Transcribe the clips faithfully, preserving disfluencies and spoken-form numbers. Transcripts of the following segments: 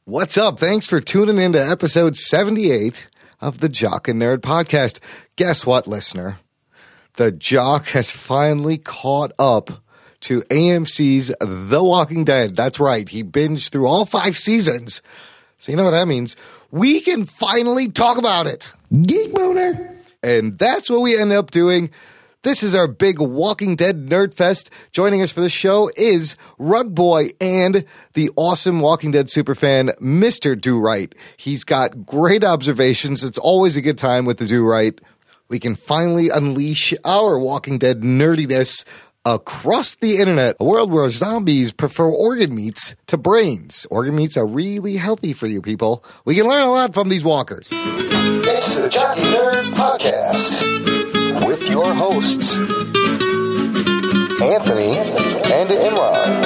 What's up? Thanks for tuning in to episode seventy-eight of the Jock and Nerd podcast. Guess what, listener? The Jock has finally caught up to A M C's The Walking Dead. That's right. He binged through all five seasons. So you know what that means? We can finally talk about it. Geek boner. And that's what we end up doing. This is our big Walking Dead Nerd Fest. Joining us for the show is Rug Boy and the awesome Walking Dead superfan, Mister Do Right. He's got great observations. It's always a good time with the Do Right. We can finally unleash our Walking Dead nerdiness across the internet. A world where zombies prefer organ meats to brains. Organ meats are really healthy for you people. We can learn a lot from these walkers. It's the Jock and Nerd Podcast. With your hosts, Anthony and Imran.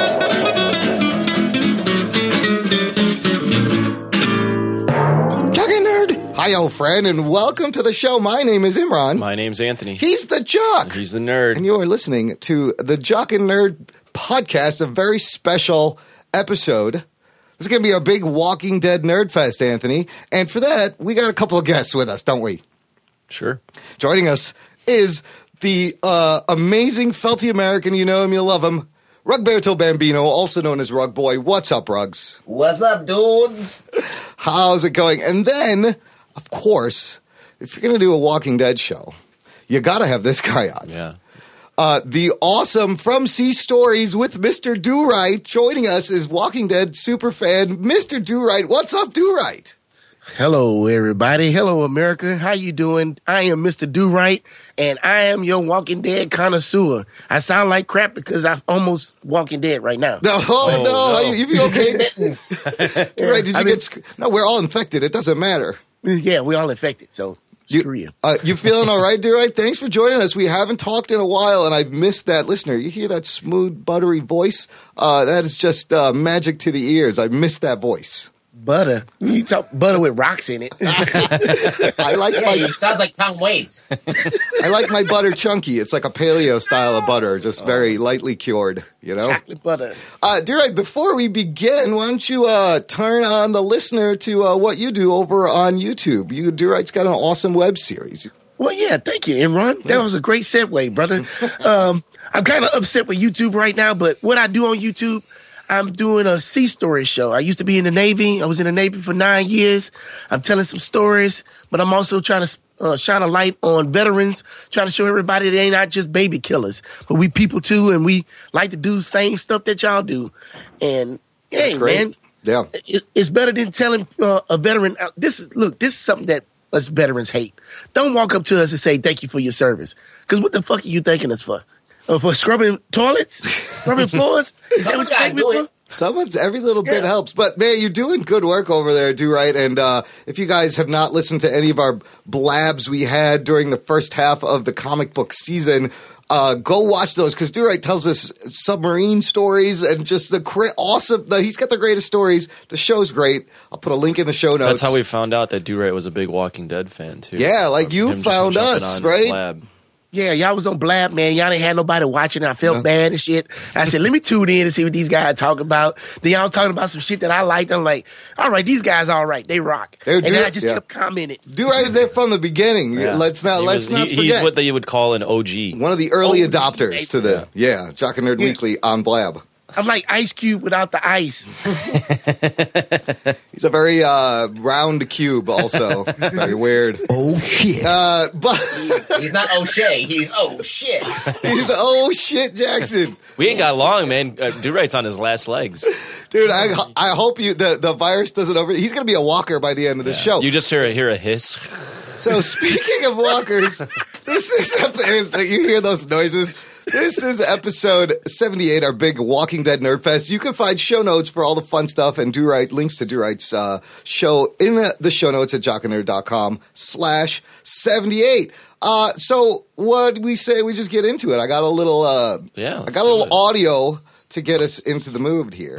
Jock and Nerd. Hi, old friend, and welcome to the show. My name is Imran. My name's Anthony. He's the Jock. He's the nerd. And you are listening to the Jock and Nerd Podcast, a very special episode. This is going to be a big Walking Dead Nerd Fest, Anthony. And for that, we got a couple of guests with us, don't we? Sure. Joining us is the uh, amazing Felty American. You know him, you love him. Rugberto Bambino, also known as Rug Boy. What's up, Rugs? What's up, dudes? How's it going? And then, of course, if you're going to do a Walking Dead show, you got to have this guy on. Yeah. Uh, the awesome From Sea Stories with Mister Do Right. Joining us is Walking Dead superfan, Mister Do Right. What's up, Do Right? Hello, everybody. Hello, America. How you doing? I am Mister Do Right, and I am your Walking Dead connoisseur. I sound like crap because I'm almost Walking Dead right now. No, oh, no. no. You, you okay? Do Right? Did you I mean, get? Sc- no, we're all infected. It doesn't matter. Yeah, we all infected, so screw you. Uh, you feeling all right, Do Right? Thanks for joining us. We haven't talked in a while, and I've missed that. Listener, you hear that smooth, buttery voice? Uh, that is just uh, magic to the ears. I missed that voice. Butter. You talk butter with rocks in it. I like Yeah, my it sounds like Tom Waits. I like my butter chunky. It's like a paleo style of butter, just very lightly cured. You know, Chocolate butter. uh, Do Right. Before we begin, why don't you uh, turn on the listener to uh, what you do over on YouTube? You Do Right's got an awesome web series. Well, yeah, thank you, Imran. That was a great segue, brother. Um, I'm kind of upset with YouTube right now, but what I do on YouTube, I'm doing a sea story show. I used to be in the Navy. I was in the Navy for nine years. I'm telling some stories, but I'm also trying to uh, shine a light on veterans, trying to show everybody they ain't not just baby killers, but we people too, and we like to do the same stuff that y'all do. And hey, great. man, Yeah. it, it's better than telling uh, a veteran. Uh, this is look. This is something that us veterans hate. Don't walk up to us and say thank you for your service, because what the fuck are you thanking us for? Uh, for scrubbing toilets, scrubbing floors? Is that what you Someone thank me gotta do for? it. Someone's every little bit Yeah. helps, but man, you're doing good work over there, Do Right. And uh, if you guys have not listened to any of our blabs we had during the first half of the comic book season, uh, go watch those, because Do Right tells us submarine stories and just the cra- awesome. The, he's got the greatest stories. The show's great. I'll put a link in the show notes. That's how we found out that Do Right was a big Walking Dead fan, too. Yeah, like you Him just found jumping us, on right? Blab. Yeah, y'all was on Blab, man. Y'all didn't have nobody watching. I felt bad and shit. I said, let me tune in and see what these guys talking about. Then y'all was talking about some shit that I liked. I'm like, all right, these guys all right. They rock. They're and then do- I just yeah. kept commenting. Do Right was there from the beginning. Yeah. Let's not He let's was- not he- forget. He's what they would call an O G. One of the early Oh, adopters to the yeah, Jock and Nerd Yeah. Weekly on Blab. I'm like Ice Cube without the ice. He's a very uh, round cube, also very weird. Oh, shit. Uh, but He's not O'Shea. He's oh shit. he's oh shit Jackson, We ain't got long, man. Uh, Do Right's on his last legs. dude. I I hope you the, the virus doesn't over. He's gonna be a walker by the end of the show. You just hear a, hear a hiss. So speaking of walkers, this is you hear those noises. This is episode seventy-eight, our big Walking Dead Nerd Fest. You can find show notes for all the fun stuff and Do Right, links to Do Right's uh, show in the, the show notes at jockandnerd.com slash 78. Uh, so what we say, we just get into it. I got a little, uh, Yeah, I let's got a do little it. audio to get us into the mood here.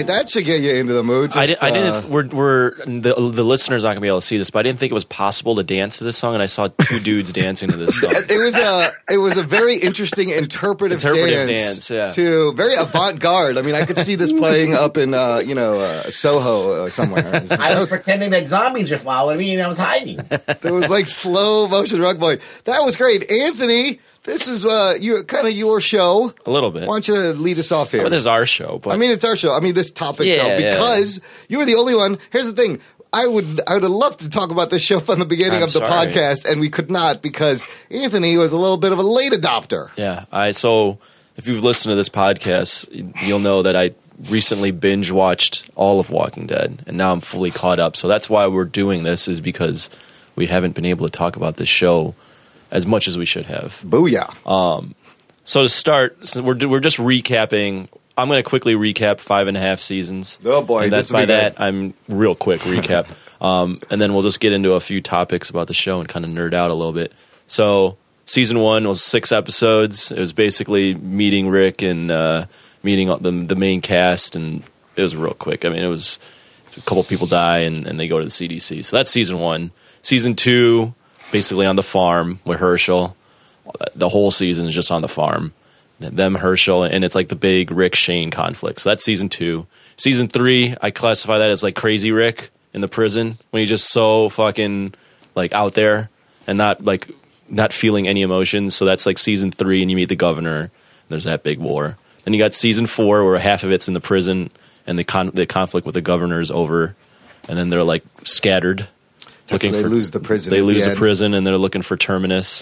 that should get you into the mood. Just, I, did, I uh, didn't. We're, we're the the listeners aren't gonna be able to see this, but I didn't think it was possible to dance to this song, and I saw two dudes dancing to this song. It was a it was a very interesting interpretive, Interpretive dance, dance, yeah. to very avant garde. I mean, I could see this playing up in uh, you know uh, Soho or somewhere. It I was was, pretending that zombies were following me and I was hiding. it was like slow motion Rug Boy. That was great, Anthony. This is uh, you kind of your show. A little bit. Why don't you lead us off here? Well, this is our show, but I mean, it's our show. I mean, this topic Yeah, though, yeah. because you were the only one. Here's the thing. I would I would have loved to talk about this show from the beginning I'm of the sorry. podcast, and we could not because Anthony was a little bit of a late adopter. yeah. I so if you've listened to this podcast, you'll know that I recently binge watched all of Walking Dead, and now I'm fully caught up. So that's why we're doing this, is because we haven't been able to talk about this show as much as we should have. Booyah. So to start, so we're we're just recapping. I'm going to quickly recap five and a half seasons. Oh, boy, And that's this will by be that good. I'm real quick recap, um, and then we'll just get into a few topics about the show and kind of nerd out a little bit. So season one was six episodes. It was basically meeting Rick and uh, meeting the the main cast, and it was real quick. I mean, it was a couple people die and, and they go to the C D C. So that's season one. Season two, basically on the farm with Herschel. The whole season is just on the farm. Them, Herschel, and it's like the big Rick Shane conflict. So that's season two. Season three, I classify that as like Crazy Rick in the prison, when he's just so fucking like out there and not like not feeling any emotions. So that's like season three, and you meet the governor. And there's that big war. Then you got season four, where half of it's in the prison, and the con- the conflict with the governor is over, and then they're like scattered. That's when they for, lose the prison. They at lose the the end. prison, and they're looking for Terminus.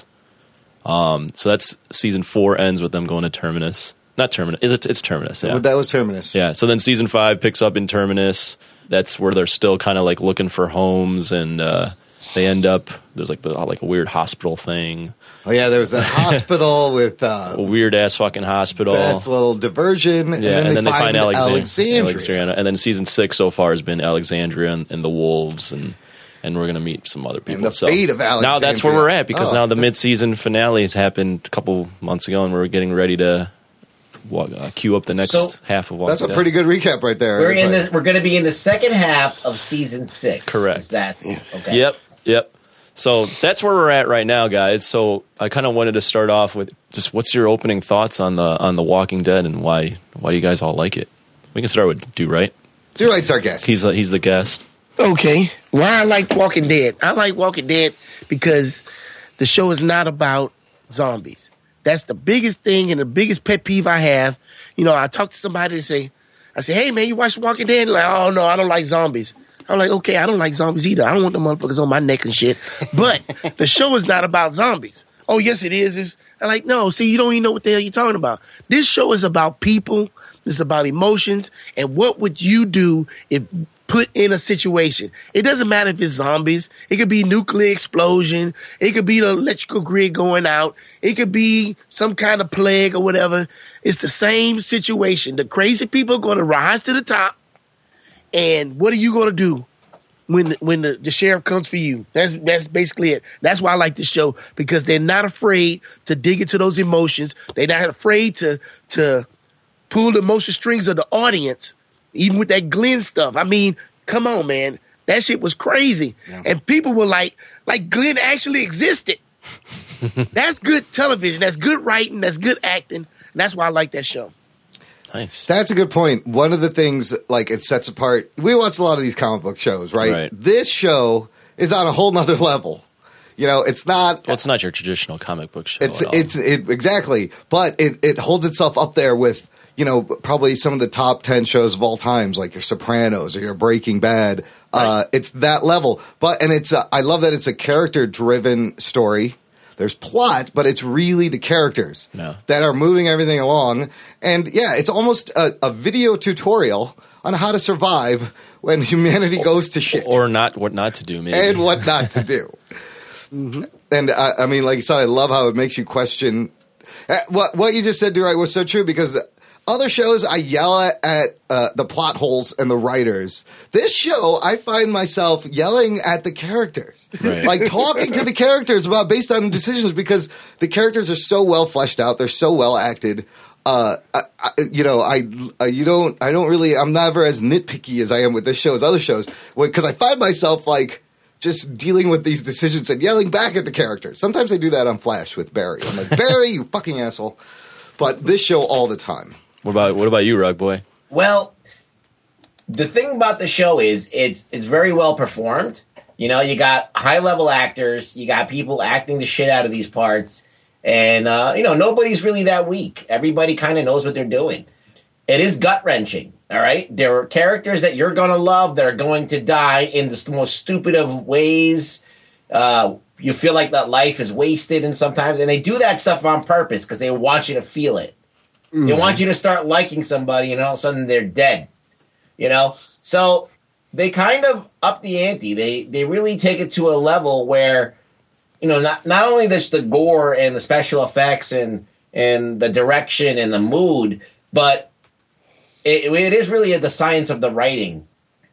Um, so that's season four ends with them going to Terminus. Not Terminus. It's, it's Terminus. Yeah. Well, that was Terminus. Yeah. So then season five picks up in Terminus. That's where they're still kind of like looking for homes, and uh, they end up there's like the like a weird hospital thing, Oh yeah, there was that hospital with uh, a weird ass fucking hospital. Beth, little diversion, and Yeah, then, they, find Alexand- Alexandria. Alexandria. And then season six so far has been Alexandria and, and the wolves, and and we're gonna meet some other people. the so fate of now that's where Alexandria. we're at, because Oh, now the this- mid-season finale has happened a couple months ago, and we're getting ready to walk, uh, queue up the next So, half of Walking That's a Dead. pretty good recap right there. We're in everybody. the. We're going to be in the second half of season six. Correct. That's okay. Yep, yep. So that's where we're at right now, guys. So I kind of wanted to start off with just what's your opening thoughts on the on the Walking Dead, and why why you guys all like it? We can start with Do Right. Do right's our guest. He's uh, he's the guest. Okay. Why I like Walking Dead? I like Walking Dead because the show is not about zombies. That's the biggest thing and the biggest pet peeve I have. You know, I talk to somebody and say, I say, hey man, you watch Walking Dead? Like, oh no, I don't like zombies. I'm like, okay, I don't like zombies either. I don't want the motherfuckers on my neck and shit. But the show is not about zombies. Oh, yes, it is. It's, I'm like, no, see, you don't even know what the hell you're talking about. This show is about people. It's about emotions. And what would you do if put in a situation? It doesn't matter if it's zombies. It could be nuclear explosion. It could be the electrical grid going out. It could be some kind of plague or whatever. It's the same situation. The crazy people are going to rise to the top. And what are you going to do when when the, the sheriff comes for you? That's that's basically it. That's why I like this show, because they're not afraid to dig into those emotions. They're not afraid to to pull the emotional strings of the audience, even with that Glenn stuff. I mean, come on, man. That shit was crazy. Yeah. And people were like, like Glenn actually existed. That's good television. That's good writing. That's good acting. And that's why I like that show. Nice. That's a good point. One of the things, like, it sets apart. We watch a lot of these comic book shows, right? Right. This show is on a whole nother level. You know, it's not. Well, it's not your traditional comic book show. It's at all. it's it, exactly, but it it holds itself up there with, you know, probably some of the top ten shows of all times, like your Sopranos or your Breaking Bad. Uh, it's that level, but and it's uh, I love that it's a character driven story. There's plot, but it's really the characters No. that are moving everything along. And yeah, it's almost a, a video tutorial on how to survive when humanity goes to shit or not what not to do, maybe. and what not to do. And uh, I mean, like you said, I love how it makes you question. Uh, what what you just said, Durai, was so true, because other shows I yell at, at uh, the plot holes and the writers. This show, I find myself yelling at the characters, Right. like talking to the characters about based on decisions, because the characters are so well fleshed out, they're so well acted. uh, I, I, you know, I, uh, you don't, I don't really, I'm never as nitpicky as I am with this show as other shows, because I find myself like just dealing with these decisions and yelling back at the characters. Sometimes I do that on Flash with Barry. I'm like, Barry, you fucking asshole. But this show all the time. What about what about you, Rug Boy? Well, the thing about the show is it's it's very well performed. You know, you got high level actors, you got people acting the shit out of these parts, and uh, you know, nobody's really that weak. Everybody kind of knows what they're doing. It is gut wrenching. All right, there are characters that you're going to love that are going to die in the most stupid of ways. Uh, you feel like that life is wasted, and sometimes, and they do that stuff on purpose because they want you to feel it. Mm-hmm. They want you to start liking somebody, and all of a sudden they're dead. You know, so they kind of up the ante. They they really take it to a level where, you know, not not only just the gore and the special effects and and the direction and the mood, but It, it is really the science of the writing.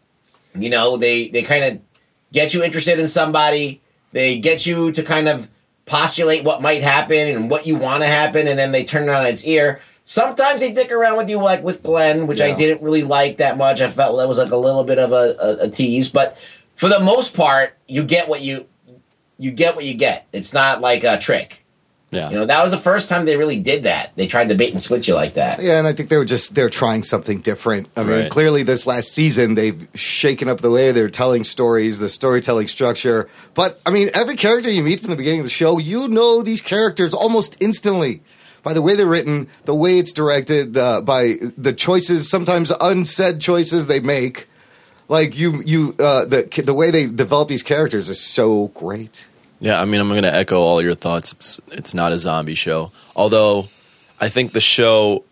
You know, they, they kind of get you interested in somebody. They get you to kind of postulate what might happen and what you want to happen, and then they turn it on its ear. Sometimes they dick around with you, like with Glenn, which yeah. I didn't really like that much. I felt that was like a little bit of a, a, a tease. But for the most part, you get what you you get what you get. It's not like a trick. Yeah. You know, that was the first time they really did that. They tried to bait and switch you like that. Yeah, and I think they were just they're trying something different. I mean, right. clearly this last season they've shaken up the way they're telling stories, the storytelling structure. But I mean, every character you meet from the beginning of the show, you know these characters almost instantly by the way they're written, the way it's directed, uh, by the choices, sometimes unsaid choices they make. Like you, you, uh, the the way they develop these characters is so great. Yeah, I mean, I'm going to echo all your thoughts. It's it's not a zombie show. Although, I think the show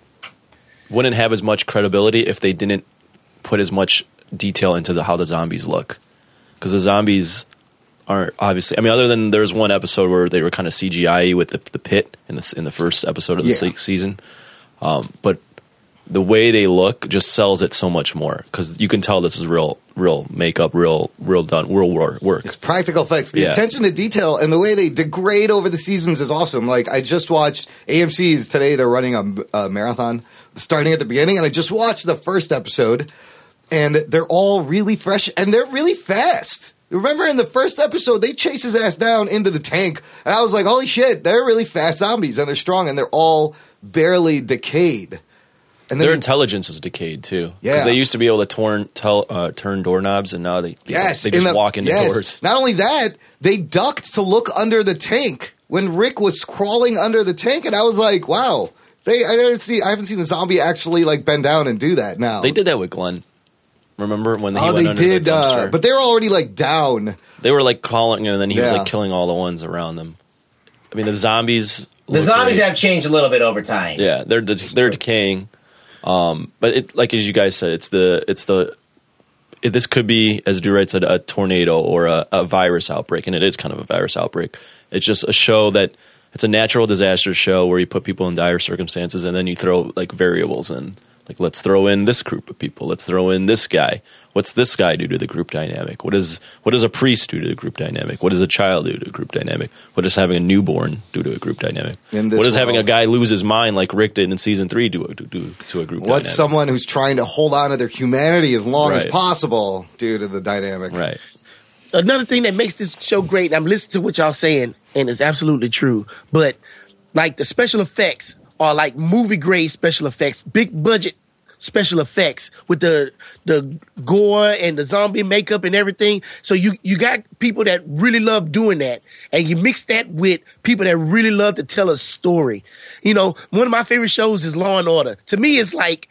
wouldn't have as much credibility if they didn't put as much detail into the, how the zombies look. Because the zombies aren't obviously... I mean, other than there's one episode where they were kind of C G I-y with the, the pit in the, in the first episode of the yeah. season. Um, but the way they look just sells it so much more. Because you can tell this is real... real makeup, real, real done, real work. It's practical effects. The yeah. attention to detail and the way they degrade over the seasons is awesome. Like I just watched A M C's today. They're running a, a marathon starting at the beginning, and I just watched the first episode, and they're all really fresh and they're really fast. Remember in the first episode, they chase his ass down into the tank, and I was like, holy shit, they're really fast zombies, and they're strong, and they're all barely decayed. And their you, intelligence is decayed too. Yeah, because they used to be able to turn tel, uh, turn doorknobs, and now they yes, they just the, walk into yes. doors. Not only that, they ducked to look under the tank when Rick was crawling under the tank, and I was like, wow. They I didn't see I haven't seen a zombie actually like bend down and do that now. They did that with Glenn. Remember when he oh, went they under did, the dumpster? Uh, but they were already like down. They were like calling, and then he yeah. was like killing all the ones around them. I mean, the zombies. The zombies great. have changed a little bit over time. Yeah, they're de- they're decaying. Um, but it, like as you guys said, it's the it's the it, this could be, as Drew Wright said, a tornado or a, a virus outbreak, and it is kind of a virus outbreak. It's just a show that it's a natural disaster show where you put people in dire circumstances, and then you throw like variables in. Like, let's throw in this group of people. Let's throw in this guy. What's this guy do to the group dynamic? What is what does a priest do to the group dynamic? What does a child do to a group dynamic? What does having a newborn do to a group dynamic? What does world. having a guy lose his mind like Rick did in season three do, do, do to a group What's dynamic? someone who's trying to hold on to their humanity as long right. as possible due to the dynamic? Right. Another thing that makes this show great, and I'm listening to what y'all saying, and it's absolutely true, but like the special effects are like movie grade special effects, big budget special effects with the the gore and the zombie makeup and everything. So you you got people that really love doing that, and you mix that with people that really love to tell a story. You know, one of my favorite shows is Law and Order. To me, it's like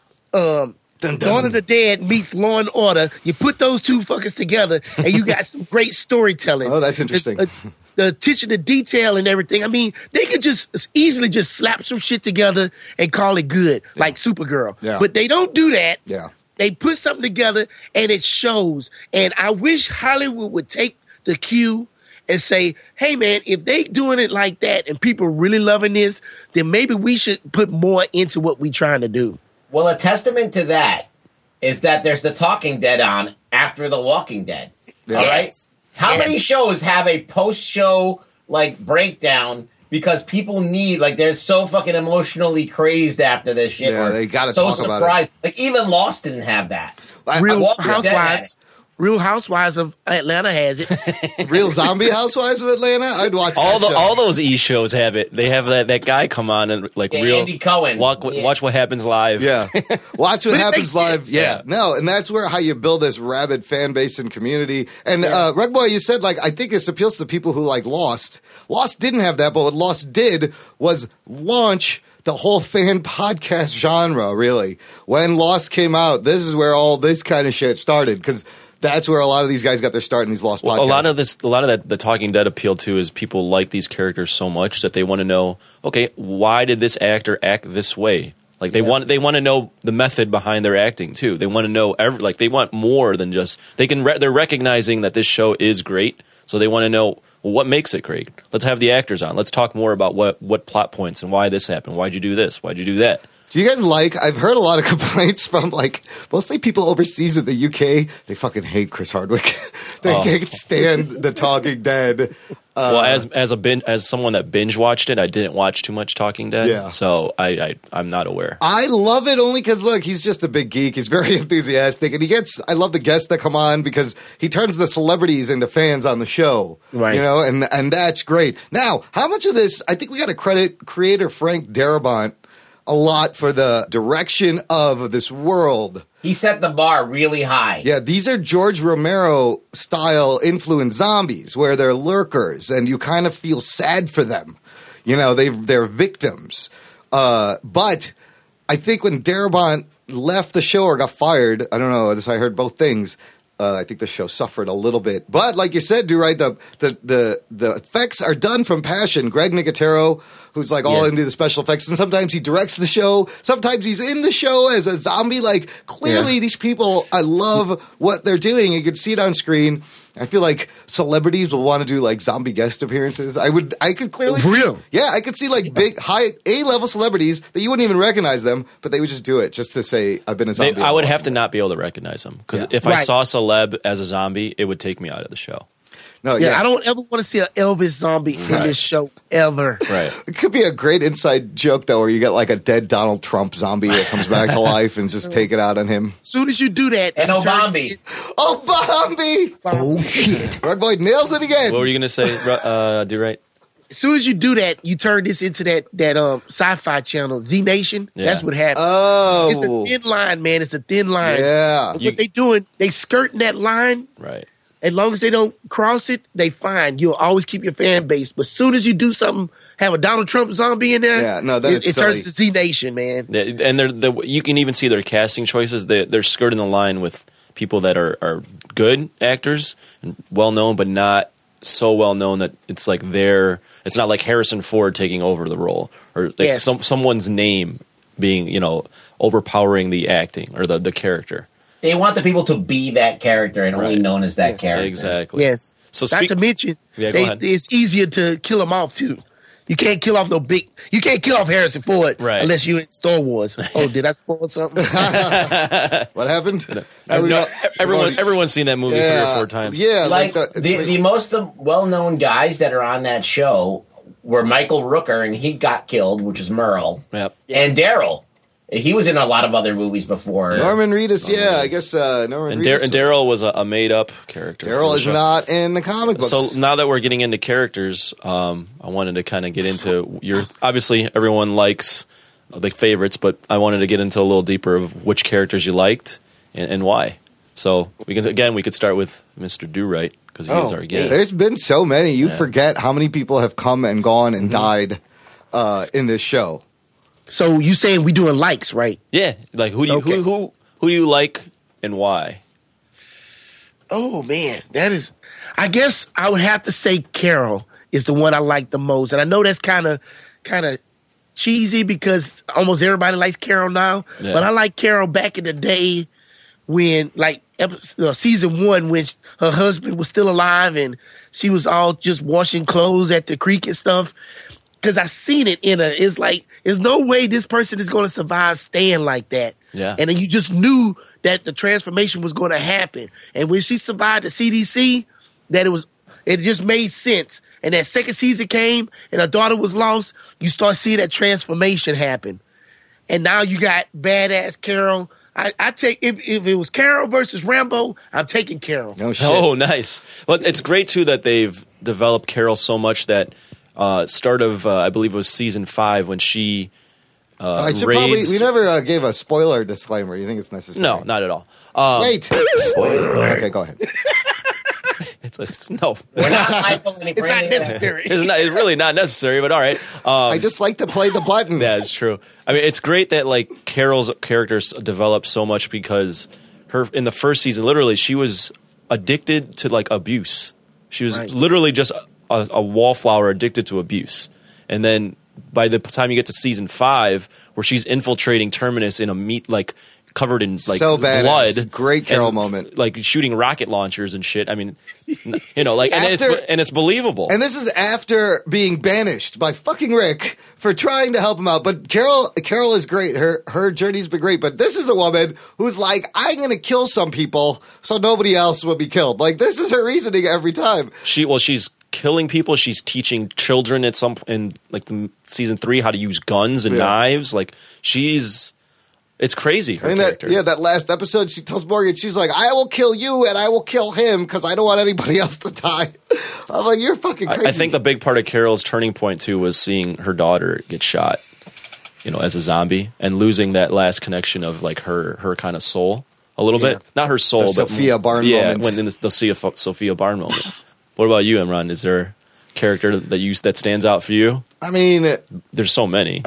um, dun, dun. Dawn of the Dead meets Law and Order. You put those two fuckers together, and you got some great storytelling. Oh, that's interesting. The, uh, the attention to detail and everything. I mean, they could just easily just slap some shit together and call it good, yeah. like Supergirl. Yeah. But they don't do that. Yeah. They put something together and it shows. And I wish Hollywood would take the cue and say, hey, man, if they doing it like that and people really loving this, then maybe we should put more into what we trying to do. Well, a testament to that is that there's The Talking Dead on after The Walking Dead. Yeah. All Yes. right? How yes. many shows have a post-show like breakdown because people need, like, they're so fucking emotionally crazed after this shit. Yeah, or they gotta so talk about it. surprised. Like, even Lost didn't have that. I- Real Walking Dead had Housewives. Real Housewives of Atlanta has it. Real Zombie Housewives of Atlanta. I'd watch all that the show. all those E shows have it. They have that, that guy come on and like Yeah, real Andy Cohen. Watch, Yeah. watch what happens live. Yeah. Watch what But it happens makes live. sense. Yeah. Yeah. No, and that's where how you build this rabid fan base and community. And uh Rug Boy, you said like I think this appeals to people who like Lost. Lost didn't have that, but what Lost did was launch the whole fan podcast genre, really. When Lost came out, this is where all this kind of shit started because that's where a lot of these guys got their start in these Lost podcasts. A lot of this, a lot of that, the Talking Dead appeal to is people like these characters so much that they want to know, okay, why did this actor act this way? Like they want, they want to know the method behind their acting too. They want to know, every, like they want more than just they can. Re- they're recognizing that this show is great, so they want to know well, what makes it great. Let's have the actors on. Let's talk more about what what plot points and why this happened. Why'd you do this? Why'd you do that? Do you guys like? I've heard a lot of complaints from like mostly people overseas in the U K. They fucking hate Chris Hardwick. They Oh. can't stand The Talking Dead. Uh, well, as as a bin, as someone that binge watched it, I didn't watch too much Talking Dead, Yeah. so I, I I'm not aware. I love it only because look, he's just a big geek. He's very enthusiastic, and he gets. I love the guests that come on because he turns the celebrities into fans on the show, Right. You know, and and that's great. Now, how much of this? I think we got to credit creator Frank Darabont a lot for the direction of this world. He set the bar really high. Yeah, these are George Romero style influenced zombies where they're lurkers and you kind of feel sad for them. You know, they they're victims. Uh, but I think when Darabont left the show or got fired, I don't know, this I heard both things. Uh, I think the show suffered a little bit, but like you said, do right. The the the the effects are done from passion. Greg Nicotero, who's like all Yeah. into the special effects, and sometimes he directs the show. Sometimes he's in the show as a zombie. Like clearly, Yeah. these people, I love what they're doing. You can see it on screen. I feel like celebrities will want to do like zombie guest appearances. I would, I could clearly see, Real? yeah, I could see like big, high A level celebrities that you wouldn't even recognize them, but they would just do it just to say I've been a They, zombie. I would all have to along." not be able to recognize them because Yeah. if I Right. saw a celeb as a zombie, it would take me out of the show. No, Yeah, yeah, I don't ever want to see an Elvis zombie in Right. this show ever. Right. It could be a great inside joke though, where you get like a dead Donald Trump zombie that comes back to life and just take it out on him. As soon as you do that, And you turn Obambi. it- Oh, Bambi! Oh shit! Rug Boy nails it again. What were you going to say? Ru- Uh, do right. As soon as you do that, you turn this into that that um sci-fi channel, Z Nation. Yeah. That's what happens. Oh, It's a thin line, man. It's a thin line. yeah. But You- what they doing, they skirting that line. Right. As long as they don't cross it, they fine. You'll always keep your fan base. But as soon as you do something, have a Donald Trump zombie in there, Yeah, no, then it, it's it turns silly. to Z Nation, man. They- And they're, the you can even see their casting choices. They, they're skirting the line with people that are, are good actors and well known, but not so well known that it's like they're. It's not like Harrison Ford taking over the role or like Yes. some someone's name being you know overpowering the acting or the the character. They want the people to be that character and only Right. known as that character. Exactly. Yes. So Not speak- to mention, Yeah, go they, ahead. it's easier to kill them off too. You can't kill off no big. You can't kill off Harrison Ford Right. unless you in Star Wars. Oh, did I spoil something? What happened? Now we No, got- everyone everyone's seen that movie three or four times. Yeah, Like, like, the, the, it's- the most of well-known guys that are on that show were Michael Rooker, and he got killed, which is Merle, Yep. and Daryl. He was in a lot of other movies before. Norman Reedus. Norman Yeah, I Reedus. guess uh, Norman And, Reedus. Dar- was- and Daryl was a, a made up character. for Daryl the is show. not in the comic books. So now that we're getting into characters, um, I wanted to kind of get into your. Obviously, everyone likes the favorites, but I wanted to get into a little deeper of which characters you liked and, and why. So we can again we could start with Mister Do Right because he is Oh, our guest. There's been so many. You forget how many people have come and gone and died uh, in this show. So you saying we doing likes, right? Yeah, like who do you Okay. who who who do you like and why? Oh man, that is. I guess I would have to say Carol is the one I like the most, and I know that's kind of kind of cheesy because almost everybody likes Carol now. Yeah. But I like Carol back in the day when, like, episode, uh, season one, when sh- her husband was still alive and she was all just washing clothes at the creek and stuff. Because I seen it in her. It's like, there's no way this person is going to survive staying like that. Yeah. And then you just knew that the transformation was going to happen. And when she survived the C D C, that it was, it just made sense. and that second season came, and her daughter was lost, you start seeing that transformation happen. And now you got badass Carol. I, I take if, if it was Carol versus Rambo, I'm taking Carol. No shit. Oh, nice. Well, it's great too that they've developed Carol so much that uh, start of uh, I believe it was season five when she uh, I should raids. probably, we never uh, gave a spoiler disclaimer. You think it's necessary? No, not at all. Um, Wait. Okay, go ahead. It's, it's no. We're not liable any It's not necessary. It's, not, it's really not necessary, but all right. Um, I just like to play the button. Yeah, it's true. I mean, it's great that like Carol's characters developed so much because her in the first season, literally, she was addicted to like abuse. She was Right. literally just a, a wallflower addicted to abuse. And then by the time you get to season five, where she's infiltrating Terminus in a meat like covered in like So badass. blood, Great Carol and, moment. like shooting rocket launchers and shit. I mean, you know, like and After- it's and it's believable. And this is after being banished by fucking Rick for trying to help him out. But Carol, Carol is great. Her her journey's been great. But this is a woman who's like, I'm going to kill some people so nobody else will be killed. Like this is her reasoning every time. She well, she's killing people. She's teaching children at some in like the season three how to use guns and Yeah. knives. Like she's, it's crazy. Her I mean, that, character. yeah, that last episode, she tells Morgan, she's like, I will kill you and I will kill him because I don't want anybody else to die. I'm like, you're fucking I, crazy. I think the big part of Carol's turning point too was seeing her daughter get shot, you know, as a zombie and losing that last connection of like her her kind of soul a little Yeah. bit. Not her soul, The but Sophia Barn yeah, moment. when in the, the Sophia, Sophia Barn moment. What about you, Imran? Is there a character that you that stands out for you? I mean, There's so many.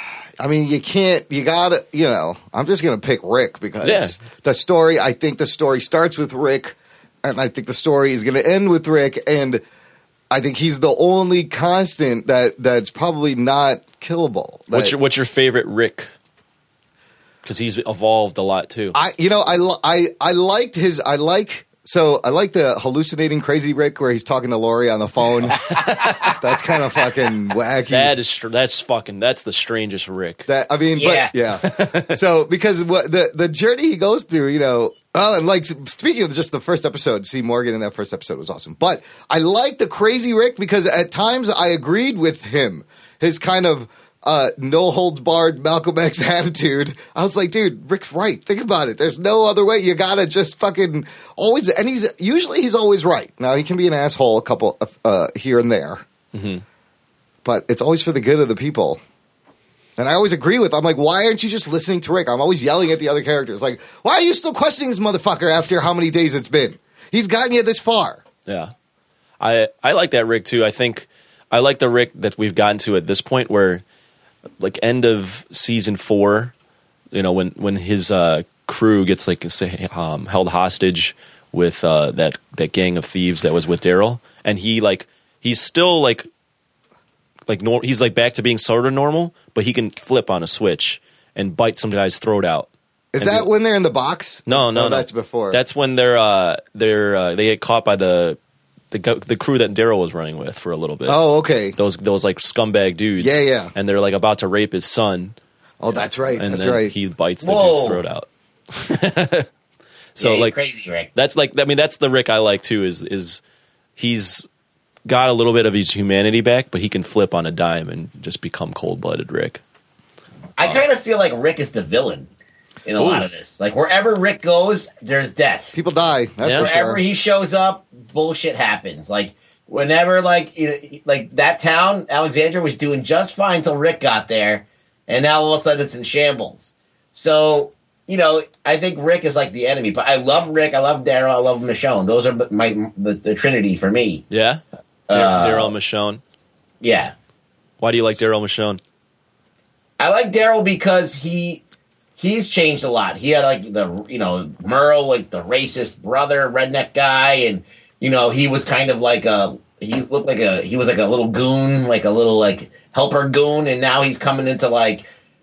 I mean, you can't, you gotta, you know, I'm just going to pick Rick because Yeah. the story, I think the story starts with Rick, and I think the story is going to end with Rick, and I think he's the only constant that that's probably not killable. That- What's your What's your favorite Rick? Because he's evolved a lot too. I, you know, I, li- I, I liked his, I like, so I like the hallucinating crazy Rick where he's talking to Lori on the phone. That's kind of fucking wacky. That is str- that's fucking that's the strangest Rick. That I mean, Yeah. but yeah. So because what the the journey he goes through, you know, oh, and like speaking of just the first episode, see Morgan in that first episode was awesome. But I like the crazy Rick because at times I agreed with him. His kind of uh, no holds barred Malcolm X attitude. I was like, dude, Rick's right. Think about it. There's no other way. You gotta just fucking always. And he's usually he's always right. Now he can be an asshole a couple uh, here and there, Mhm. but it's always for the good of the people. And I always agree with. I'm like, why aren't you just listening to Rick? I'm always yelling at the other characters. Like, why are you still questioning this motherfucker after how many days it's been? He's gotten you this far. Yeah, I I like that Rick too. I think I like the Rick that we've gotten to at this point, where like end of season four, you know, when when his uh, crew gets like say, um, held hostage with uh, that that gang of thieves that was with Daryl, and he like he's still like like nor- he's like back to being sort of normal, but he can flip on a switch and bite some guy's throat out. Is And that be- when they're in the box? No, no, Oh, no. that's before. That's when they're uh, they're uh, they get caught by the the gu- the crew that Daryl was running with for a little bit. Oh, okay. Those those like scumbag dudes. Yeah, yeah. And they're like about to rape his son, Oh, that's right. and That's then right. he bites the Whoa. dude's throat out. So Yeah, he's like crazy Rick. that's like I mean that's the Rick I like too. Is is he's got a little bit of his humanity back, but he can flip on a dime and just become cold blooded Rick. I kind of feel like Rick is the villain in a Ooh. lot of this. Like wherever Rick goes, there's death. People die. That's Yeah. for Wherever sure. he shows up, bullshit happens. Like whenever, like you know, like that town, Alexandria was doing just fine till Rick got there, and now all of a sudden it's in shambles. So you know, I think Rick is like the enemy. But I love Rick. I love Daryl. I love Michonne. Those are my the, the trinity for me. Yeah, Uh, Daryl Michonne. Yeah, Why do you like Daryl Michonne? I like Daryl because he he's changed a lot. He had like the you know Merle, like the racist brother, redneck guy, and you know he was kind of like a he looked like a he was like a little goon, like a little like helper goon, and now he's coming into like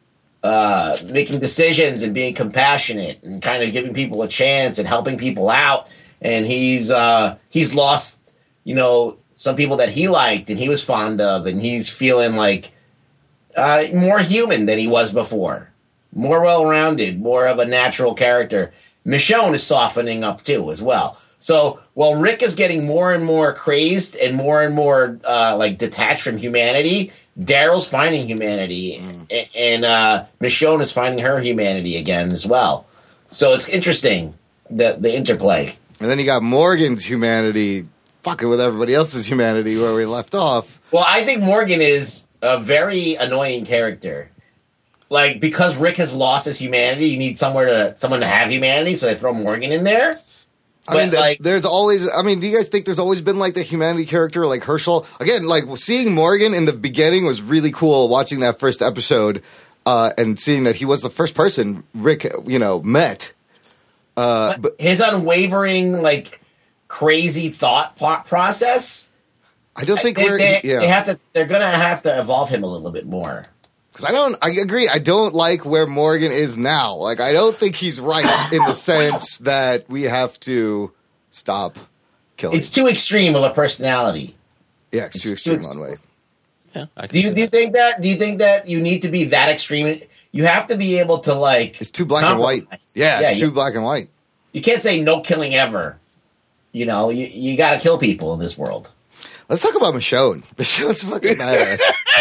uh, making decisions and being compassionate and kind of giving people a chance and helping people out. And he's uh, he's lost you know some people that he liked and he was fond of, and he's feeling like. Uh, more human than he was before. More well-rounded, more of a natural character. Michonne is softening up too, as well. So while Rick is getting more and more crazed and more and more uh, like detached from humanity, Daryl's finding humanity, mm. and, and uh, Michonne is finding her humanity again as well. So it's interesting, the the interplay. And then you got Morgan's humanity fucking with everybody else's humanity where we left off. Well, I think Morgan is a very annoying character. Like, because Rick has lost his humanity, you need somewhere to someone to have humanity, so they throw Morgan in there. I mean, like, there's always, I mean, do you guys think there's always been, like, the humanity character, like Herschel? Again, like, seeing Morgan in the beginning was really cool, watching that first episode, uh, and seeing that he was the first person Rick, you know, met. Uh, but his unwavering, like, crazy thought process. I don't think they, we're, they, yeah. they have to, they're going to have to evolve him a little bit more. Because I don't, I agree, I don't like where Morgan is now. Like, I don't think he's right in the sense that we have to stop killing. It's too extreme of a personality. Yeah, it's, it's too extreme too, one way. Yeah, I can do you see do you that. think that? Do you think that you need to be that extreme? You have to be able to, like, it's too black compromise. and white. Yeah, it's yeah, too you, black and white. You can't say no killing ever. You know, you you got to kill people in this world. Let's talk about Michonne. Michonne's fucking badass.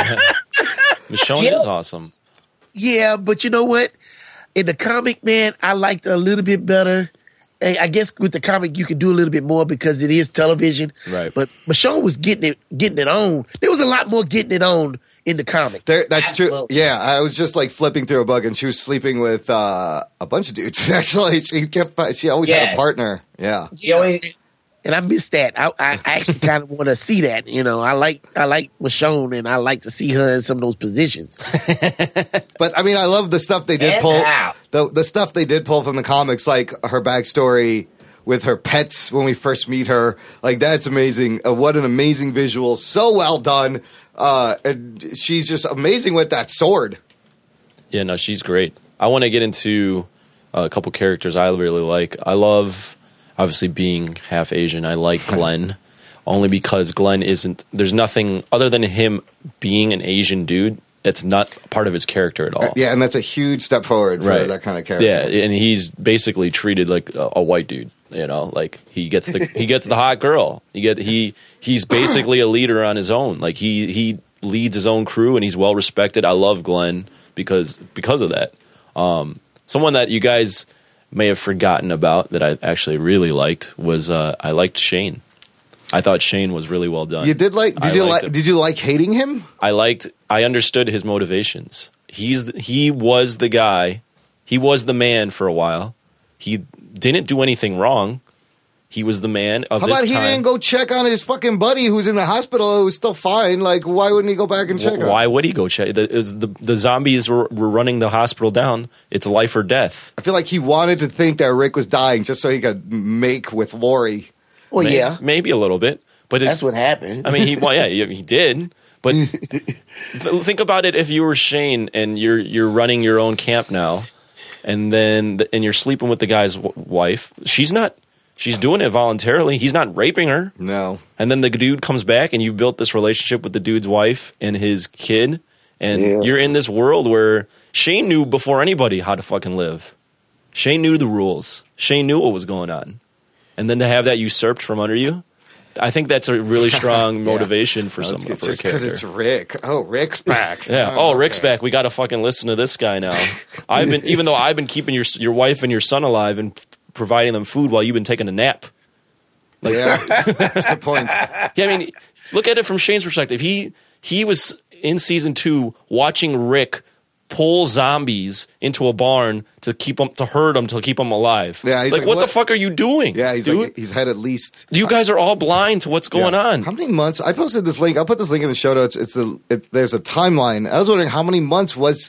Michonne is awesome. Yeah, but you know what? In the comic, man, I liked her a little bit better. I guess with the comic, you can do a little bit more because it is television. Right. But Michonne was getting it, getting it on. There was a lot more getting it on in the comic. There, that's Absolutely. true. Yeah, I was just like flipping through a book, and she was sleeping with uh, a bunch of dudes. Actually, she kept. She always yeah. had a partner. Yeah. She always. And I miss that. I, I actually kind of want to see that. You know, I like I like Michonne, and I like to see her in some of those positions. But I mean, I love the stuff they did and pull. Out. The the stuff they did pull from the comics, like her backstory with her pets when we first meet her. Like, that's amazing. Uh, what an amazing visual! So well done. Uh, and she's just amazing with that sword. Yeah, no, she's great. I want to get into a couple characters I really like. I love. Obviously, being half Asian, I like Glenn, only because Glenn isn't. There's nothing other than him being an Asian dude. It's not part of his character at all. Uh, yeah, and that's a huge step forward for right. that kind of character. Yeah, and he's basically treated like a, a white dude. You know, like he gets the he gets the hot girl. You get he he's basically a leader on his own. Like he he leads his own crew, and he's well respected. I love Glenn because because of that. Um, someone that you guys may have forgotten about that I actually really liked was uh, I liked Shane. I thought Shane was really well done. You did like? Did I you like? Did you like hating him? I liked. I understood his motivations. He's he was the guy. He was the man for a while. He didn't do anything wrong. He was the man of How his about he time. didn't go check on his fucking buddy who's in the hospital who was still fine? Like, why wouldn't he go back and check w- on Why would he go check? The, it was the, the zombies were, were running the hospital down. It's life or death. I feel like he wanted to think that Rick was dying just so he could make with Lori. Well, maybe, yeah. Maybe a little bit. But it, that's what happened. I mean, he well, yeah, he, he did. But th- think about it: if you were Shane and you're you're running your own camp now, and then the, and you're sleeping with the guy's w- wife, she's not. She's doing it voluntarily. He's not raping her. No. And then the dude comes back, and you've built this relationship with the dude's wife and his kid, and yeah. you're in this world where Shane knew before anybody how to fucking live. Shane knew the rules. Shane knew what was going on, and then to have that usurped from under you. I think that's a really strong yeah. motivation for no, someone for just a character. Because it's Rick. Oh, Rick's back. Yeah. Oh, oh Rick's okay. back. We got to fucking listen to this guy now. I've been, even though I've been keeping your your wife and your son alive and providing them food while you've been taking a nap. Like, yeah, that's a good point. Yeah, I mean, look at it from Shane's perspective. He he was in season two watching Rick pull zombies into a barn to keep them to herd them to keep them alive. Yeah, he's like, like, what, what the fuck are you doing? Yeah, he's dude? like, he's had at least. You guys are all blind to what's going yeah. on. How many months? I posted this link. I'll put this link in the show notes. It's the it, there's a timeline. I was wondering how many months was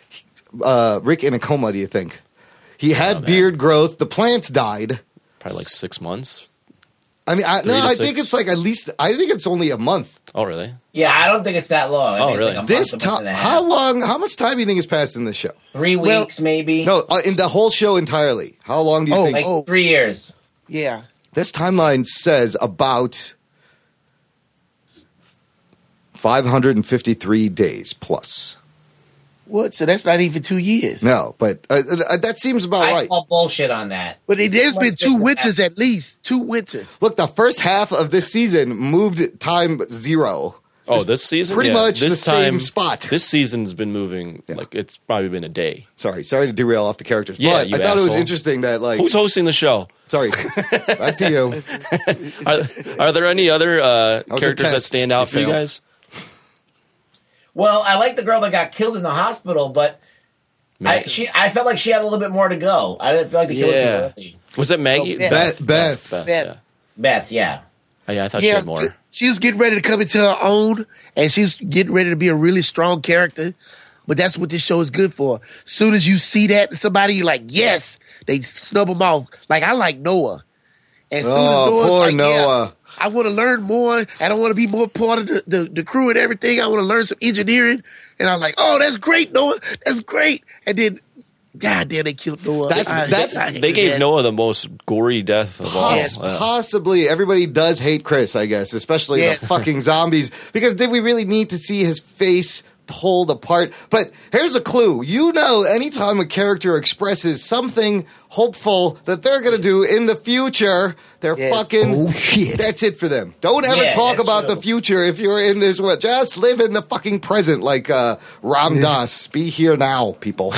uh, Rick in a coma? Do you think he had oh, beard growth? The plants died. Probably like six months. I mean, I, no, I six. think it's like at least. I think it's only a month. Oh, really? Yeah, I don't think it's that long. I Oh, think really? It's like a This month, a month time, and a how half. long? How much time do you think has passed in this show? Three Well, weeks, maybe. No, uh, in the whole show entirely. How long do you Oh, think? like oh. three years. Yeah. This timeline says about five hundred fifty-three days plus. What? So that's not even two years. No, but uh, uh, that seems about I right. call bullshit on that. But it, there's been Let's two get to winters that. at least. Two winters. Look, the first half of this season moved time zero. Oh, this season? Pretty Yeah. much this the time, same spot. This season's been moving, like, it's probably been a day. Sorry, sorry to derail off the characters. Yeah, but you I thought it was asshole. interesting that, like, Who's hosting the show? sorry, back to you. Are, are there any other uh, was a characters that test. stand out You for you failed. guys? Well, I like the girl that got killed in the hospital, but I, Mag- she, I felt like she had a little bit more to go. I didn't feel like they killed her Yeah. too early. Was it Maggie? Oh, Beth. Beth, Beth. Beth, Beth. yeah. Beth, yeah. Oh, yeah, I thought she Yeah, had more. th- she was getting ready to come into her own, and she's getting ready to be a really strong character. But that's what this show is good for. Soon as you see that in somebody, you're like, yes, they snub them off. Like I like Noah. As soon Oh, as Noah's poor like, Noah. yeah, I want to learn more. I don't want to be more part of the, the, the crew and everything. I want to learn some engineering. And I'm like, oh, that's great, Noah. That's great. And then, God damn, they killed Noah. That's- I- that's- I hated They gave that. Noah the most gory death of all. Poss- Yeah. Possibly everybody does hate Chris, I guess, especially Yes. the fucking zombies. Because did we really need to see his face pulled apart? But here's a clue. You know, anytime a character expresses something hopeful that they're going to do in the future, they're Yes. fucking. Oh, shit. That's it for them. Don't ever Yeah, talk that's about true. the future if you're in this world. Just live in the fucking present, like uh, Ram Dass. Be here now, people.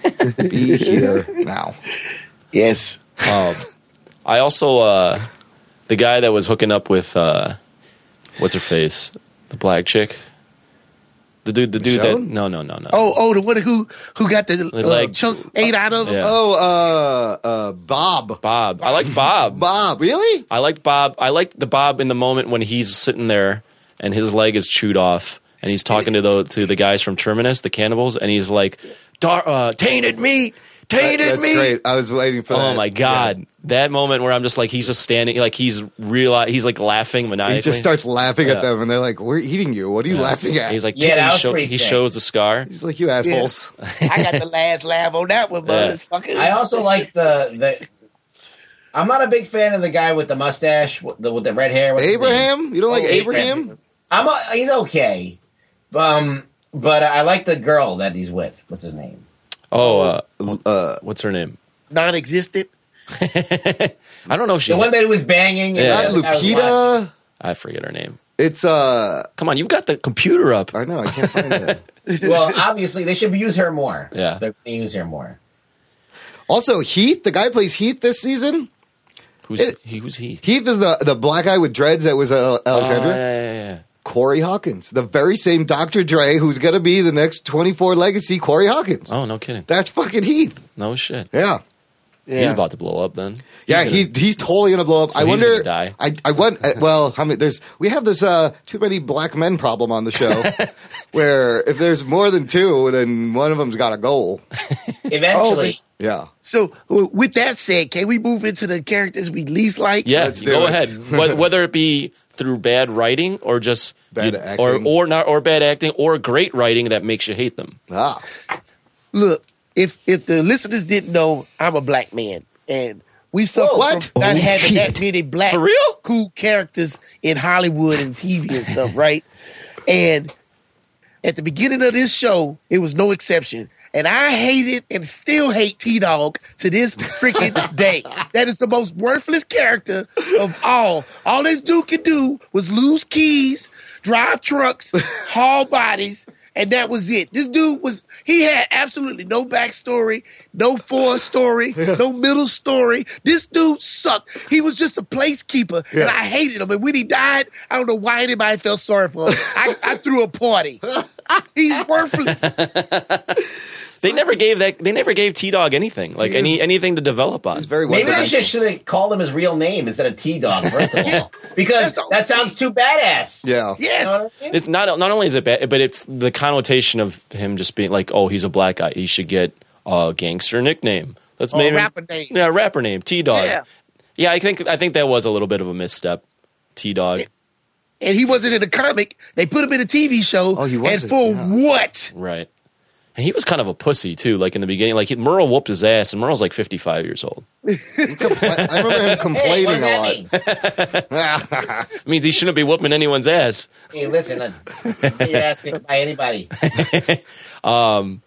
Be here now. Yes. Um, I also, uh, the guy that was hooking up with, uh, what's her face? The black chick? The dude, the dude that, Michonne? no, no, no, no. Oh, oh, the one who who got the, uh, leg- chunk ate out of him. Yeah. Oh, uh, uh, Bob. Bob. I liked Bob. Bob, really? I liked Bob. I liked the Bob in the moment when he's sitting there and his leg is chewed off and he's talking to the to the guys from Terminus, the cannibals, and he's like, Dar- uh, tainted meat, tainted That's meat. great. I was waiting for that. Oh my god, that moment where I'm just like, he's just standing, like he's real, he's like laughing maniacally. He just starts laughing Yeah. at them, and they're like, "We're eating you. What are you laughing at?" He's like, Yeah, that he, was show- pretty he sick. shows the scar. He's like, "You assholes." I got the last laugh on that one, Yeah. motherfucker. I also like the the. I'm not a big fan of the guy with the mustache, with the, with the red hair. What's his name? Abraham, you don't like Oh, Abraham? I'm a, he's okay, um, but I like the girl that he's with. What's his name? Oh, uh, Uh, what's her name? non-existent. I don't know if she. The one that was banging. and Yeah. not the other guy was watching. Lupita. I forget her name. It's uh, Come on, you've got the computer up. I know I can't find it. Well, obviously they should use her more. Yeah. They're going to use her more. Also, Heath, the guy who plays Heath this season. Who's It- he? Who's he? Heath is the the black guy with dreads that was uh, Alexandra. Oh, yeah, yeah, yeah. Corey Hawkins, the very same Doctor Dre who's gonna be the next twenty-four legacy. Corey Hawkins. Oh, no kidding. That's fucking Heath. No shit. Yeah. He's Yeah. about to blow up then. Yeah, gonna- he's he's totally gonna blow up. So I he's wonder. gonna die. I I want. uh, Well, how many? There's we have this uh too many black men problem on the show, where if there's more than two, then one of them's got to go. Eventually. Yeah. So, w- with that said, can we move into the characters we least like? Yeah, Let's do go it. ahead. Wh- Whether it be through bad writing or just Bad you- acting. or or not or bad acting or great writing that makes you hate them. Ah. Look, if if the listeners didn't know, I'm a black man, and we suffer What? from not Oh, having that shit. many black For real? cool characters in Hollywood and T V and stuff, right? And at the beginning of this show, it was no exception. And I hated and still hate T-Dog to this freaking day. That is the most worthless character of all. All this dude could do was lose keys, drive trucks, haul bodies, and that was it. This dude was, he had absolutely no backstory, no forward story, no middle story. This dude sucked. He was just a placekeeper, and Yeah. I hated him. And when he died, I don't know why anybody felt sorry for him. I, I threw a party. He's worthless. They never gave that. They never gave T Dog anything, like He any is- anything to develop on. He's very well. Maybe they dimensional. just should have called him his real name instead of T Dog, first of all. Because That's the- that sounds too badass. Yeah. Yes. You know what I mean? It's not not only is it bad, but it's the connotation of him just being like, oh, he's a black guy. He should get a gangster nickname. Let's Or a maybe rapper name. Yeah, rapper name T Dog. Yeah. Yeah, I think I think that was a little bit of a misstep. T Dog. And he wasn't in a comic. They put him in a T V show. Oh, he wasn't, And for yeah. what? Right. And he was kind of a pussy too. Like in the beginning, like he, Merle whooped his ass, and Merle's like fifty-five years old. He compla- I remember him Hey, complaining what does that a lot. mean? It means he shouldn't be whooping anyone's ass. Hey, listen, uh, you're asking by anybody.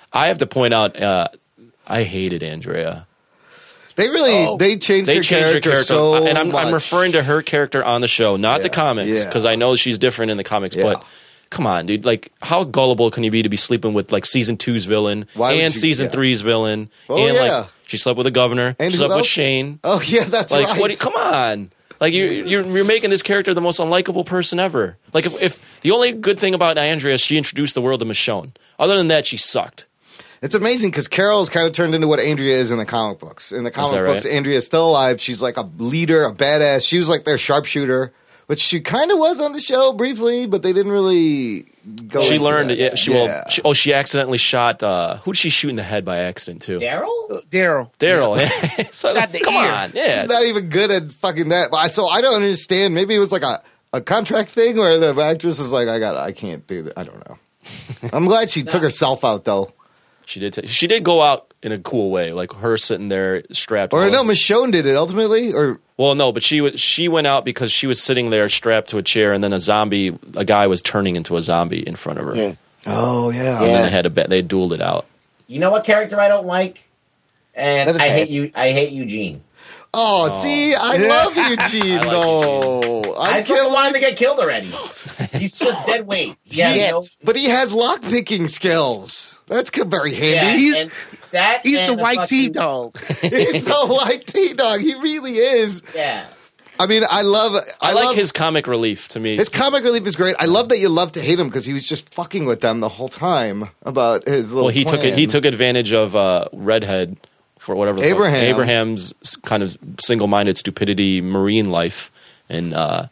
I have to point out, uh, I hated Andrea. They really Oh. they changed They their changed her character, character, so and I'm, much. I'm referring to her character on the show, not Yeah, the comics, yeah. because I know she's different in the comics. Yeah. But come on, dude! Like, how gullible can you be to be sleeping with like season two's villain Why would and you- season yeah. three's villain, Oh, and yeah. like she slept with the governor, And she who slept with else? Shane. Oh yeah, that's Like, right. what? Come on! Like you, you're you're making this character the most unlikable person ever. Like, if, if the only good thing about Andrea is she introduced the world to Michonne. Other than that, she sucked. It's amazing because Carol's kind of turned into what Andrea is in the comic books. In the comic that books, right? Andrea is still alive. She's like a leader, a badass. She was like their sharpshooter, which she kind of was on the show briefly, but they didn't really go. She into learned. that. Yeah, she, Yeah. Well, she, oh, she accidentally shot. Uh, who did she shoot in the head by accident too? Daryl? Daryl. Daryl. So, Shot the come ear. on, yeah. She's not even good at fucking that. But I- So I don't understand. Maybe it was like a, a contract thing where the actress is like, I got, I can't do that. I don't know. I'm glad she took herself out though. She did. T- she did go out in a cool way, like her sitting there strapped. Or all no, this- Michonne did it ultimately. Or well, no, but she w- she went out because she was sitting there strapped to a chair, and then a zombie, a guy was turning into a zombie in front of her, Yeah. oh yeah, and then Yeah. they had a bet. They dueled it out. You know what character I don't like? And Let us I have hate it. you. I hate Eugene. Oh, see, I Yeah. love Eugene. I like though. I, I fucking can't want him to get killed already. He's just dead weight. Yeah, Yes. no, But he has lock picking skills. That's c- very yeah. handy. He's- and that He's and the white fucking- tea dog. He's the white T dog. He really is. Yeah. I mean, I love. I, I, like love, his comic relief. To me, his comic relief is great. I love that you love to hate him because he was just fucking with them the whole time about his little. well, he took it. plan. He took advantage of uh, Redhead for whatever the fuck- Abraham. Abraham's s- kind of single-minded stupidity, marine life, and uh,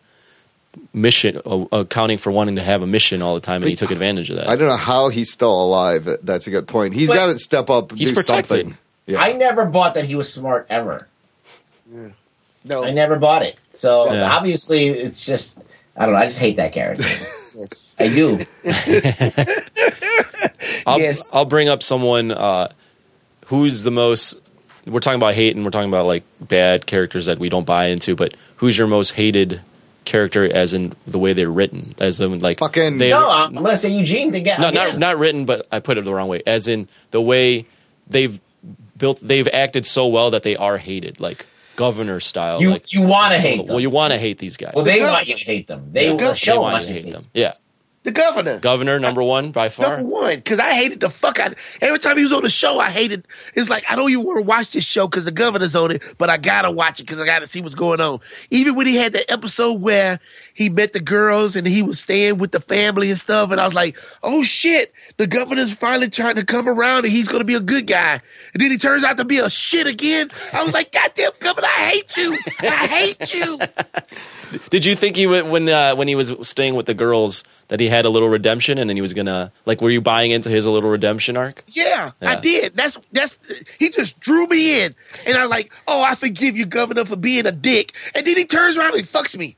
mission, uh, accounting for wanting to have a mission all the time, and he took advantage of that. I don't know how he's still alive. That's a good point. He's But- got to step up. And He's do protected. Something. Yeah. I never bought that he was smart ever. No. I never bought it. So Yeah. obviously, it's just I don't know. I just hate that character. Yes. I do. I'll, Yes. I'll bring up someone uh, who's the most. We're talking about hate, and we're talking about like bad characters that we don't buy into. But who's your most hated character, as in the way they're written, as in like Fucking- they, No, I'm going to say Eugene to get. no, again. not not written, but I put it the wrong way. As in the way they've built, they've acted so well that they are hated, like Governor style. You like, you want to some of hate the- them. Well, you want to hate these guys. Well, they The want you governor. to hate them. They The the governor. show they wants want you you to to hate them. Yeah, The governor. Governor number one by far. Number one, because I hated the fuck out. Every time he was on the show, I hated. It's like I don't even want to watch this show because the governor's on it, but I gotta watch it because I gotta see what's going on. Even when he had that episode where he met the girls and he was staying with the family and stuff, and I was like, "Oh shit, the governor's finally trying to come around and he's gonna be a good guy." And then he turns out to be a shit again. I was like, "Goddamn governor, I hate you! I hate you!" Did you think he would, when uh, when he was staying with the girls, that he had a little redemption, and then he was gonna like? Were you buying into his little redemption arc? Yeah, I Yeah. did. That's that's he just drew me in, and I'm like, oh, I forgive you, Governor, for being a dick. And then he turns around and fucks me.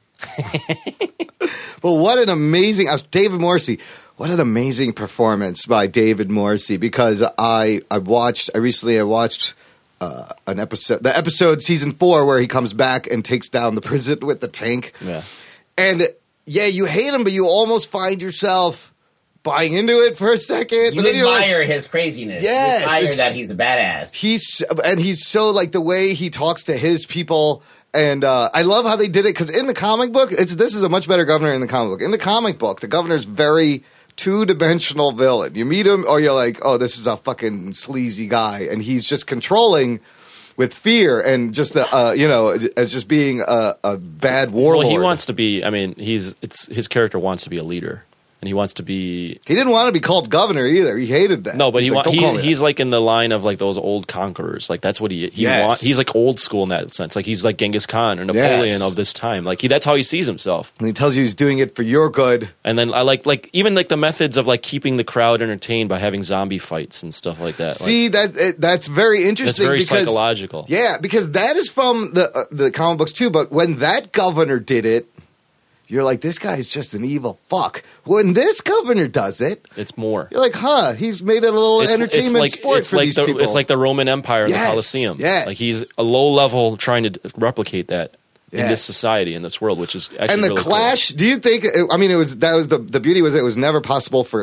But what an amazing uh, David Morrissey. What an amazing performance by David Morrissey, because I I watched I recently I watched uh, an episode the episode season four where he comes back and takes down the prison with the tank. Yeah. And yeah, you hate him, but you almost find yourself buying into it for a second. You but then you're like, admire his craziness. Yes, you admire it's- that he's a badass. he's and he's so like the way he talks to his people, and uh, I love how they did it because in the comic book, it's this is a much better governor in the comic book. In the comic book, the governor's very two dimensional villain. You meet him, or you're like, oh, this is a fucking sleazy guy, and he's just controlling with fear and just uh, uh, you know as just being a, a bad warlord. Well, he wants to be. I mean, he's it's his character wants to be a leader, and he wants to be. He didn't want to be called governor either. He hated that. No, but He's he, like, wa- "Don't call me he that." he's like in the line of like those old conquerors. Like that's what he he Yes. want. He's like old school in that sense. Like he's like Genghis Khan or Napoleon Yes. of this time. Like he that's how he sees himself. and he tells you he's doing it for your good. And then I like like even like the methods of like keeping the crowd entertained by having zombie fights and stuff like that. See like, that it, that's very that's interesting. very because, psychological. Yeah, because that is from the uh, the comic books too. But when that governor did it, you're like, this guy's just an evil fuck. When this governor does it, It's more. you're like, huh? He's made it a little It's, entertainment it's like sport it's for like these the people. it's like the Roman Empire in Yes, the Colosseum. yes. Like he's a low level trying to d- replicate that in Yes. this society in this world, which is actually and the really clash. Do you think? I mean, it was that was the the beauty was it was never possible for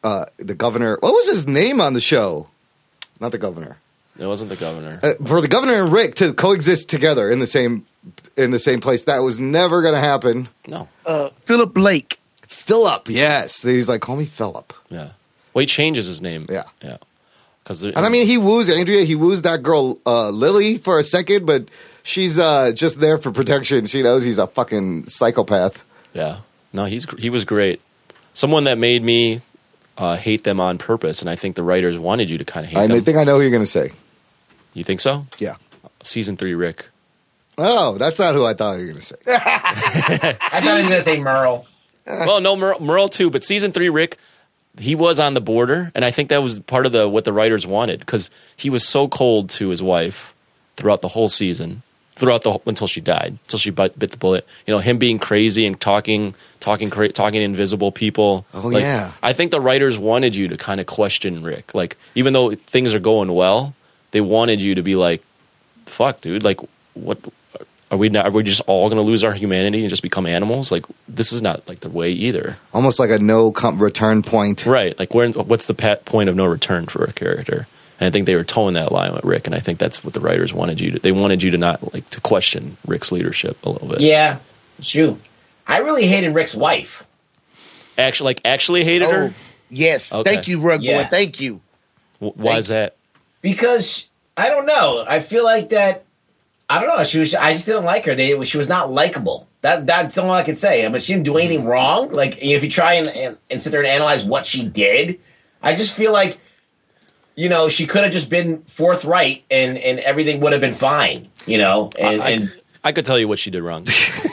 uh, the governor. What was his name on the show? Not the governor. It wasn't the governor. Uh, for the governor and Rick to coexist together in the same in the same place, that was never going to happen. No. Uh, Philip Blake. Philip, yes. He's like, call me Philip. Yeah. Well, he changes his name. Yeah. Yeah. Because and I mean, he woos Andrea. He woos that girl uh, Lily for a second, but she's uh, just there for protection. She knows he's a fucking psychopath. Yeah. No, he's he was great. Someone that made me uh, hate them on purpose, and I think the writers wanted you to kind of hate I them. think I know who you're going to say. You think so? Yeah. Season three, Rick. Oh, that's not who I thought you were going to say. I thought he was going to say Merle. Well, no, Merle, Merle too, but season three, Rick, he was on the border, and I think that was part of the what the writers wanted because he was so cold to his wife throughout the whole season, throughout the until she died, until she bit, bit the bullet. You know, him being crazy and talking, talking, cra- talking to invisible people. Oh like, yeah, I think the writers wanted you to kind of question Rick, like even though things are going well, they wanted you to be like, "Fuck, dude, like what." Are we not? Are we just all going to lose our humanity and just become animals? Like this is not like the way either. Almost like a no com- return point, right? Like where? What's the pat point of no return for a character? And I think they were towing that line with Rick, and I think that's what the writers wanted you to. They wanted you to not like to question Rick's leadership a little bit. Yeah, shoot. I really hated Rick's wife. Actually, like actually hated Oh, her. yes. Okay. Thank you, Rug Yeah. Boy. Thank you. W- Why Thank is that? Because I don't know. I feel like that. I don't know. She was. I just didn't like her. They. She was not likable. That. That's all I could say. I mean, she didn't do anything wrong. Like if you try and, and and sit there and analyze what she did, I just feel like, you know, she could have just been forthright and and everything would have been fine. You know, and I, and I could tell you what she did wrong.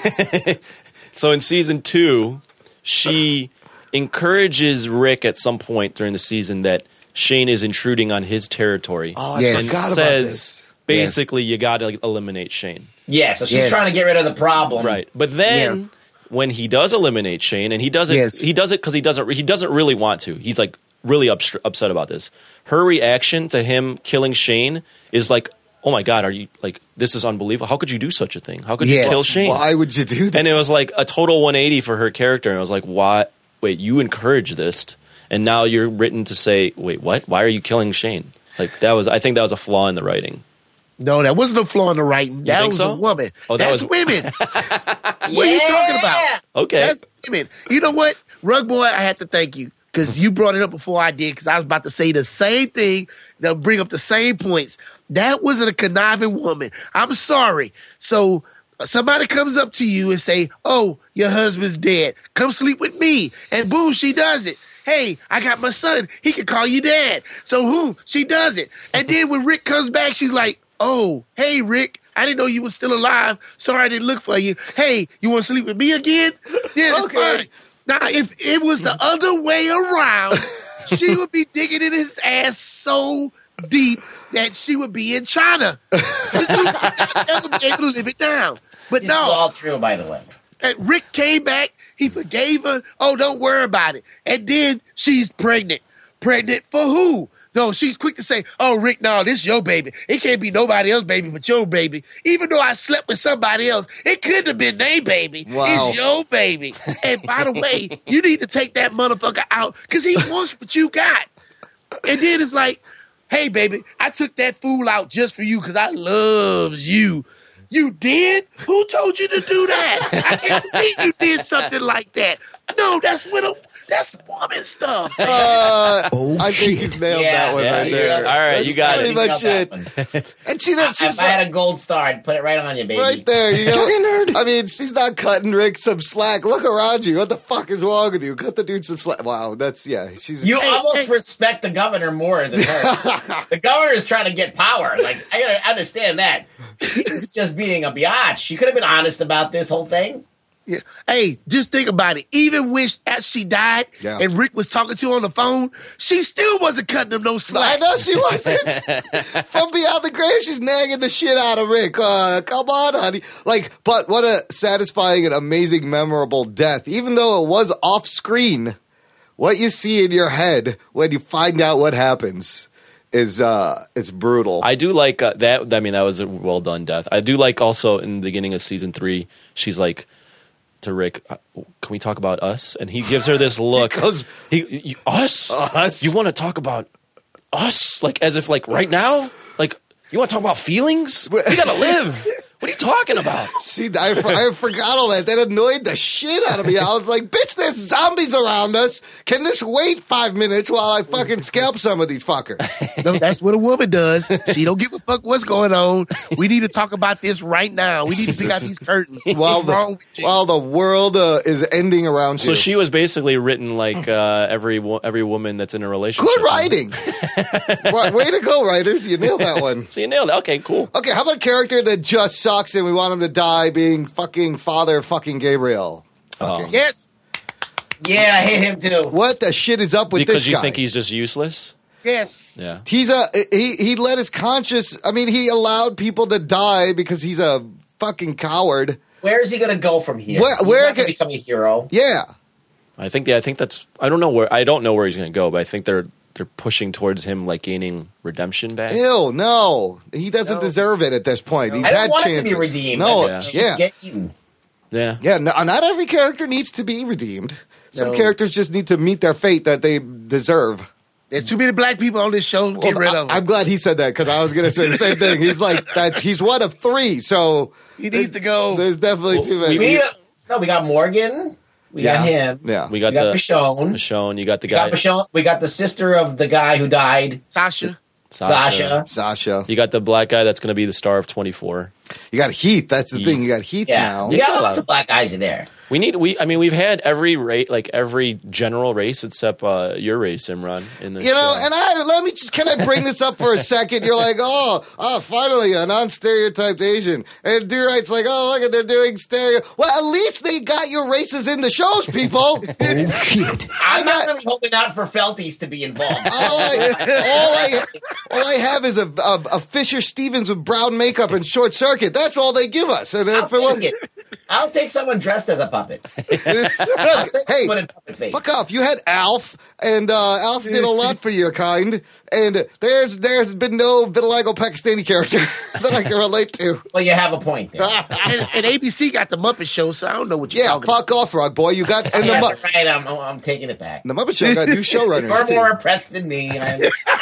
So in season two, she encourages Rick at some point during the season that Shane is intruding on his territory. Oh, I Yes. and forgot about says this. basically you got to eliminate Shane. yeah. So she's Yes. trying to get rid of the problem. Right. But then Yeah. when he does eliminate Shane, and he does it, Yes. he does it because he doesn't he doesn't really want to. He's like really ups- upset about this. Her reaction to him killing Shane is like, "Oh my God, are you like this is unbelievable? How could you do such a thing? How could Yes. you kill Shane?" Why would you do that? And it was like a total one eighty for her character. And I was like, "What? Wait, you encourage this, and now you're written to say, wait, what? Why are you killing Shane?" Like that was, I think that was a flaw in the writing. No, that wasn't a flaw in the writing. That think was so? a woman. Oh, that That's was- women. What are you talking about? Okay, That's women. You know what, Rug Boy? I have to thank you because you brought it up before I did. Because I was about to say the same thing. They'll bring up the same points. That wasn't a conniving woman. I'm sorry. So uh, somebody comes up to you and say, "Oh, your husband's dead. Come sleep with me." And boom, she does it. Hey, I got my son. He can call you dad. So who? She does it. And then when Rick comes back, she's like, "Oh, hey, Rick. I didn't know you were still alive. Sorry I didn't look for you. Hey, you want to sleep with me again?" Yeah, that's Okay. fine. Now, if it was the other way around, she would be digging in his ass so deep that she would be in China. This dude would not ever be able to live it down. But This is no, all true, by the way. and Rick came back. He forgave her. Oh, don't worry about it. And then she's pregnant. Pregnant for who? No, she's quick to say, "Oh, Rick, no, this is your baby. It can't be nobody else's baby but your baby. Even though I slept with somebody else, it couldn't have been their baby. Wow. It's your baby." And by the way, you need to take that motherfucker out because he wants what you got. And then it's like, "Hey, baby, I took that fool out just for you because I loves you." You did? Who told you to do that? I can't believe you did something like that. No, that's what a, that's woman stuff. Uh, Oh, I think he's nailed Yeah, that one yeah, right yeah. there. All right, That's you got pretty it. much Nailed it. that one. And she knows she's If I had a gold star, I'd put it right on you, baby. right there. You know, I mean, she's not cutting Rick some slack. Look around you. What the fuck is wrong with you? Cut the dude some slack. Wow, that's yeah. She's You Hey, almost hey. respect the governor more than her. The governor is trying to get power. Like, I gotta understand that. She's just being a biatch. She could have been honest about this whole thing. Yeah. Hey, just think about it. Even when she, as she died Yeah. and Rick was talking to her on the phone, she still wasn't cutting him no I slack. know she wasn't. From beyond the grave, she's nagging the shit out of Rick. Uh, come on, honey. Like, but what a satisfying and amazing, memorable death. Even though it was off screen, what you see in your head when you find out what happens is uh, it's brutal. I do like uh, that. I mean, that was a well done death. I do like also in the beginning of season three, she's like to Rick, uh, "Can we talk about us?" And he gives her this look. Because he, you, us, Us? You want to talk about us, like as if like right now, like you want to talk about feelings? We gotta live. What are you talking about? See, I, I forgot all that. That annoyed the shit out of me. I was like, bitch, there's zombies around us. Can this wait five minutes while I fucking scalp some of these fuckers? No, that's what a woman does. She don't give a fuck what's going on. We need to talk about this right now. We need to pick out these curtains. While What's wrong the, with you? while the world uh, is ending around So you. she was basically written like uh, every wo- every woman that's in a relationship. Good writing. Wa- Way to go, writers. You nailed that one. So you nailed it. Okay, cool. Okay, how about a character that just sucks and we want him to die being fucking Father fucking Gabriel? Fucking. Yes, Yeah, I hate him too. What the shit is up with Because this you guy? think he's just useless. yes. Yeah. He's a he. He let his conscience. I mean, he allowed people to die because he's a fucking coward. Where is he going to go from here? Where- He's where not going can- to become a hero. Yeah. I think yeah, I think that's I don't know where I don't know where he's going to go, but I think they're they're pushing towards him like gaining redemption back. Ew, no, he doesn't No. deserve it at this point. He's I don't had want chances. him to be redeemed. No, I yeah, think he yeah, should get eaten. Yeah. no, not every character needs to be redeemed. Some No. characters just need to meet their fate that they deserve. There's too many black people on this show. Get Well, rid I, of them. I'm glad he said that because I was going to say the same thing. He's like that. He's one of three, so He needs to go. there's definitely Well, too many. We need a, no, we got Morgan. We yeah. got him. Yeah, We We got, got the Michonne. Michonne, you got the We got guy Michonne. We got the sister of the guy who died, Sasha. Sasha. Sasha. You got the black guy that's going to be the star of twenty-four. You got Heath. That's the Heath. thing. You got Heath Yeah, now. we got lots of black guys in there. We need we I mean we've had every rate like every general race except uh, your race, Imran, in this You know, show. and I let me just can I bring this up for a second? You're like, oh, oh, finally a non-stereotyped Asian, and Do Right's like, oh, look at they're doing stereo. Well, at least they got your races in the shows, people. Oh shit! I'm not got- really hoping out for Felties to be involved. All I, all I, all I have is a, a, a Fisher Stevens with brown makeup and Short Circuit. That's all they give us. And I'll if it was, take it. I'll take someone dressed as a puppet. I'll look, take hey, someone in puppet face. fuck off. You had Alf, and uh, Alf did a lot for your kind. And there's there's been no vitiligo Pakistani character that I can relate to. Well, you have a point there. And, and A B C got the Muppet Show, so I don't know what you're Yeah, talking fuck off, Rug Boy. You got and the, Yeah, Mu- you're right. I'm, I'm taking it back. the Muppet Show got new showrunners. You're too. more oppressed than me. I'm-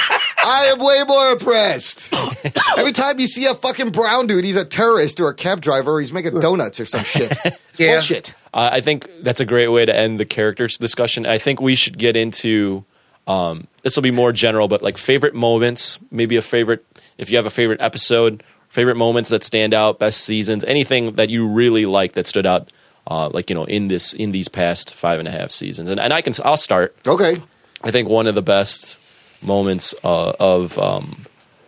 I am way more oppressed. Every time you see a fucking brown dude, he's a terrorist or a cab driver, or he's making donuts or some shit. It's Yeah. bullshit. Uh, I think that's a great way to end the characters discussion. I think we should get into um, this will be more general, but like favorite moments, maybe a favorite if you have a favorite episode, favorite moments that stand out, best seasons, anything that you really like that stood out, uh, like you know in this in these past five and a half seasons. And and I can I'll start. Okay. I think one of the best moments uh, of um,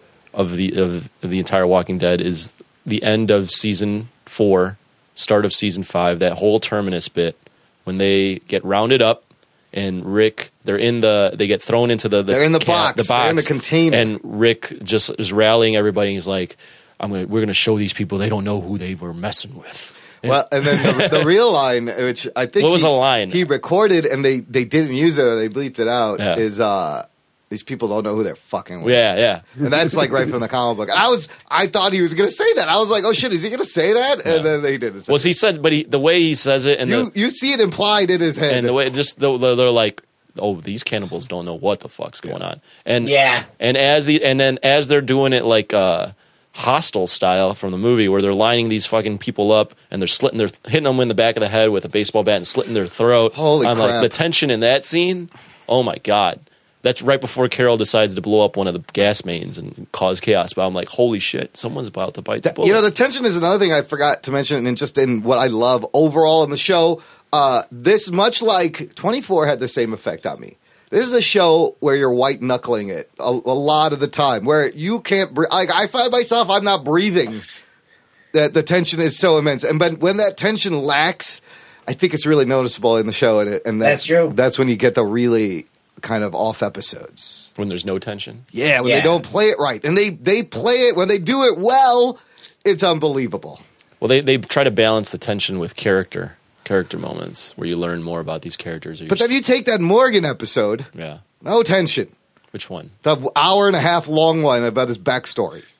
of the of, of the entire Walking Dead is the end of season four, start of season five. That whole terminus bit when they get rounded up and Rick, they're in the they get thrown into the, the They're in the ca- box. the box, They're in the container. and Rick just is rallying everybody. And he's like, "I'm gonna we're gonna show these people they don't know who they were messing with." Well, and then the, the real line, which I think What was he, the line? he recorded and they, they didn't use it or they bleeped it out, Yeah. is uh, these people don't know who they're fucking with. Yeah, yeah. And that's like right from the comic book. And I was, I thought he was going to say that. I was like, oh shit, is he going to say that? And Yeah. then he didn't. Say Was he said? But he the way he says it and you, the you see it implied in his head. and the way just the, the, they're like, oh, these cannibals don't know what the fuck's going on. And Yeah. and as the and then as they're doing it like uh, Hostile style from the movie, where they're lining these fucking people up and they're slitting their hitting them in the back of the head with a baseball bat and slitting their throat. Holy I'm crap. like the tension in that scene. Oh my god. That's right before Carol decides to blow up one of the gas mains and cause chaos. But I'm like, holy shit, someone's about to bite the That- bullet. you know, the tension is another thing I forgot to mention, and just in what I love overall in the show. Uh, this, much like twenty-four, had the same effect on me. This is a show where you're white knuckling it a, a lot of the time, where you can't breathe. Like, I find myself, I'm not breathing. That the tension is so immense, and but when that tension lacks, I think it's really noticeable in the show, and, it, and That's true. That's when you get the really kind of off episodes. when there's no tension. Yeah, when Yeah. they don't play it right, and they they play it when they do it well, it's unbelievable. Well, they they try to balance the tension with character character moments where you learn more about these characters. or But you're then you take that Morgan episode, yeah. no tension. Which one? The hour and a half long one about his backstory.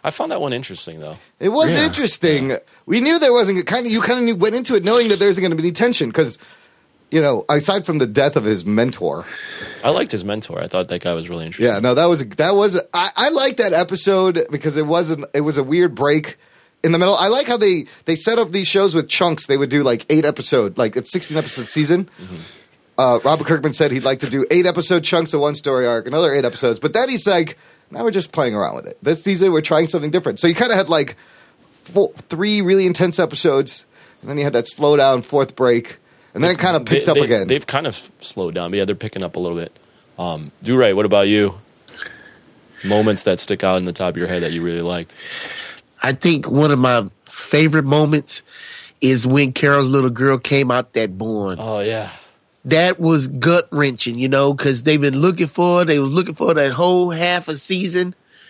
I found that one interesting, though. It was Yeah. interesting. We knew there wasn't kind of you kind of knew, went into it knowing that there wasn't going to be any tension because, you know, aside from the death of his mentor. I liked his mentor. I thought that guy was really interesting. Yeah, no, that was that was I, I liked that episode because it wasn't it was a weird break in the middle. I like how they they set up these shows with chunks. They would do like eight episode, like it's sixteen episode season. Mm-hmm. Uh, Robert Kirkman said he'd like to do eight episode chunks of one story arc, another eight episodes. But then he's like, now we're just playing around with it. This season we're trying something different. So you kind of had like four, three really intense episodes, and then you had that slow down fourth break. And then it kind of picked they, up they, again. They've kind of slowed down, but yeah, they're picking up a little bit. Um, Do-Right, what about you? Moments that stick out in the top of your head that you really liked. I think one of my favorite moments is when Carol's little girl came out that barn. Oh, yeah. That was gut wrenching, you know, because they've been looking for her. They was looking for her that whole half a season,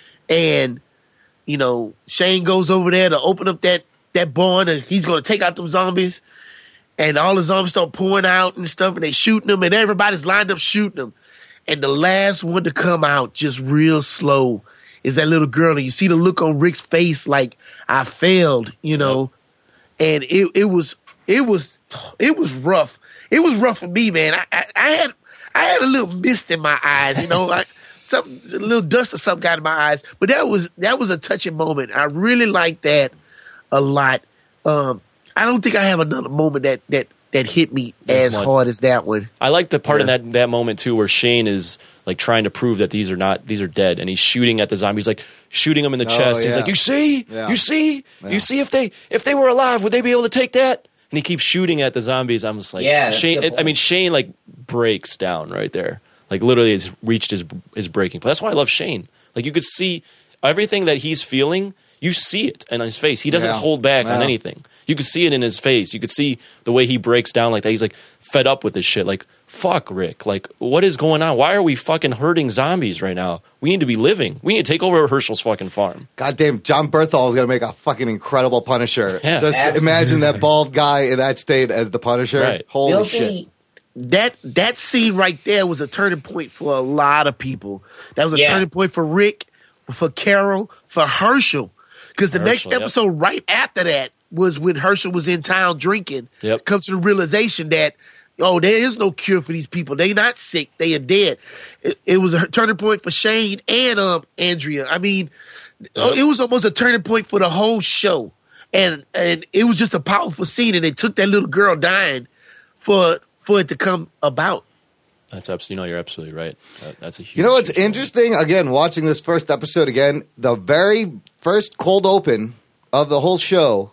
and you know Shane goes over there to open up that that barn, and he's going to take out them zombies. And all the zombies start pouring out and stuff, and they shooting them, and everybody's lined up shooting them. And the last one to come out, just real slow, is that little girl. And you see the look on Rick's face, like I failed, you know. Yep. And it it was it was it was rough. It was rough for me, man. I, I, I had I had a little mist in my eyes, you know, like something, a little dust or something got in my eyes. But that was that was a touching moment. I really liked that a lot. Um, I don't think I have another moment that that that hit me That's as one. hard as that one. I like the part Yeah. in that that moment too, where Shane is like trying to prove that these are not these are dead, and he's shooting at the zombies, like shooting them in the Oh, chest. He's yeah. like, "You see, Yeah. you see, Yeah. you see if they if they were alive, would they be able to take that?" And he keeps shooting at the zombies. I'm just like, Yeah, that's a Shane. good I mean, point. Shane like breaks down right there. Like literally, has reached his his breaking point. That's why I love Shane. Like you could see everything that he's feeling. You see it in his face. He doesn't Yeah. hold back on Yeah. anything. You could see it in his face. You could see the way he breaks down like that. He's like fed up with this shit. Like, fuck, Rick. Like, what is going on? Why are we fucking hurting zombies right now? We need to be living. We need to take over Herschel's fucking farm. Goddamn, John Berthol is going to make a fucking incredible Punisher. Yeah. Just Absolutely. imagine that bald guy in that state as the Punisher. Right. Holy You'll shit. see. That that scene right there was a turning point for a lot of people. That was a Yeah. turning point for Rick, for Carol, for Herschel. Because the next Herschel, yep. episode right after that was when Herschel was in town drinking. Yep. Come to the realization that, oh, there is no cure for these people. They not sick. They are dead. It, it was a turning point for Shane and um Andrea. I mean, oh, it was almost a turning point for the whole show. And and it was just a powerful scene. And it took that little girl dying for for it to come about. That's absolutely, you know, you're absolutely right. That, that's a huge. You know what's huge moment. interesting? Again, watching this first episode again, the very first cold open of the whole show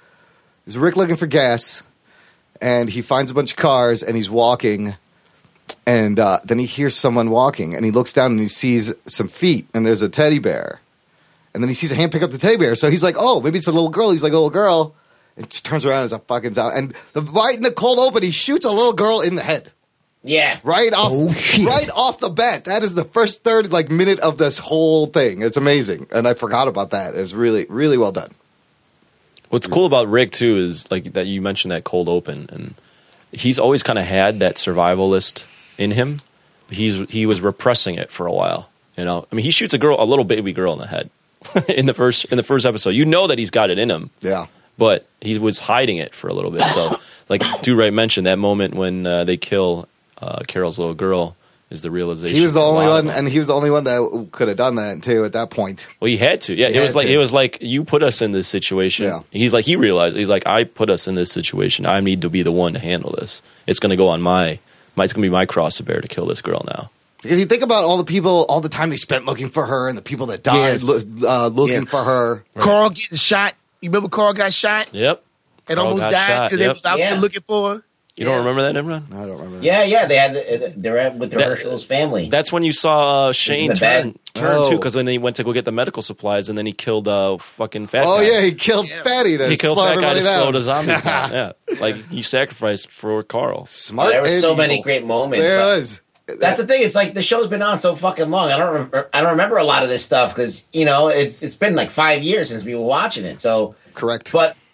is Rick looking for gas, and he finds a bunch of cars, and he's walking, and uh, then he hears someone walking, and he looks down and he sees some feet, and there's a teddy bear, and then he sees a hand pick up the teddy bear, so he's like, oh, maybe it's a little girl. He's like, a little girl, and just turns around as a fucking zombie, and the, right in the cold open, he shoots a little girl in the head. Yeah. Right off, Oh, shit. right off the bat. That is the first third like minute of this whole thing. It's amazing, and I forgot about that. It was really, really well done. What's cool about Rick too is like that you mentioned that cold open, and he's always kind of had that survivalist in him. He's he was repressing it for a while. You know, I mean, he shoots a girl, a little baby girl in the head in the first in the first episode. You know that he's got it in him. Yeah, But he was hiding it for a little bit. So, like Do-Right mentioned, that moment when uh, they kill uh, Carol's little girl is the realization. he was the for a only lot one, of them. and he was the only one that could have done that too. At that point, Well, he had to. Yeah, He it was had like to. it was like you put us in this situation. Yeah. He's like he realized he's like I put us in this situation. I need to be the one to handle this. It's going to go on my, my it's going to be my cross to bear to kill this girl now. because you think about all the people, all the time they spent looking for her, and the people that died Yes. lo- uh, looking Yeah. for her. Carl getting shot. You remember Carl got shot Yep. and Carl almost got died shot, because they yep. was out Yeah. there looking for her? You don't remember that, Imran? I don't remember. That. Yeah, yeah. They had they're at with the That- Herschel's family. That's when you saw uh, Shane the turn bed. turn Oh. too, because then he went to go get the medical supplies, and then he killed uh, fucking fat. Oh guy. yeah, he killed Yeah. Fatty to He killed slow fat guy to everybody slow down. the zombies down. Yeah, like he sacrificed for Carl. Smart. there were and so many evil. great moments. There but was. That's the thing. It's like the show's been on so fucking long. I don't remember. I don't remember a lot of this stuff because you know it's it's been like five years since we were watching it. So, Correct. but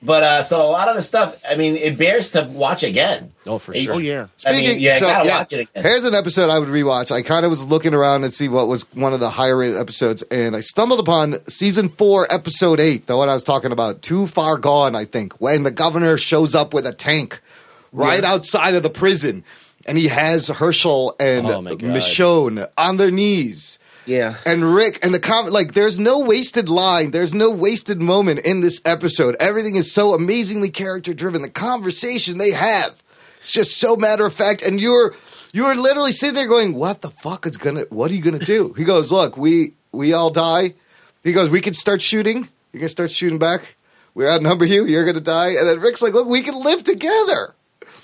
But uh, so a lot of the stuff, I mean, it bears to watch again. Oh, for Oh sure. yeah. I mean, Speaking- yeah, so, gotta yeah, watch it again. Here's an episode I would rewatch. I kind of was looking around and see what was one of the higher rated episodes, and I stumbled upon season four, episode eight, the one I was talking about, Too Far Gone, I think, when the governor shows up with a tank right Yeah. outside of the prison, and he has Herschel and Oh, my God. Michonne on their knees. Yeah. And Rick and the comment, like, there's no wasted line. There's no wasted moment in this episode. Everything is so amazingly character driven. The conversation they have, it's just so matter of fact. And you're you're literally sitting there going, "What the fuck is gonna? What are you gonna do?" He goes, "Look, we we all die." He goes, "We can start shooting. You can start shooting back. We outnumber you. You're gonna die." And then Rick's like, "Look, we can live together."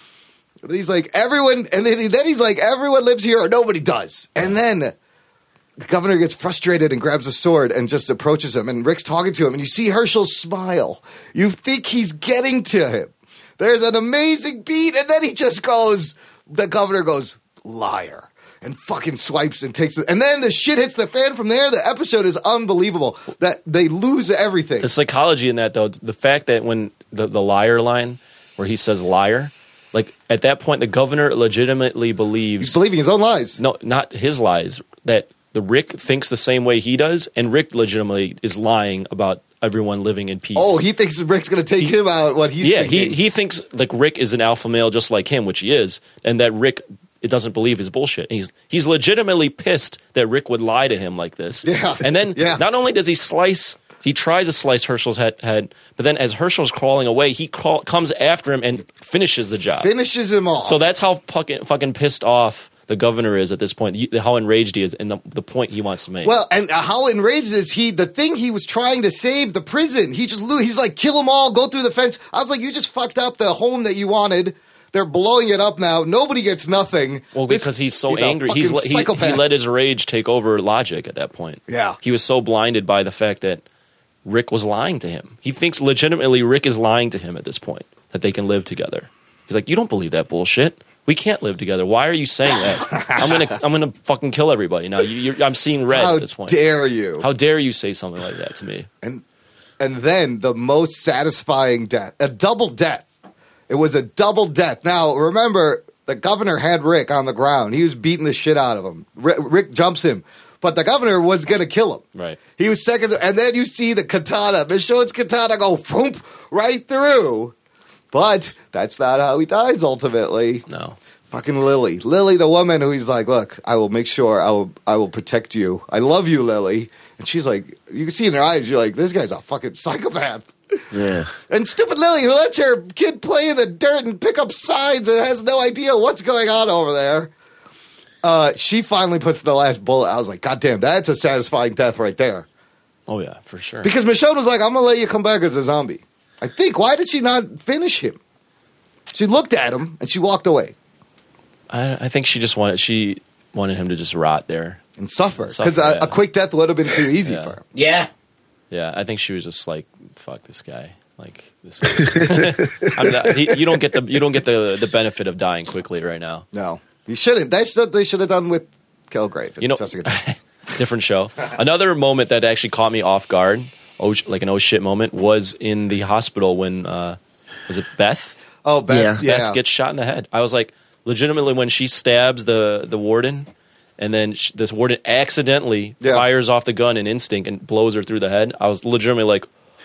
And he's like, "Everyone," and then, then he's like, "Everyone lives here or nobody does." And then the governor gets frustrated and grabs a sword and just approaches him. And Rick's talking to him. And you see Herschel smile. You think he's getting to him. There's an amazing beat. And then he just goes, the governor goes, liar. And fucking swipes and takes it. And then the shit hits the fan from there. The episode is unbelievable. That they lose everything. The psychology in that, though, the fact that when the, the liar line, where he says liar, like at that point, the governor legitimately believes. He's believing his own lies. No, not his lies. That the Rick thinks the same way he does, and Rick legitimately is lying about everyone living in peace. Oh, he thinks Rick's going to take him out. What he's yeah, thinking. he he thinks like Rick is an alpha male just like him, which he is, and that Rick it doesn't believe his bullshit. And he's he's legitimately pissed that Rick would lie to him like this. Yeah. And then Yeah. not only does he slice, he tries to slice Herschel's head, head but then as Herschel's crawling away, he crawl, comes after him and finishes the job. Finishes him off. So that's how fucking fucking pissed off the governor is at this point, you- how enraged he is, and the, the point he wants to make. Well, and how enraged is he? The thing he was trying to save, the prison, he just lo- he's like, kill them all, go through the fence. I was like, you just fucked up the home that you wanted. They're blowing it up now. Nobody gets nothing. Well, This- because he's so he's a angry, he's fucking le- he, psychopath. he let his rage take over logic at that point. Yeah. He was so blinded by the fact that Rick was lying to him. He thinks legitimately Rick is lying to him at this point, that they can live together. He's like, you don't believe that bullshit. We can't live together. Why are you saying that? I'm gonna, I'm gonna fucking kill everybody now. You, you're, I'm seeing red How at this point. dare you? How dare you say something like that to me? and and then the most satisfying death, a double death. It was a double death. Now remember, the governor had Rick on the ground. He was beating the shit out of him. Rick, Rick jumps him, but the governor was gonna kill him. Right. He was second, and then you see the katana, Michonne's katana go foomp right through. But that's not how he dies ultimately. No. Fucking Lily. Lily, the woman who he's like, look, I will make sure I will I will protect you. I love you, Lily. And she's like, you can see in her eyes, you're like, this guy's a fucking psychopath. Yeah. And stupid Lily, who lets her kid play in the dirt and pick up signs and has no idea what's going on over there. Uh, she finally puts the last bullet. I was like, God damn, that's a satisfying death right there. Oh yeah, for sure. Because Michonne was like, I'm going to let you come back as a zombie. I think. Why did she not finish him? She looked at him and she walked away I, I think she just wanted she wanted him to just rot there. and suffer. Suffer, Because a, yeah. a quick death would have been too easy Yeah. for him. Yeah. Yeah, I think she was just like, "Fuck this guy." Like this. Guy. I'm not, he, you don't get the you don't get the the benefit of dying quickly right now. No. You shouldn't. That's what they should have done with Kilgrave. and You know, Jessica Jones. different show. Another moment that actually caught me off guard, oh, sh- like an oh shit moment, was in the hospital when uh, was it Beth? Oh, Beth. Yeah. Yeah. Beth gets shot in the head. I was like, legitimately, when she stabs the the warden, and then sh- this warden accidentally Yeah. fires off the gun in instinct and blows her through the head. I was legitimately like,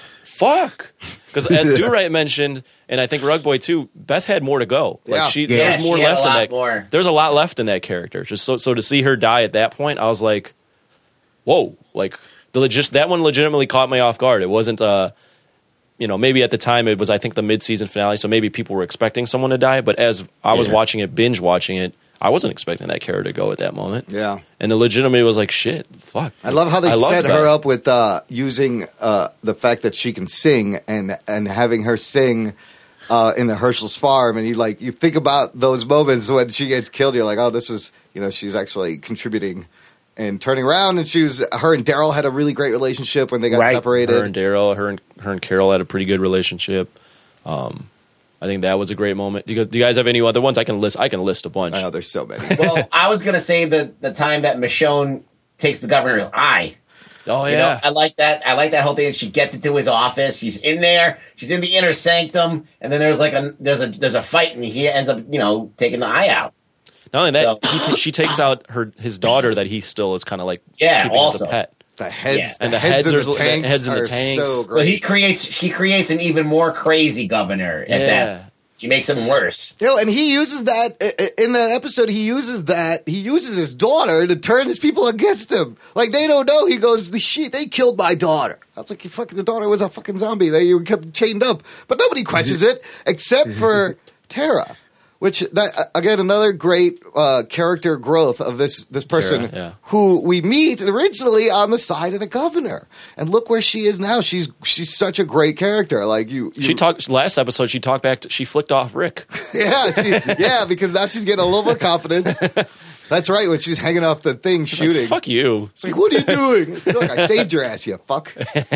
fuck. Because as Do-Right mentioned, and I think Rug Boy too, Beth had more to go. Yeah. Like she, Yeah, there was more she had left a in lot that. more. There's a lot left in that character. Just so so to see her die at that point, I was like, whoa. Like the legit that one legitimately caught me off guard. It wasn't uh you know, maybe at the time it was, I think, the mid-season finale, so maybe people were expecting someone to die. But as I was Yeah. watching it, binge watching it, I wasn't expecting that character to go at that moment. Yeah. And the legitimately was like, shit, fuck. I love how they I loved set Beth. her up with uh, using uh, the fact that she can sing and and having her sing uh, in the Herschel's farm, and you like you think about those moments when she gets killed. You're like, oh, this was you know she's actually contributing and turning around. And she was her and Daryl had a really great relationship when they got Right. separated. Her and Daryl, her and her and Carol had a pretty good relationship. Um, I think that was a great moment. Do you, guys, do you guys have any other ones? I can list. I can list a bunch. I know there's so many. Well, I was gonna say the the time that Michonne takes the governor's eye. Oh You yeah, know, I like that. I like that whole thing. That she gets into his office. She's in there. She's in the inner sanctum, and then there's like a there's a there's a fight, and he ends up you know taking the eye out. not only that, So- he ta- she takes out her his daughter that he still is kind of like Yeah, keeping also. as a pet. The heads, Yeah. the And the heads, heads in are- the the tanks heads in the are tanks. so So great. he creates she creates an even more crazy governor at Yeah. that. She makes him worse. You know, and he uses that i- i- in that episode. He uses that. He uses his daughter to turn his people against him. Like they don't know. He goes, "The shit, they killed my daughter." I was like, "You fucking the daughter was a fucking zombie. They you kept chained up." But nobody questions it except for Tara. Which that again another great uh, character growth of this this person Tara, yeah. who we meet originally on the side of the governor, and look where she is now. She's she's such a great character. Like you, you She talked last episode. She talked back. To, she flicked off Rick. yeah, she, yeah, because now she's getting a little more confidence. That's right. When she's hanging off the thing, shooting. Like, fuck you. It's like, what are you doing? Look, I saved your ass, you fuck.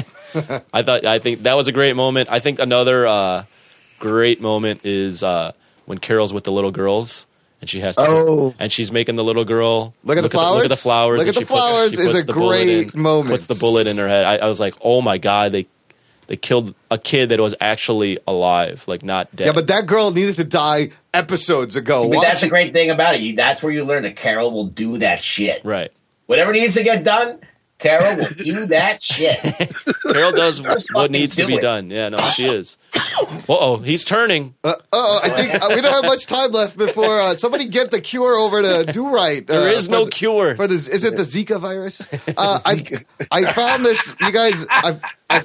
I thought. I think that was a great moment. I think another uh, great moment is uh, when Carol's with the little girls. And she has to, Oh. and she's making the little girl Look at the look at the flowers? flowers. Look and at she the flowers puts, she is puts a the bullet great in, moment. Puts the bullet in her head. I, I was like, oh my god, they they killed a kid that was actually alive, like not dead. Yeah, but that girl needed to die episodes ago. See, but Watch that's the it. great thing about it. You, that's where you learn that Carol will do that shit. right. Whatever needs to get done, Carol will do that shit. Carol does what fucking needs to do be it. done. Yeah, no, she is. Uh-oh, he's turning. Uh, oh, I think uh, we don't have much time left before uh, somebody get the cure over to Do Right. There uh, is for no the- cure. For this, is it the Zika virus? Uh, I I found this, you guys. I I,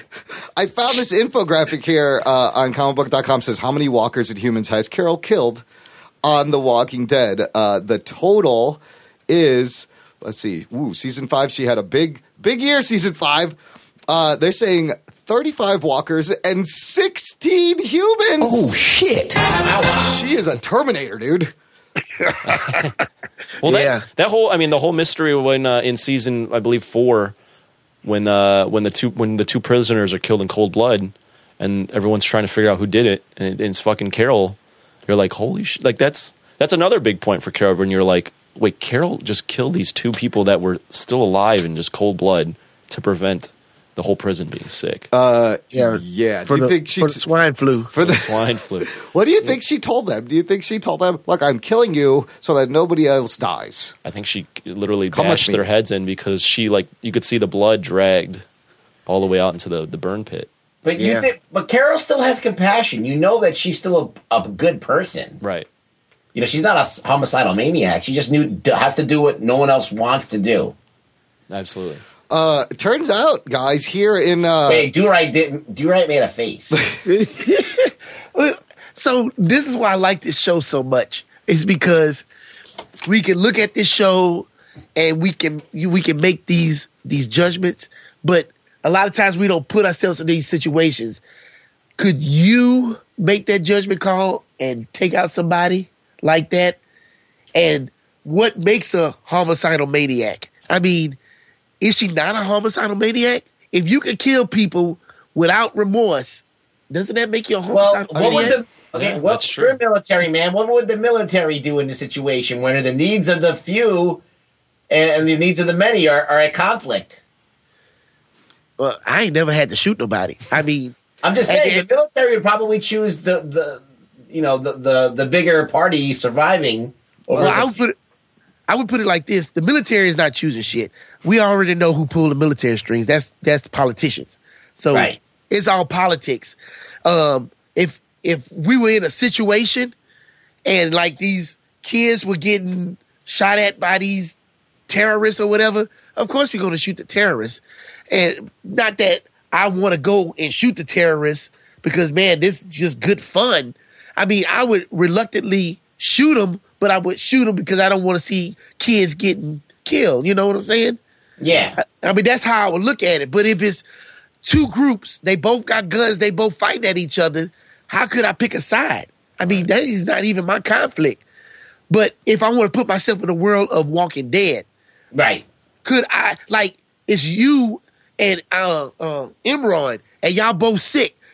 I found this infographic here uh, on comic book dot com. Says how many walkers and humans has Carol killed on The Walking Dead? Uh, the total is, let's see, ooh, season five. She had a big big year. Season five. Uh, they're saying thirty-five walkers and sixteen humans. Oh shit! She is a Terminator, dude. Well, Yeah. that, that whole, I mean, the whole mystery when uh, in season, I believe four, when uh, when the two when the two prisoners are killed in cold blood, and everyone's trying to figure out who did it, and it's fucking Carol. You're like, holy shit! Like that's that's another big point for Carol when you're like, wait, Carol just killed these two people that were still alive in just cold blood to prevent the whole prison being sick. Uh, Yeah, yeah. For Do you the, think she? for the swine flu. for the Swine flu. what do you think she told them? Do you think she told them, "Look, I'm killing you so that nobody else dies"? I think she literally Come with bashed me. their heads in because she like you could see the blood dragged all the way out into the, the burn pit. But Yeah. you think, but Carol still has compassion. You know that she's still a, a good person. Right. You know, she's not a homicidal maniac. She just knew has to do what no one else wants to do. Absolutely. Uh, it turns out, guys, here in uh, Wait, Do Right didn't. Do Right made a face. So this is why I like this show so much. It's because we can look at this show and we can you, we can make these these judgments, but a lot of times we don't put ourselves in these situations. Could you make that judgment call and take out somebody like that? And what makes a homicidal maniac? I mean, is she not a homicidal maniac? If you can kill people without remorse, doesn't that make you a well, homicidal what would maniac? the okay? Yeah, well, that's true. you're a military man. What would the military do in this situation where the needs of the few and the needs of the many are, are at conflict? Well, I ain't never had to shoot nobody. I mean, I'm just And- saying, and- the military would probably choose the the you know the the, the bigger party surviving. Over well, the I would put it, I would put it like this: the military is not choosing shit. We already know who pulled the military strings. That's that's the politicians. So Right. it's all politics. Um, if if we were in a situation and like these kids were getting shot at by these terrorists or whatever, of course we're going to shoot the terrorists. And not that I want to go and shoot the terrorists because, man, this is just good fun. I mean, I would reluctantly shoot them, but I would shoot them because I don't want to see kids getting killed. You know what I'm saying? yeah. I mean, that's how I would look at it. But if it's two groups, they both got guns, they both fighting at each other, how could I pick a side? I mean, that is not even my conflict. But if I want to put myself in the world of Walking Dead, Right. could I, like, it's you and uh, uh, Imran, and y'all both sick.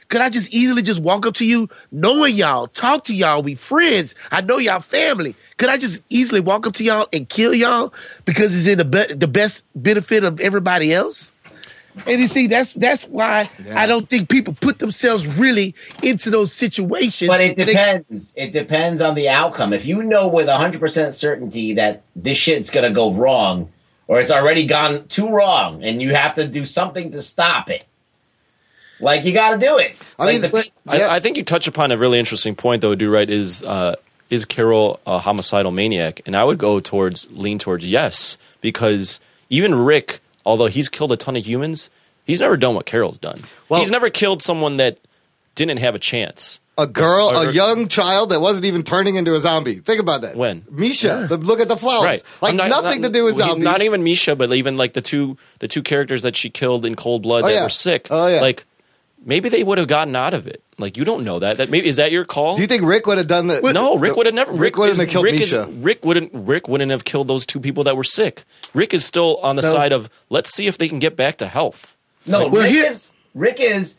could I just easily just walk up to you, knowing y'all, talk to y'all, we friends, I know y'all family. Could I just easily walk up to y'all and kill y'all because it's in the be- the best benefit of everybody else? And you see, that's that's why yeah. I don't think people put themselves really into those situations. But it depends. They, it depends on the outcome. If you know with one hundred percent certainty that this shit's going to go wrong or it's already gone too wrong and you have to do something to stop it, like, you got to do it. I like mean, the, but, I, I think you touch upon a really interesting point, though, Do Right, is uh, is Carol a homicidal maniac? And I would go towards, lean towards yes, because even Rick, although he's killed a ton of humans, he's never done what Carol's done. Well, he's never killed someone that didn't have a chance. A girl, or, or, a young child that wasn't even turning into a zombie. Think about that. When? Misha, yeah. the, look at the flowers. Right. Like, not, nothing not, to do with zombies. Not even Misha, but even like the two the two characters that she killed in cold blood oh, that yeah. were sick. Oh, yeah. Like, maybe they would have gotten out of it. Like, you don't know that. That maybe is that your call? Do you think Rick would have done that? No, Rick would have never. Rick, Rick wouldn't have killed Rick Misha. Is, Rick wouldn't. Rick wouldn't have killed those two people that were sick. Rick is still on the no. side of let's see if they can get back to health. No, like, well, Rick he, is Rick is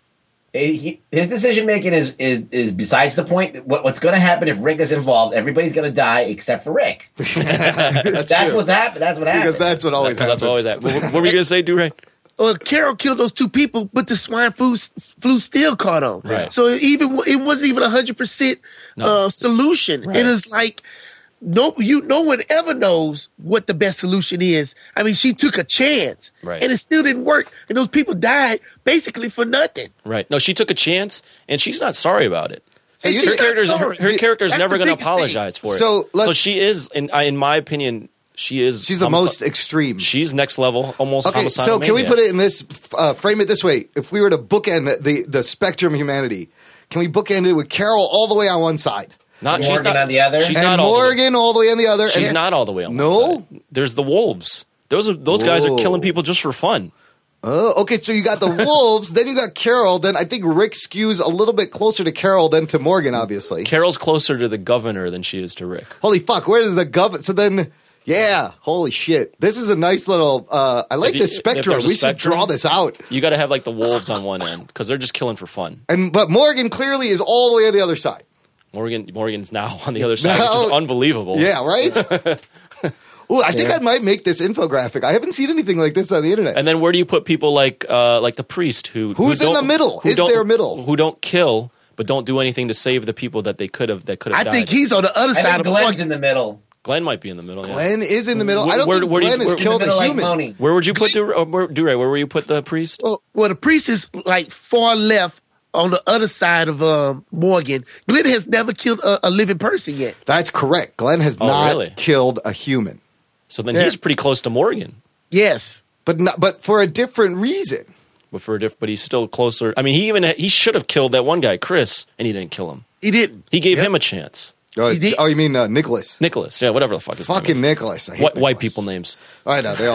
he, his decision making is, is is besides the point. What, what's going to happen if Rick is involved? Everybody's going to die except for Rick. that's that's what's happened. That's what happened. Because that's what always that's, happens. That's what always happens. What, what were you going to say, Do Right? Well, Carol killed those two people, but the swine flu, flu still caught on. Right. So even it wasn't even a hundred percent uh, solution. Right. It is like no, you, no one ever knows what the best solution is. I mean, she took a chance, right. and it still didn't work, and those people died basically for nothing. Right. No, she took a chance, and she's not sorry about it. And her she's character's, not her, sorry. her character's That's never the going to biggest apologize thing. for it. So, let's- so she is, in, in my opinion, she is. She's the homici- most extreme. She's next level, almost Okay, homicidal so can we maniac. put it in this, uh, frame it this way? If we were to bookend the, the spectrum of humanity, can we bookend it with Carol all the way on one side? Not, she's Morgan not, on the other? She's and not all the way- Morgan all the way on the other. She's and, not all the way on No? one side. There's the wolves. Those are those guys are Whoa. killing people just for fun. Oh, okay, so you got the wolves, then you got Carol, then I think Rick skews a little bit closer to Carol than to Morgan, obviously. Carol's closer to the governor than she is to Rick. Holy fuck, where does the gov... So then, yeah, holy shit. This is a nice little... Uh, I like If you- this if spectrum. there's a We spectrum- should draw this out. You got to have like the wolves on one end because they're just killing for fun. And But Morgan clearly is all the way on the other side. Morgan Morgan's now on the other side, which Now- is unbelievable. Yeah, right? Ooh, I think Yeah. I might make this infographic. I haven't seen anything like this on the internet. And then where do you put people like uh, like the priest who Who's who in don't- the middle? who Is don't- there a middle? who don't kill but don't do anything to save the people that they could have that could have I died? think he's on the other I side think of the Glenn's Morgan. in the middle. Glenn might be in the middle. Yeah. Glenn is in the middle. Where- I don't where- think where do you- Glenn where- has in In the killed middle a like human. Moni. Where would you put the uh, where, do right? Where would you put the priest? Well, well, the priest is like far left on the other side of um, Morgan. Glenn has never killed a, a living person yet. That's correct. Glenn has Oh, not really? killed a human. So then Yeah. he's pretty close to Morgan, Yes. But not, but for a different reason. but for a diff- but he's still closer. I mean, he even he should have killed that one guy, Chris, and he didn't kill him. He didn't. He gave Yep. him a chance. Oh, He did- oh, you mean uh, Nicholas? Nicholas, yeah, whatever the fuck his Fucking name is. Nicholas. I hate What white Nicholas. people names? I know they all.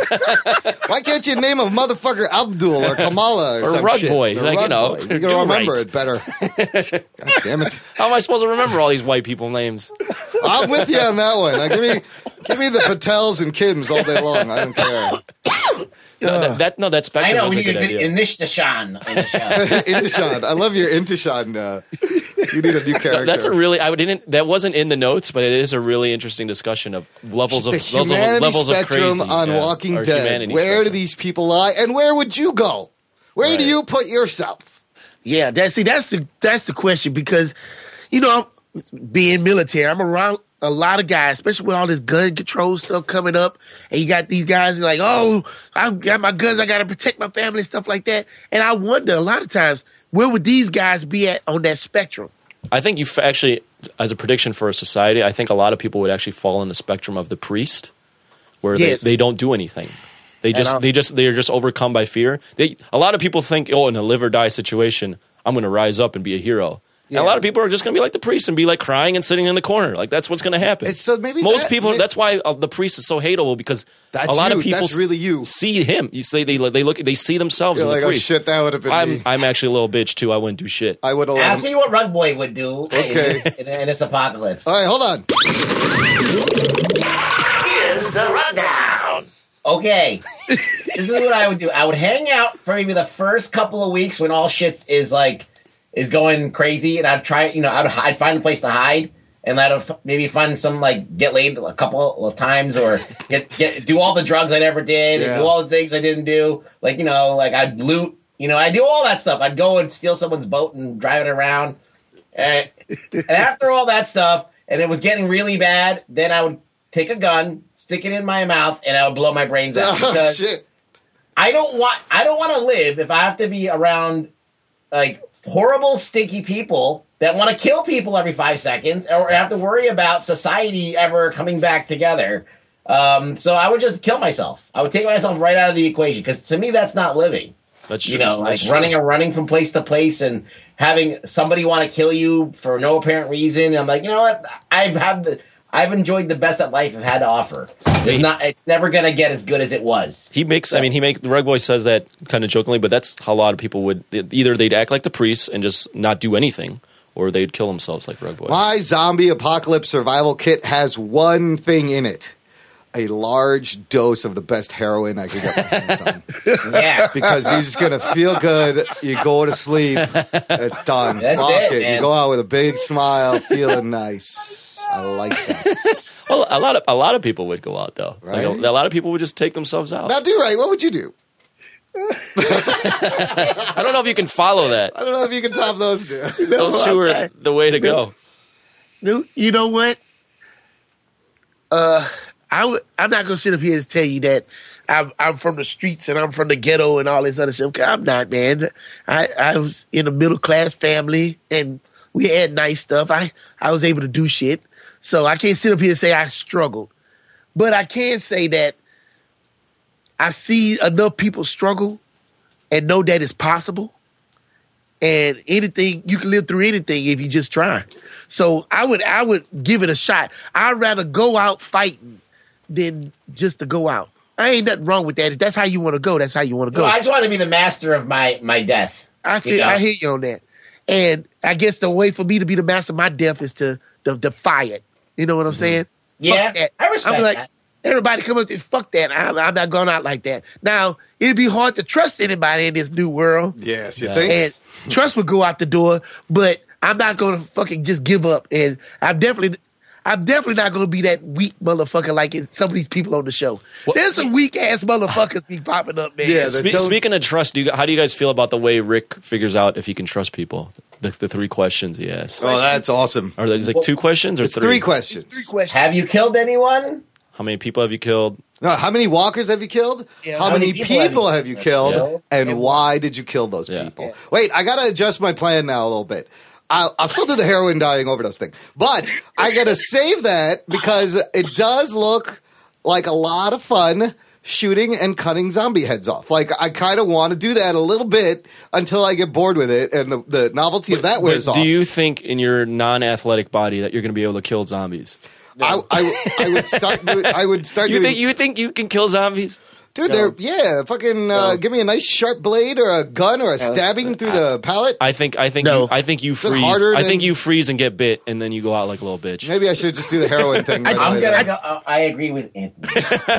Why can't you name a motherfucker Abdul or Kamala or, Or some Rug shit? Boy. Or Like, you Rug know, Boy. You do gotta remember right. it better. God damn it! How am I supposed to remember all these white people names? I'm with you on that one. Now, give me, give me the Patels and Kims all day long. I don't care. No, that, that no, that I spectrum know was we a need good a good idea. Inishtashan in the show. Intishan. I love your Intishan. Uh, you need a new character. That's a really I didn't that wasn't in the notes, but it is a really interesting discussion of levels of the levels humanity of, levels of spectrum crazy on yeah, Walking or Dead. humanity Where do spectrum. these people lie, and where would you go? Where do Right. you put yourself? Yeah, that see that's the that's the question because, you know, being military, I'm around a lot of guys, especially with all this gun control stuff coming up, and you got these guys like, oh, I got my guns, I got to protect my family and stuff like that. And I wonder a lot of times where would these guys be at on that spectrum? I think you f- actually, as a prediction for a society, I think a lot of people would actually fall in the spectrum of the priest, where Yes. they, they don't do anything. They just I'll- they just they're just overcome by fear. They a lot of people think, oh, in a live or die situation, I'm going to rise up and be a hero. And a lot of people are just going to be like the priest and be like crying and sitting in the corner. Like that's what's going to happen. It's- so maybe most that- people. may- That's why uh, the priest is so hateable because That's a lot you. of people That's really you. see him. You say they they look they see themselves You're in like, the oh priest. shit, that would have been I'm me. I'm actually a little bitch too. I wouldn't do shit. I would have let Ask him. me what Rug Boy would do Okay. in, this, in, in this apocalypse. All right, hold on. Here's the rundown. Okay, this is what I would do. I would hang out for maybe the first couple of weeks when all shit is like is going crazy, and I'd try, you know, I'd, I'd find a place to hide, and I'd maybe find some like get laid a couple of times, or get get do all the drugs I never did, Yeah. and do all the things I didn't do, like you know, like I'd loot, you know, I do all that stuff. I'd go and steal someone's boat and drive it around, and, and after all that stuff, and it was getting really bad, then I would take a gun, stick it in my mouth, and I would blow my brains out. Oh, Because shit. I don't want I don't want to live if I have to be around like horrible, stinky people that want to kill people every five seconds, or have to worry about society ever coming back together. Um, so I would just kill myself. I would take myself right out of the equation, because to me that's not living. That's You true. know, like That's true. running and running from place to place and having somebody want to kill you for no apparent reason. I'm like, you know what? I've had the I've enjoyed the best that life have had to offer. It's not. It's never gonna get as good as it was. He makes. I mean, he makes. The Rug Boy says that kind of jokingly, but that's how a lot of people would. Either they'd act like the priests and just not do anything, or they'd kill themselves like Rug Boy. My zombie apocalypse survival kit has one thing in it. A large dose of the best heroin I could get my hands on. Yeah. Because you're just going to feel good. You go to sleep. It's done. That's Fuck it, You man. go out with a big smile, feeling nice. I like that. Well, a lot of a lot of people would go out though. Like, Right? a, a lot of people would just take themselves out. Now, do right. What would you do? I don't know if you can follow that. I don't know if you can top those two. Those two are the way to go. You you know what? Uh, I w- I'm not gonna sit up here and tell you that I'm I'm from the streets and I'm from the ghetto and all this other stuff. 'Cause I'm not, man. I I was in a middle class family and we had nice stuff. I I was able to do shit, so I can't sit up here and say I struggled. But I can say that I see enough people struggle and know that it's possible. And anything, you can live through anything if you just try. So I would I would give it a shot. I'd rather go out fighting than just to go out. I ain't nothing wrong with that. If that's how you want to go, that's how you want to go. Well, I just want to be the master of my my death. I feel you know? I hear you on that. And I guess the way for me to be the master of my death is to to defy it. You know what I'm saying? Yeah, Fuck that. I respect I'm like, that. everybody come up to fuck that. I'm, I'm not going out like that. Now, it'd be hard to trust anybody in this new world. Yes, you Yeah. think? And trust would go out the door, but I'm not gonna fucking just give up. And I'm definitely I'm definitely not gonna be that weak motherfucker like in some of these people on the show. There's some weak ass motherfuckers be popping up, man. Yeah, the- Spe- don't- speaking of trust, do you, how do you guys feel about the way Rick figures out if he can trust people? The, the three questions he asks. Oh, that's awesome. Are there like two questions or It's three? three questions. It's three questions. Have you killed anyone? How many people have you killed? No, how many walkers have you killed? Yeah, how, how many many people, people have you killed? killed? And, And why did you kill those Yeah. people? Yeah. Wait, I got to adjust my plan now a little bit. I'll, I'll still do the heroin dying overdose thing. But I got to save that because it does look like a lot of fun shooting and cutting zombie heads off. Like, I kind of want to do that a little bit until I get bored with it and the, the novelty of that wears But off. do you think in your non-athletic body that you're going to be able to kill zombies? I, I, I would start. do- I would start. You doing, think you think you can kill zombies? dude? They're yeah. Fucking uh, give me a nice sharp blade or a gun or a stabbing through the palate. I think I think No. you, I think you it freeze. harder I than- think you freeze and get bit, and then you go out like a little bitch. Maybe I should just do the heroin thing. right I'm away gonna then. go. Uh, I agree with Anthony.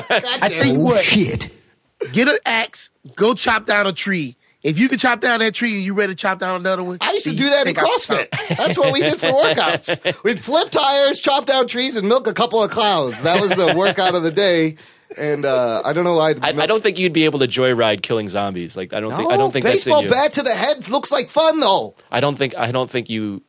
I tell you Oh, what, shit. get an axe, go chop down a tree. If you can chop down that tree and you ready to chop down another one, I used to then do you that in take out- CrossFit. That's what we did for workouts. We'd flip tires, chop down trees, and milk a couple of clowns. That was the workout of the day. And uh, I don't know why. I, I don't think you'd be able to joyride killing zombies. Like I don't think I don't think that's in baseball you. bat to the head looks like fun though. I don't think I don't think you.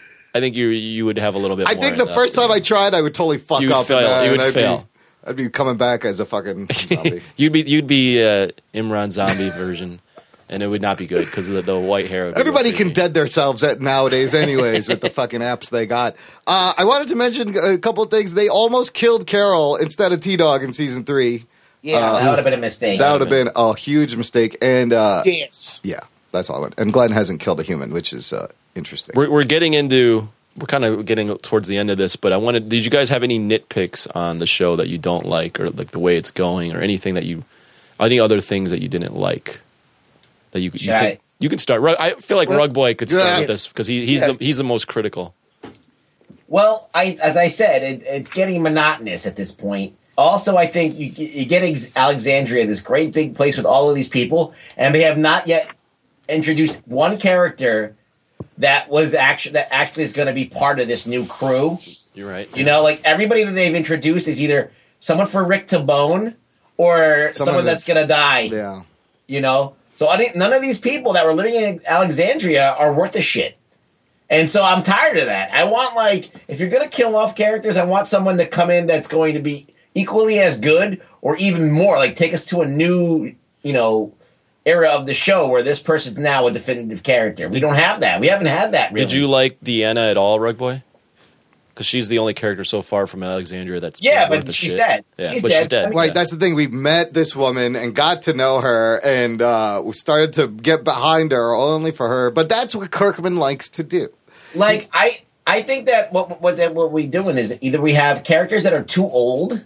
I think you you would have a little bit. I more think in the that. first time I tried, I would totally fuck You would up. fail. and, uh, You would and I'd fail. Be, I'd be coming back as a fucking zombie. you'd be you'd be uh, Imran Zombie version, and it would not be good because the, the white hair. Would be Everybody real can creepy. dead themselves at nowadays, anyways, with the fucking apps they got. Uh, I wanted to mention a couple of things. They almost killed Carol instead of T Dog in season three. Yeah, Uh, that would have been a mistake. That would have been a huge mistake. And uh, yes. yeah, that's all. I want. And Glenn hasn't killed a human, which is uh, interesting. We're we're getting into. We're kind of getting towards the end of this, but I wanted. Did you guys have any nitpicks on the show that you don't like, or like the way it's going, or anything that you, any other things that you didn't like that you, you Should I- think you can start? Rug- I feel like Well, Rug Boy could start yeah. with this because he, he's Yeah. the he's the most critical. Well, I as I said, it, it's getting monotonous at this point. also I think you you get Alexandria, this great big place with all of these people, and they have not yet introduced one character that was actually that actually is going to be part of this new crew. You're right. You know, like everybody that they've introduced is either someone for Rick to bone or someone, someone that's going to die. Yeah. You know, so I think none of these people that were living in Alexandria are worth a shit. And so I'm tired of that. I want, like, if you're going to kill off characters, I want someone to come in that's going to be equally as good or even more. Like, take us to a new, you know, era of the show where this person's now a definitive character. We don't have that. We haven't had that, really. Did you like Deanna at all, Rug Boy? Because she's the only character so far from Alexandria that's yeah, worth but a she's shit. dead. Yeah, she's but dead. she's dead. I mean, Right, yeah. that's the thing. We met this woman and got to know her, and uh, we started to get behind her only for her. But that's what Kirkman likes to do. Like I, I think that what what that what we're doing is either we have characters that are too old,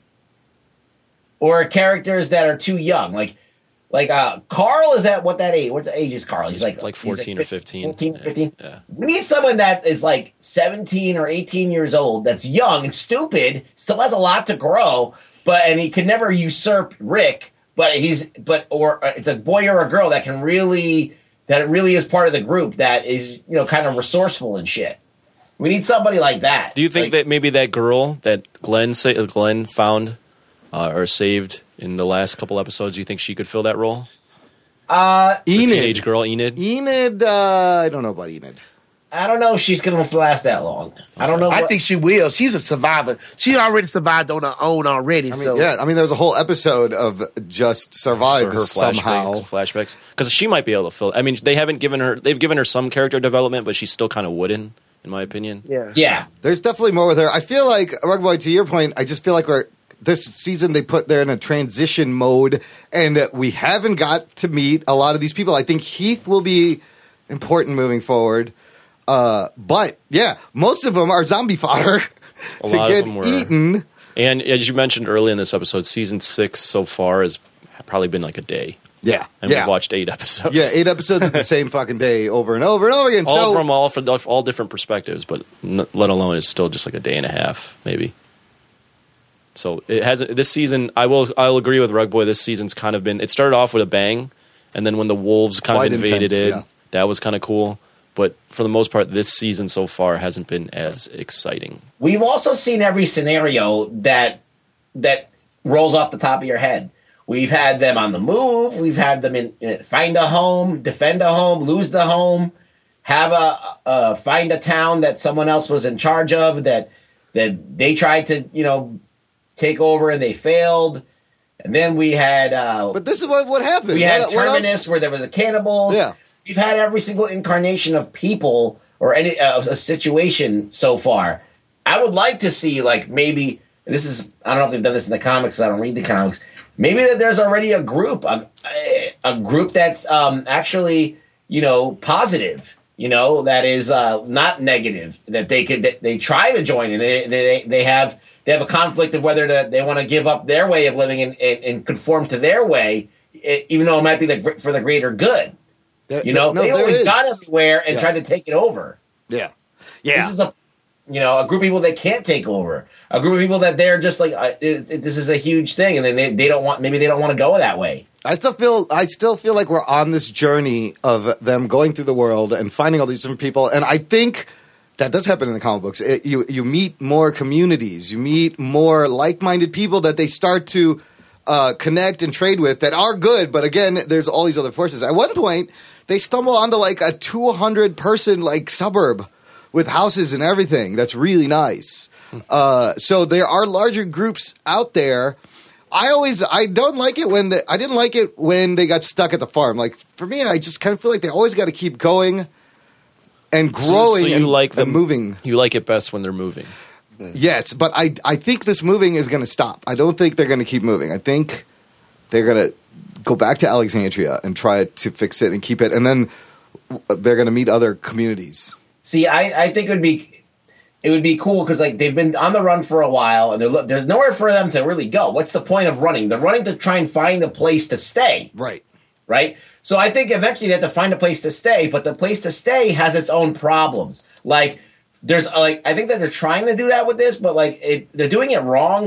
or characters that are too young. Like, like uh, Carl is at what that age? What age is Carl? He's, He's like like he's fourteen like or fifteen. Fourteen or fifteen. Yeah. We need someone that is like seventeen or eighteen years old. That's young and stupid. Still has a lot to grow, but and he could never usurp Rick. But he's but or uh, it's a boy or a girl that can really. That it really is part of the group that is, you know, kind of resourceful and shit. We need somebody like that. Do you think like, that maybe that girl that Glenn sa- Glenn found uh, or saved in the last couple episodes, do you think she could fill that role? Uh, The Enid. teenage girl, Enid? Enid, uh, I don't know about Enid. I don't know if she's going to last that long. I don't know. I what- think she will. She's a survivor. She already survived on her own already. I mean, so yeah, I mean, there was a whole episode of just survive Or her somehow. flashbacks, flashbacks, because she might be able to fill. I mean, they haven't given her. They've given her some character development, but she's still kind of wooden, in my opinion. yeah. Yeah. There's definitely more with her. I feel like, Rug Boy, to your point, I just feel like we're this season they put they're in a transition mode, and we haven't got to meet a lot of these people. I think Heath will be important moving forward. Uh, but yeah, most of them are zombie fodder A to lot of get them were. eaten. And as you mentioned early in this episode, season six so far has probably been like a day, Yeah, and yeah, we've watched eight episodes. yeah, eight episodes of the same fucking day over and over and over again. all so from all from all different perspectives, but n- let alone it's still just like a day and a half, maybe. So it hasn't. This season, I will. I'll agree with Rug Boy. This season's kind of been. It started off with a bang, and then when the wolves kind Quite of invaded intense, it, yeah. that was kind of cool. But for the most part, this season so far hasn't been as exciting. We've also seen every scenario that that rolls off the top of your head. We've had them on the move. We've had them in, in find a home, defend a home, lose the home, have a uh, find a town that someone else was in charge of that that they tried to you know take over and they failed. And then we had uh, but this is what what happened. we had What- what Terminus else? where there were the cannibals. Yeah. We've had every single incarnation of people or any uh, a situation so far. I would like to see like maybe and this is I don't know if they've done this in the comics. I don't read the comics. Maybe that there's already a group a, a group that's um, actually you know positive. You know that is uh, not negative. That they could that they try to join and they they they have they have a conflict of whether to, they want to give up their way of living and, and, and conform to their way, even though it might be the, for the greater good. There- You know, no, they there always is. got everywhere and Yeah. tried to take it over. Yeah, yeah. This is a, you know, a group of people they can't take over. A group of people that they're just like, uh, it, it, this is a huge thing, and then they, they don't want, maybe they don't want to go that way. I still feel I still feel like we're on this journey of them going through the world and finding all these different people, and I think that does happen in the comic books. It, you you meet more communities, you meet more like-minded people that they start to uh, connect and trade with that are good. But again, there's all these other forces. At one point, they stumble onto like a two hundred person like suburb with houses and everything. That's really nice. Uh, so there are larger groups out there. I always, I don't like it when the, I didn't like it when they got stuck at the farm. Like for me, I just kind of feel like they always got to keep going and So- growing so you and, like and them moving. You like it best when they're moving. Yes, but I, I think this moving is going to stop. I don't think they're going to keep moving. I think they're going to go back to Alexandria and try to fix it and keep it, and then they're going to meet other communities. See, I, I think it would be, it would be cool because like they've been on the run for a while, and they're, there's nowhere for them to really go. What's the point of running? They're running to try and find a place to stay. Right. Right? So I think eventually they have to find a place to stay, but the place to stay has its own problems. Like there's like I think that they're trying to do that with this, but like it, they're doing it wrong.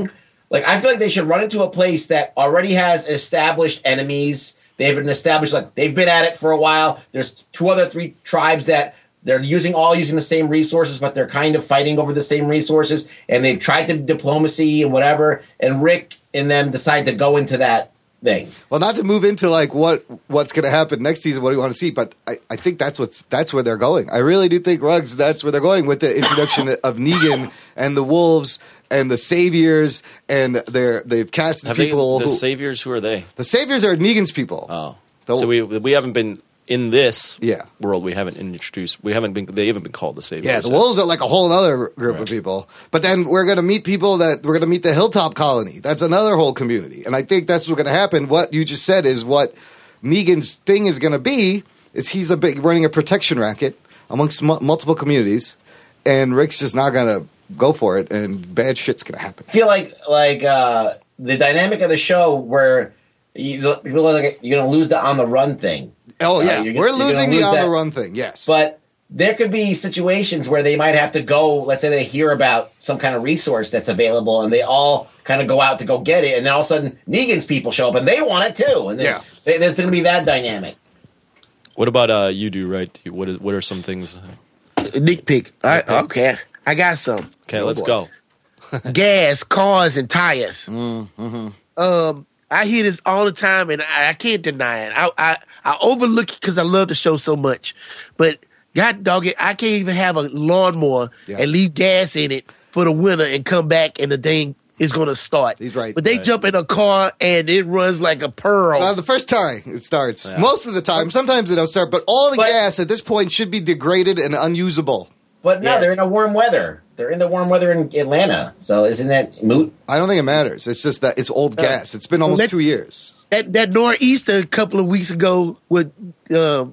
like I feel like they should run into a place that already has established enemies. They've been established, like they've been at it for a while. There's two other three tribes that they're using all using the same resources, but they're kind of fighting over the same resources. And they've tried the diplomacy and whatever. And Rick and them decide to go into that thing. Well, not to move into like what what's going to happen next season, what do you want to see? But I, I think that's what's that's where they're going. I really do think Ruggs, that's where they're going with the introduction of Negan and the Wolves and the Saviors, and they're they've casted Have people. They, the who, Saviors, who are they? The Saviors are Negan's people. Oh, The- so we we haven't been in this Yeah. world. We haven't introduced. We haven't been. They haven't been called the Saviors. Yeah, the yet. Wolves are like a whole other group Right. of people. But then we're going to meet people that we're going to meet the Hilltop Colony. That's another whole community. And I think that's what's going to happen. What you just said is what Negan's thing is going to be is he's a big running a protection racket amongst mu- multiple communities, and Rick's just not going to go for it, and bad shit's going to happen. I feel like like uh, the dynamic of the show where you, you're going to lose the on the run thing. Oh Uh, yeah, you're- we're you're gonna losing the lose on the that. run thing. Yes, But there could be situations where they might have to go, let's say they hear about some kind of resource that's available and they all kind of go out to go get it. And then all of a sudden Negan's people show up and they want it too. And then Yeah. they, there's going to be that dynamic. What about uh, you? Do right? What is, What are some things? Nick pick. I, okay, I got some. Okay, Oh, let's boy. go. Gas, cars, and tires. mm-hmm. Um, I hear this all the time, and I, I can't deny it. I I, I overlook it because I love the show so much. But God dog it, I can't even have a lawnmower Yeah. and leave gas in it for the winter and come back and the thing is going to start. He's right. But they Right. jump in a car and it runs like a pearl. Uh, the first time it starts. Yeah. Most of the time. Sometimes they don't start. But all the But- gas at this point should be degraded and unusable. But no, Yes. they're in a warm weather. They're in the warm weather in Atlanta. So isn't that moot? I don't think it matters. It's just that it's old gas. It's been almost let- two years. that that nor'easter a couple of weeks ago would um,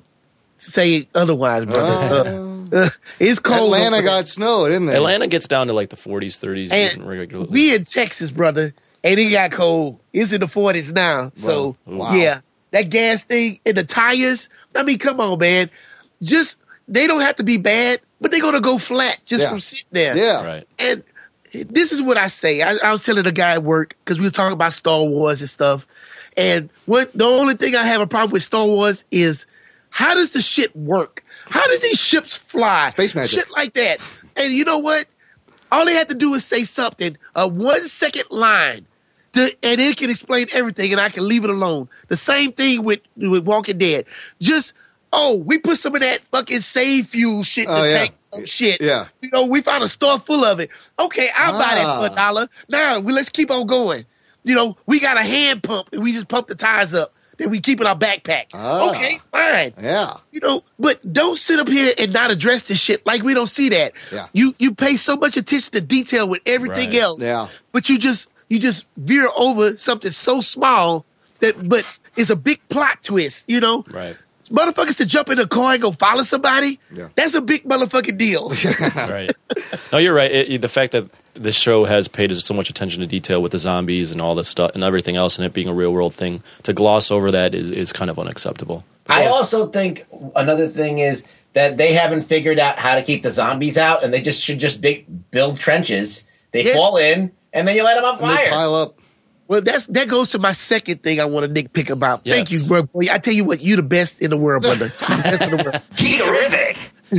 say otherwise, brother. Uh, uh, it's cold. Atlanta over got snow, didn't they? Atlanta gets down to like the forties, thirties. And regularly. we in Texas, brother, and it got cold. It's in the forties now. So, Wow. yeah, that gas thing and the tires. I mean, come on, man. Just they don't have to be bad, but they're gonna go flat just Yeah. from sitting there. Yeah. right. And this is what I say. I, I was telling a guy at work because we were talking about Star Wars and stuff. And what the only thing I have a problem with Star Wars is how does the shit work? How does these ships fly? Space magic. Shit like that. And you know what? All they have to do is say something, a one second line, to, and it can explain everything, and I can leave it alone. The same thing with, with Walking Dead. Just, oh, we put some of that fucking save fuel shit in Oh, the yeah. tank. Some shit. Yeah. You know, we found a store full of it. Okay, I'll buy that for Ah. a dollar. Now, we, let's keep on going. You know, we got a hand pump, and we just pump the tires up. Then we keep it in our backpack. Ah. Okay, fine. Yeah. You know, but don't sit up here and not address this shit like we don't see that. Yeah. You you pay so much attention to detail with everything Right. else. Yeah. But you just you just veer over something so small that but it's a big plot twist, you know? Right. Motherfuckers to jump in a car and go follow somebody, Yeah. that's a big motherfucking deal. Right. No, you're right. It, it- the fact that this show has paid so much attention to detail with the zombies and all this stuff and everything else, and it being a real world thing, to gloss over that is, is kind of unacceptable. I also think another thing is that they haven't figured out how to keep the zombies out, and they just should just big, build trenches. They Yes. fall in, and then you let them on And they fire. pile up. Well, that's that goes to my second thing I want to nitpick about. Yes. Thank you, bro. Boy, I tell you what, you the best in the world, brother. You the best in the world. Terrific.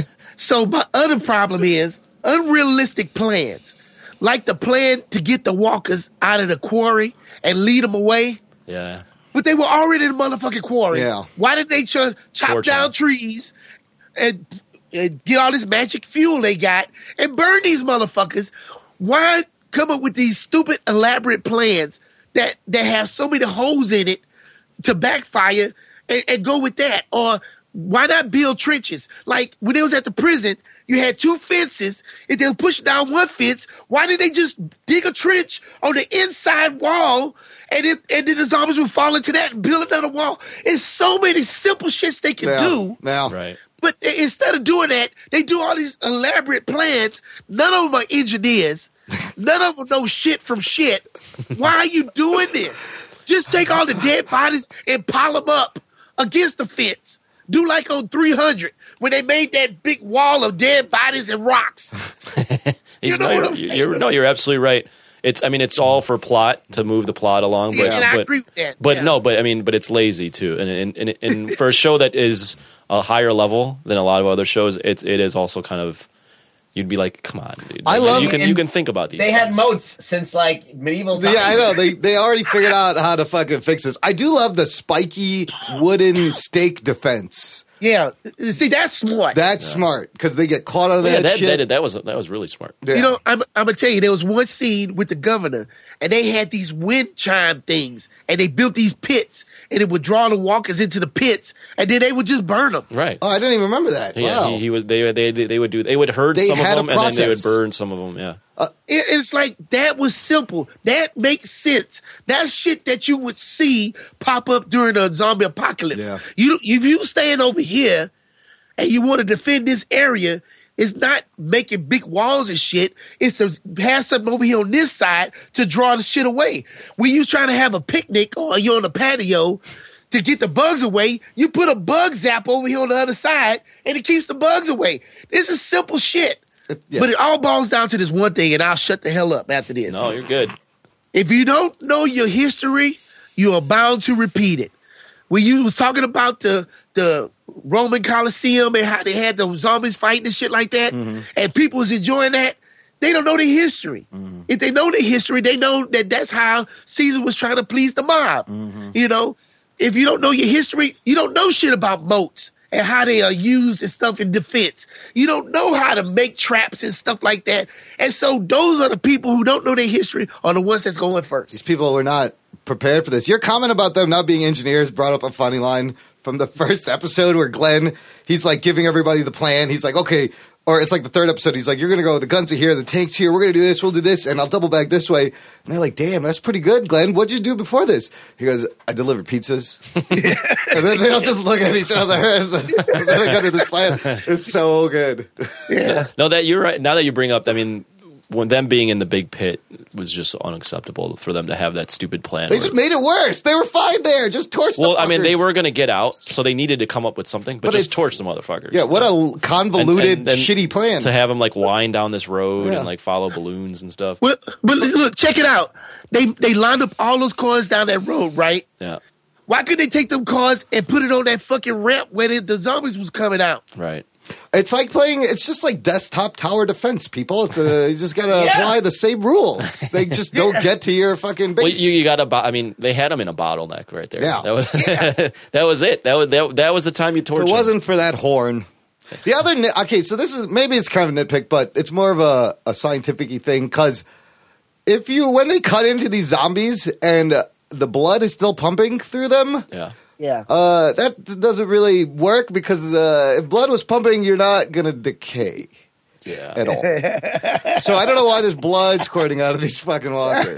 So my other problem is unrealistic plans, like the plan to get the walkers out of the quarry and lead them away. Yeah. But they were already in the motherfucking quarry. Yeah. Why did they ch- chop Torch down them. trees and, and get all this magic fuel they got and burn these motherfuckers? Why come up with these stupid elaborate plans that, that have so many holes in it to backfire and, and go with that? Or why not build trenches? Like when they was at the prison, you had two fences. If they push down one fence, why did they just dig a trench on the inside wall and it, and then the zombies would fall into that and build another wall? It's so many simple shits they can Yeah. do. Yeah. Right. But i- instead of doing that, they do all these elaborate plans. None of them are engineers. None of them know shit from shit. Why are you doing this? Just take all the dead bodies and pile them up against the fence. Do like on three hundred when they made that big wall of dead bodies and rocks. He's- know no, what you're, I'm saying? you're, no, you're absolutely right. it's I mean it's all for plot to move the plot along. But, Yeah, and I but, agree with that. But Yeah. no, but I mean, but it's lazy too. And and, and and for a show that is a higher level than a lot of other shows, it's it is also kind of. You'd be like, come on, dude. I Like, love- you can and you can think about these. They things. had moats since like medieval times. Yeah, I know. They they already figured out how to fucking fix this. I do love the spiky wooden stake defense. Yeah. See, that's smart. That's smart because they get caught on Yeah, that, that, shit. that that was that was really smart. Yeah. You know, I'm, I'm gonna tell you, there was one scene with the governor, and they had these wind chime things, and they built these pits, and it would draw the walkers into the pits, and then they would just burn them. Right. Oh, I didn't even remember that. Yeah, Wow. he, he was. They they they would do. They would herd They some of had a them, and then they would process. burn some of them. Yeah. It, it's like that was simple. That makes sense. That's shit that you would see pop up during a zombie apocalypse. Yeah. You, if you stand over here and you want to defend this area, it's not making big walls and shit. It's to have something over here on this side to draw the shit away. When you trying to have a picnic or you're on the patio to get the bugs away, you put a bug zap over here on the other side and it keeps the bugs away. This is simple shit. Yeah. But it all boils down to this one thing, and I'll shut the hell up after this. No, you're good. If you don't know your history, you are bound to repeat it. When you was talking about the the Roman Colosseum and how they had the zombies fighting and shit like that, Mm-hmm. and people was enjoying that, they don't know their history. Mm-hmm. If they know their history, they know that that's how Caesar was trying to please the mob. Mm-hmm. You know, if you don't know your history, you don't know shit about moats and how they are used and stuff in defense. You don't know how to make traps and stuff like that. And so those are the people who don't know their history are the ones that's going These first. people were not prepared for this. Your comment about them not being engineers brought up a funny line from the first episode where Glenn, he's like giving everybody the plan. He's like, okay, or it's like the third episode. He's like, you're going to go, the guns are here, the tank's here, we're going to do this, we'll do this, and I'll double back this way. And they're like, damn, that's pretty good, Glenn. What'd you do before this? He goes, I delivered pizzas. And then they'll just look at each other. And then they go to this plan. It's so good. Yeah. No, that you're right. Now that you bring up, I mean, when them being in the big pit was just unacceptable for them to have that stupid plan. They where- just made it worse. They were fine there. Just torch the well, I mean, they fuckers. were going to get out, so they needed to come up with something, but, But just it's- torch the motherfuckers. Yeah, what a convoluted, And- and then shitty plan. to have them like wind down this road Yeah. and like follow balloons and stuff. Well, but look, check it out. They they lined up all those cars down that road, right? Yeah, Why couldn't they take them cars and put it on that fucking ramp where the, the zombies was coming out? right. It's like playing. It's just like desktop tower defense, people. It's a, you just gotta Yeah. apply the same rules. They just don't get to your fucking base. Well, you, you got a. Bo- I mean, they had them in a bottleneck right there. Yeah. that was that was it. That was that, that was the time you torch. if it them. wasn't for that horn. The other nit- okay, so this is maybe it's kind of a nitpick, but it's more of a, a scientific-y thing because if you when they cut into these zombies and uh, the blood is still pumping through them. Yeah. Yeah. Uh, that doesn't really work because uh, if blood was pumping, you're not gonna decay Yeah. at all. So I don't know why there's blood squirting out of these fucking walkers.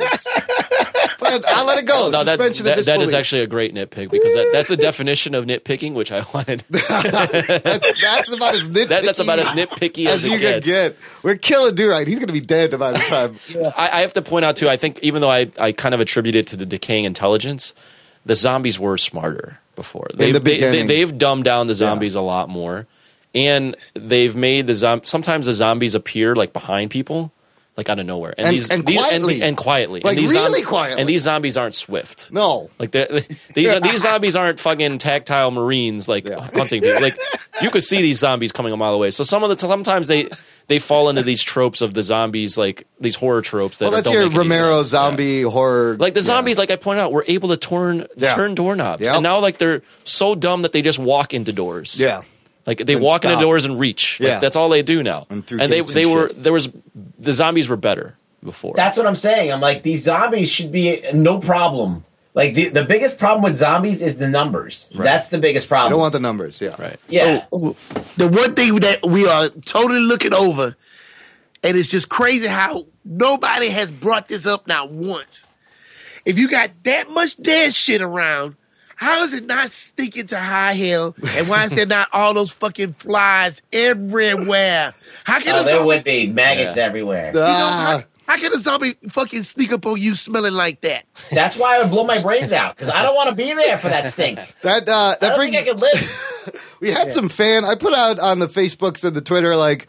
But I'll let it go. No, that, Suspension that, of that is disbelief. actually a great nitpick because that, that's a definition of nitpicking, which I wanted. that's, that's about as nitpicky That, that's about as nitpicky as, as it you can gets. get. We're killing Do-Right. He's gonna be dead about the time. I, I have to point out too. I think even though I, I kind of attribute it to the decaying intelligence, the zombies were smarter before. They've, the they, beginning. they, they've dumbed down the zombies a lot more, and they've made the zom- sometimes the zombies appear like behind people, like out of nowhere, and, And- these and these quietly. and, and quietly, Like, and these really zomb- quietly. and these zombies aren't swift. No. Like they're- these these zombies aren't fucking tactile marines like Yeah. hunting people. Like you could see these zombies coming a mile away. So some of the sometimes they they fall into these tropes of the zombies, like these horror tropes. That Well, that's don't your make any Romero sense. Yeah. zombie horror. Like the yeah. zombies, like I pointed out, were able to turn Yeah. turn doorknobs, Yep. and now like they're so dumb that they just walk into doors. Yeah. like they And walk stop. into doors and reach. Like, Yeah. that's all they do now. And through And they gates they and were shit. there was the zombies were better before. That's what I'm saying. I'm like, these zombies should be no problem. Like, the, the biggest problem with zombies is the numbers. That's the biggest I problem. don't want the numbers. Yeah. right. yeah. Oh, the one thing that we are totally looking over, and it's just crazy how nobody has brought this up not once. If you got that much dead shit around, how is it not stinking to high hell? And why is there not all those fucking flies everywhere? How can Oh, a there zombie, would be maggots Yeah. everywhere. you know, Ah. how, how can a zombie fucking sneak up on you smelling like that? That's why I would blow my brains out, because I don't want to be there for that stink. that uh, I that don't brings. think I could live. We had some fan. I put out on the Facebooks and the Twitter like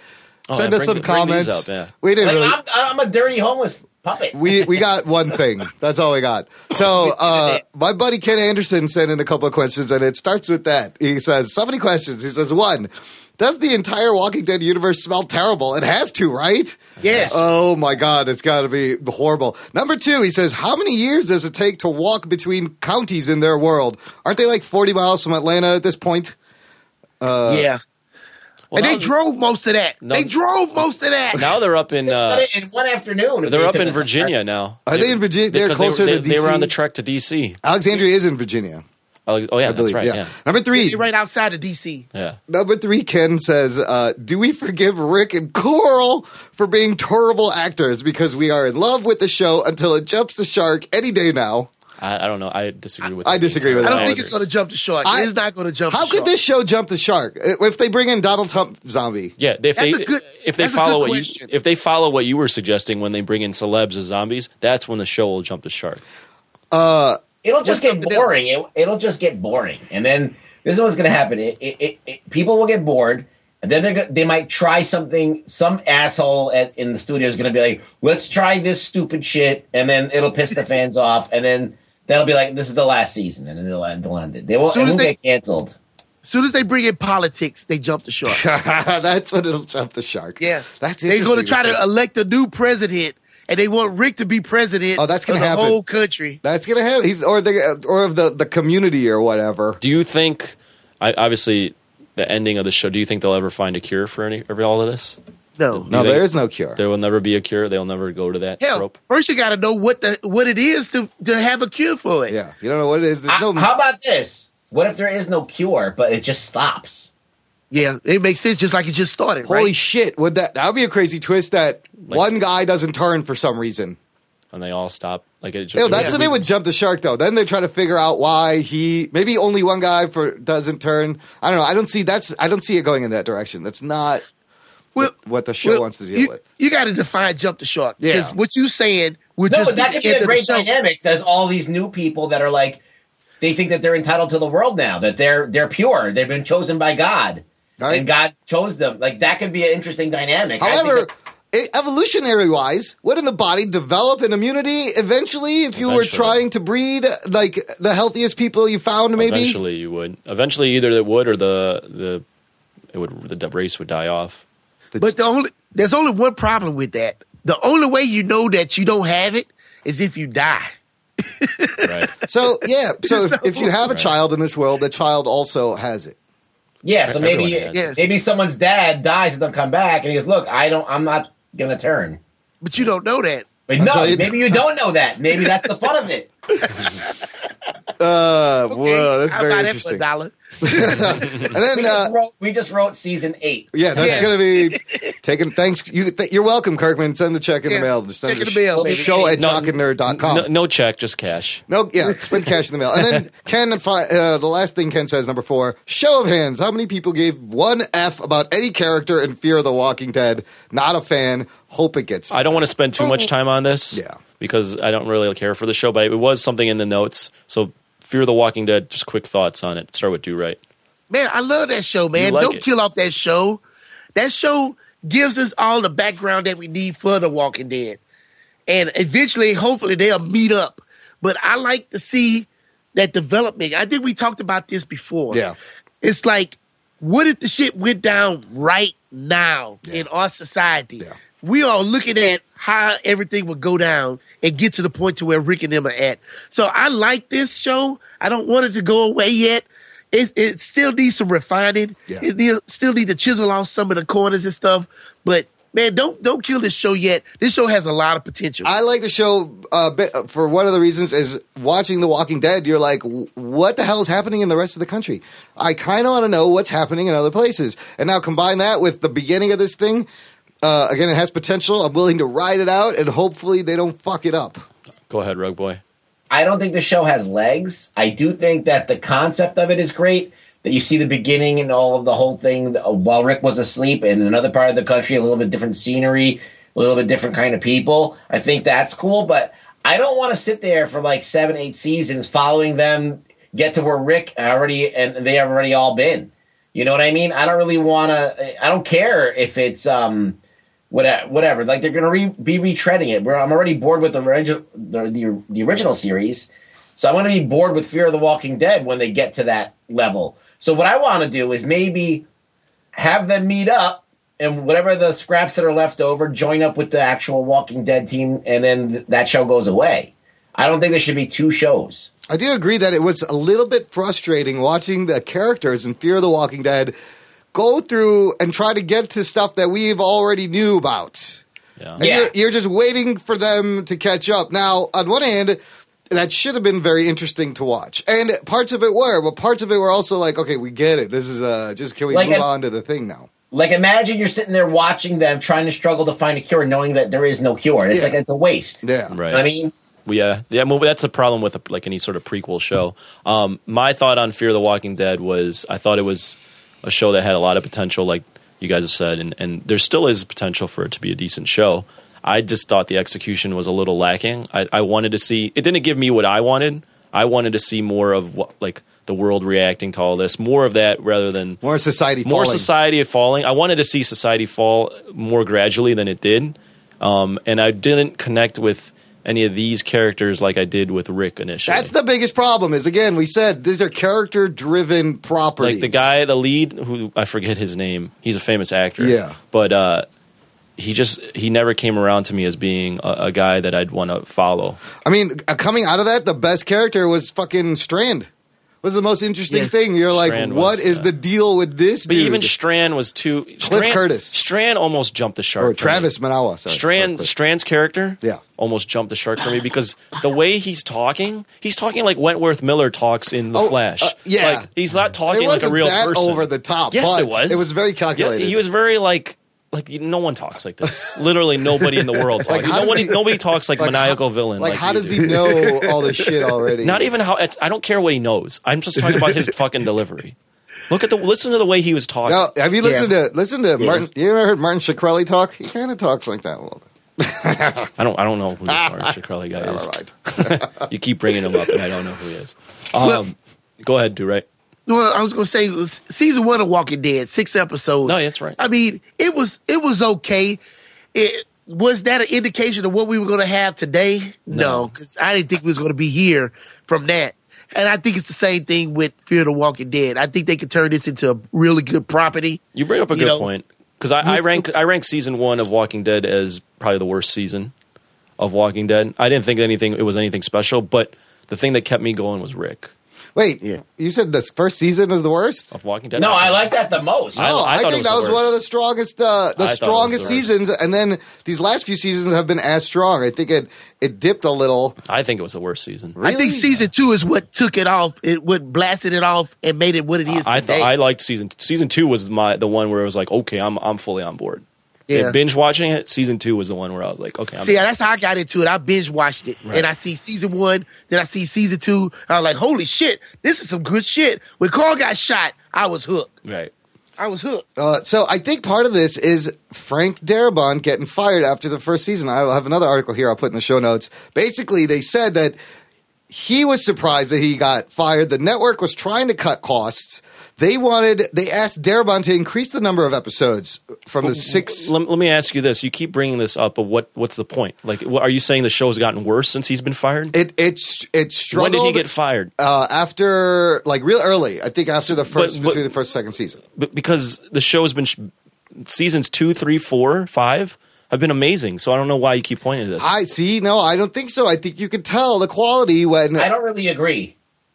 Oh, Send yeah, us bring- some bring these comments. up, yeah. We didn't Like, really. I'm, I'm a dirty homeless puppet. We we got one thing. That's all we got. So uh, my buddy Ken Anderson sent in a couple of questions, and it starts with that. He says so many questions. He says one. Does the entire Walking Dead universe smell terrible? It has to, right? Yes. Oh my God, it's got to be horrible. Number two, he says, how many years does it take to walk between counties in their world? Aren't they like forty miles from Atlanta at this point? Uh, yeah. Well, and they now- drove most of that. No- they drove most of that. Now they're up in They uh, done it in one afternoon. if they're they up took in it. Virginia now. Are they in Virginia? They're Because closer they, to they, D C. They were on the trek to D C. Alexandria is in Virginia, Oh, oh yeah, I that's believe. right. yeah. Yeah, Number three. They're right outside of D C. yeah. Number three, Ken says, uh, do we forgive Rick and Coral for being terrible actors because we are in love with the show until it jumps the shark any day now? I, I don't know. I disagree with. I the disagree with I that. don't I think it's going to jump the shark. I- it's not going to jump How the could shark. this show jump the shark? If they bring in Donald Trump zombie. Yeah, if That's they a good- if they that's a follow good what you question. if they follow what you were suggesting when they bring in celebs as zombies, that's when the show will jump the shark. It'll just What's get something boring. It, it'll just get boring, and then this is what's going to happen. It, it, it, it, people will get bored, and then they're go- they might try something. Some asshole at, in the studio is going to be like, "Let's try this stupid shit," and then it'll piss the fans off, and then they'll be like, "This is the last season," and then they'll end, they'll end it. They won't, Soon it as won't they- get canceled. As soon as they bring in politics, they jump the shark. That's when it'll jump the shark. Yeah. That's They're going to interesting. try to elect a new president, and they want Rick to be president Oh, that's of gonna the happen. whole country. That's gonna happen. He's or the or of the, the community or whatever. Do you think? I, obviously, the ending of the show. Do you think they'll ever find a cure for any of all of this? No. No, think- there is no cure. There will never be a cure. They'll never go to that Hell, trope. first you got to know what the what it is to to have a cure for it. Yeah, you don't know what it is. There's no. Uh, How about this? What if there is no cure, but it just stops? Yeah, it makes sense just like it just started, Holy right? shit! Would that that would be a crazy twist that Like- one guy doesn't turn for some reason? And they all stop. Like it, Ew, that's yeah. when they would jump the shark, though. Then they try to figure out why he maybe only one guy for doesn't turn. I don't know. I don't see that's. I don't see it going in that direction. That's not Well, what the show well, wants to deal you, with. You got to define jump the shark. Because Yeah. what you saying would No, just but that be could the be end a of the great show. dynamic. There's all these new people that are like, they think that they're entitled to the world now, that they're they're pure, they've been chosen by God, Right. and God chose them. Like that could be an interesting dynamic. I think However, that- evolutionary wise, wouldn't the body develop an immunity eventually if you were Eventually. trying to breed like the healthiest people you found? Maybe. Eventually, you would. Eventually, either it would or the the it would the race would die off. But the only there's only one problem with that. The only way you know that you don't have it is if you die. Right. So yeah, so, So- if you have a Right. child in this world, the child also has it. yeah. So maybe Everyone has it. maybe someone's dad dies and they'll come back, and he goes, "Look, I don't. I'm not gonna turn." But you don't know that. But I'll no, tell you- maybe you don't know that. Maybe that's the fun of it. Uh, Okay, whoa, that's I'll very buy that for a interesting. dollar. And then We uh, just, wrote, we just wrote season eight. yeah, that's Yeah. gonna be taken. Thanks, you. Th- you're welcome, Kirkman. Send the check in Yeah, the mail. Just send check in the the mail, sh- baby. show at No- jock and nerd dot com. No, no check, just cash. No, yeah, spend cash in the mail. And then Ken, fi- uh, the last thing Ken says, number four, show of hands. How many people gave one F about any character in Fear of the Walking Dead? Not a fan. Hope it gets. I don't want to spend too much time on this. Yeah. Because I don't really care for the show, but it was something in the notes. So, Fear of the Walking Dead. Just quick thoughts on it. Start with Do Right. Man, I love that show, man. You like Don't it. kill off that show. That show gives us all the background that we need for The Walking Dead. And eventually, hopefully, they'll meet up. But I like to see that development. I think we talked about this before. Yeah. It's like, what if the shit went down right now Yeah. in our society? Yeah. We are looking at how everything would go down and get to the point to where Rick and them are at. So I like this show. I don't want it to go away yet. It, it still needs some refining. Yeah. It need, still need to chisel off some of the corners and stuff. But man, don't don't kill this show yet. This show has a lot of potential. I like the show uh, bit, for one of the reasons is watching The Walking Dead. You're like, what the hell is happening in the rest of the country? I kind of want to know what's happening in other places. And now combine that with the beginning of this thing. Uh, again, it has potential. I'm willing to ride it out, and hopefully they don't fuck it up. Go ahead, Rug Boy. I don't think the show has legs. I do think that the concept of it is great. That you see the beginning and all of the whole thing uh, while Rick was asleep in another part of the country, a little bit different scenery, a little bit different kind of people. I think that's cool, but I don't want to sit there for like seven, eight seasons following them get to where Rick already and they have already all been. You know what I mean? I don't really want to. I don't care if it's um, whatever. Whatever. Like they're gonna re- be retreading it. I'm already bored with the, origi- the the the original series, so I'm gonna be bored with Fear of the Walking Dead when they get to that level. So what I want to do is maybe have them meet up. And whatever the scraps that are left over, join up with the actual Walking Dead team, and then th- that show goes away. I don't think there should be two shows. I do agree that it was a little bit frustrating watching the characters in Fear of the Walking Dead go through and try to get to stuff that we've already knew about. Yeah. And Yeah. You're, you're just waiting for them to catch up. Now, on one hand, that should have been very interesting to watch. And parts of it were, but parts of it were also like, okay, we get it. This is uh, just, can we Like move a- on to the thing now? Like, imagine you're sitting there watching them trying to struggle to find a cure, knowing that there is no cure. It's Yeah. like it's a waste. Yeah. Right. You know what I mean? Yeah, yeah. Well, that's a problem with like any sort of prequel show. Um, my thought on Fear the Walking Dead was I thought it was a show that had a lot of potential, like you guys have said, and, and there still is potential for it to be a decent show. I just thought the execution was a little lacking. I, I wanted to see it didn't give me what I wanted. I wanted to see more of what like the world reacting to all this, more of that rather than More society more falling. society falling. I wanted to see society fall more gradually than it did, um, and I didn't connect with any of these characters like I did with Rick initially. That's the biggest problem is, again, we said these are character-driven properties. like the guy, the lead, who I forget his name. He's a famous actor. Yeah. but uh, he just he never came around to me as being a, a guy that I'd want to follow. I mean, uh, coming out of that, the best character was fucking Strand. Was the most interesting Yeah. thing. You're like, Strand what was, is yeah. the deal with this But dude? even Strand was too. Strand, Curtis. Strand almost jumped the shark. or for me. Travis Manawa, sorry. Strand Strand's character, Yeah. almost jumped the shark for me because the way he's talking, he's talking like Wentworth Miller talks in The Oh, Flash. uh, yeah. like he's not It talking like a wasn't real that person. over the top. Yes, but it was. It was very calculated. Yeah, he was very like like no one talks like this. Literally nobody in the world talks. Like, how does nobody, he- nobody talks like, like, maniacal how- villain. Like, Like, how you does do. he know all this shit already? Not even how. It's, I don't care what he knows. I'm just talking about his fucking delivery. Look at the listen to the way he was talking. No, have you listened to listen to Yeah. Martin? You ever heard Martin Shkreli talk? He kind of talks like that a little bit. I don't. I don't know who this Martin Shkreli guy is. All right. You keep bringing him up, and I don't know who he is. Um, go ahead, do right. Well, I was going to say it was season one of Walking Dead, six episodes. No, that's right. I mean, it was it was okay. It was that an indication of what we were going to have today? No, because I didn't think we was going to be here from that. And I think it's the same thing with Fear the Walking Dead. I think they could turn this into a really good property. You bring up a You good know, point because I, I with- rank I rank season one of Walking Dead as probably the worst season of Walking Dead. I didn't think anything it was anything special, but the thing that kept me going was Rick Wait, Yeah. you said this first season was the worst? of Walking Dead. No, I like that the most. I- No, I, thought it think was that the was one of worst. the strongest, uh, the I thought it was strongest the worst. seasons. And then these last few seasons have been as strong. I think it it dipped a little. I think it was the worst season. I think Really? season two is what took it off. It what blasted it off and made it what it is I today. thought I liked season season two was my the one where it was like okay I'm I'm fully on board. Yeah. And binge watching it, season two was the one where I was like okay I'm See, that's how I got into it. I binge watched it, and I see season one, then I see season two. And I'm like, holy shit, this is some good shit. When Carl got shot, I was hooked. right. I was hooked. Uh, so I think part of this is Frank Darabont getting fired after the first season. I'll have another article here I'll put in the show notes. Basically, they said that he was surprised that he got fired. The network was trying to cut costs. They wanted, they asked Darabont to increase the number of episodes from the six. Let, let me ask you this: you keep bringing this up, but what what's the point? Like, what, are you saying the show's gotten worse since he's been fired? It it it struggled. When did he get fired? Uh, after like real early, I think after the first But- but- between the first and second season. B- because the show's been sh- seasons two, three, four, five have been amazing. So I don't know why you keep pointing to this. I see. No, I don't think so. I think you could tell the quality when I don't really agree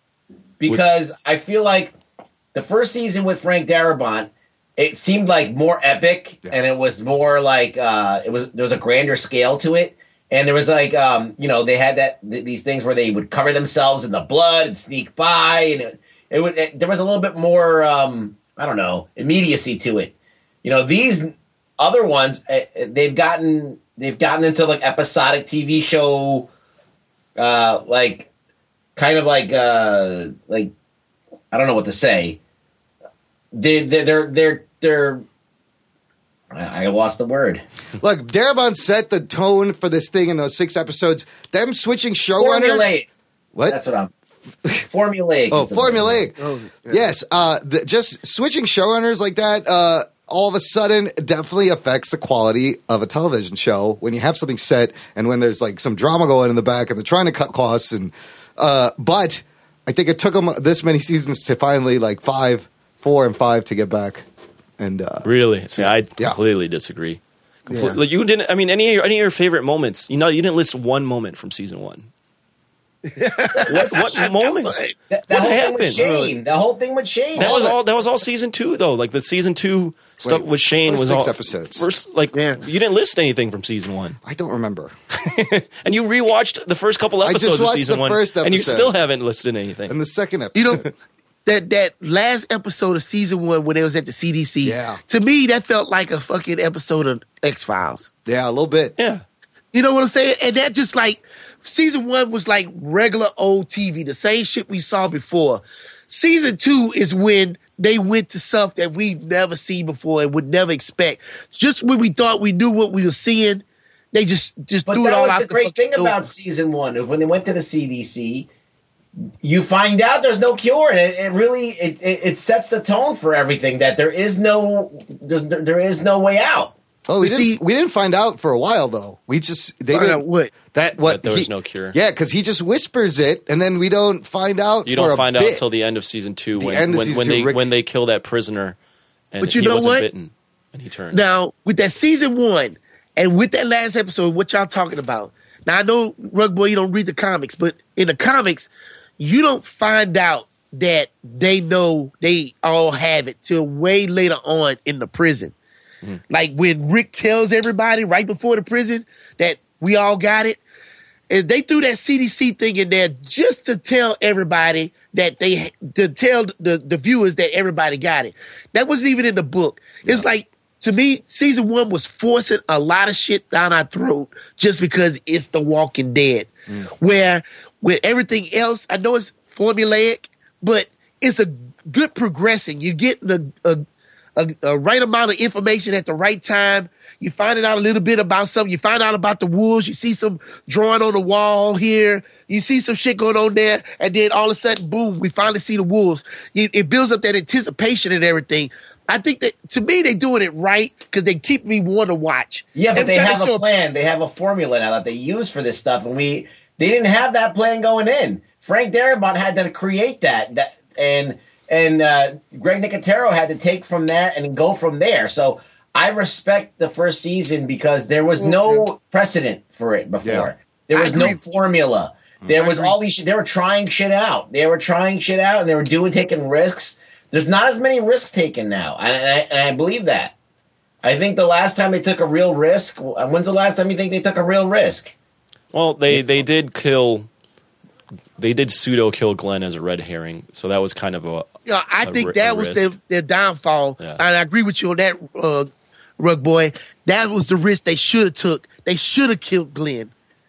because I feel like the first season with Frank Darabont, it seemed like more epic Yeah. and it was more like uh, it was there was a grander scale to it, and there was like um, you know they had that th- these things where they would cover themselves in the blood and sneak by, and it, it, would, it there was a little bit more um, I don't know immediacy to it. You know these other ones uh, they've gotten they've gotten into like episodic T V show uh, like kind of like uh, like I don't know what to say. They they they're they're they're I I lost the word. look, Darabont set the tone for this thing in those six episodes. Them switching showrunners. Formulate. What? That's what I'm Formulaic. Oh, is the word. formulaic. Oh, yeah. Yes. Uh, the, just switching showrunners like that, uh, all of a sudden definitely affects the quality of a television show when you have something set and when there's like some drama going in the back and they're trying to cut costs. And uh, but I think it took them this many seasons to finally like five, four, and five to get back. And uh, Really? See, I Yeah. completely disagree. Comple- Yeah. Like you didn't. I mean, any of your, any of your favorite moments? You know, you didn't list one moment from season one. what what moment? That, that What whole happened? thing with Shane. The whole thing with Shane. That was this- all. That was all season two, though. Like the season two stuff Wait, with Shane first was six all episodes. First, like Yeah. you didn't list anything from season one, I don't remember. and you rewatched the first couple I just episodes of watched season the one, first and you episode. still haven't listed anything. And the second episode. You know, that that last episode of season one when they was at the C D C, Yeah. to me that felt like a fucking episode of X Files. yeah, a little bit. yeah, You know what I'm saying? And that just like season one was like regular old T V, the same shit we saw before. Season two is when they went to stuff that we've never seen before and would never expect. Just when we thought we knew what we were seeing, they just just But threw it that all was out the the great fucking thing door. about season one. Is when they went to the C D C, you find out there's no cure, and it, it really it, it it sets the tone for everything. That there is no there's, there is no way out. Oh, we But didn't. see- we didn't find out for a while though. We just they Find didn't. out what? That what That there was he- no cure. Yeah, because he just whispers it, and then we don't find out. you for don't a find out bit. until the end of season two The when end of when, season when two, they Rick- when they kill that prisoner, and But you he know wasn't what? bitten, and he turned. Now, with that season one, and with that last episode, what y'all talking about? Now, I know, Rug Boy, you don't read the comics, but in the comics, you don't find out that they know they all have it till way later on in the prison. Like when Rick tells everybody right before the prison that we all got it, and they threw that C D C thing in there just to tell everybody that they to tell the, the viewers that everybody got it. That wasn't even in the book. It's like, to me, season one was forcing a lot of shit down our throat just because it's The Walking Dead. Where with everything else, I know it's formulaic, but it's a good progressing. You get the a, a, a right amount of information at the right time. You find out a little bit about something. You find out about the wolves. You see some drawing on the wall here. You see some shit going on there. And then all of a sudden, boom, we finally see the wolves. It, it builds up that anticipation and everything. I think that, to me, they're doing it right because they keep me want to watch. Yeah, but Every they time have show a plan. They have a formula now that they use for this stuff, and we they didn't have that plan going in. Frank Darabont had to create that, that and and uh, Greg Nicotero had to take from that and go from there. So I respect the first season because there was no precedent for it before. Yeah. There I was no agree. formula. There I was agree. all these. They were trying shit out. They were trying shit out, and they were doing taking risks. There's not as many risks taken now, and I, and I believe that. I think the last time they took a real risk. When's the last time you think they took a real risk? Well, they they did kill. They did pseudo kill Glenn as a red herring, so that was kind of a. You know, I a think ri- that a was risk. their, their downfall. Yeah. And I agree with you on that, uh, Rug Boy. That was the risk they should have took. They should have killed Glenn.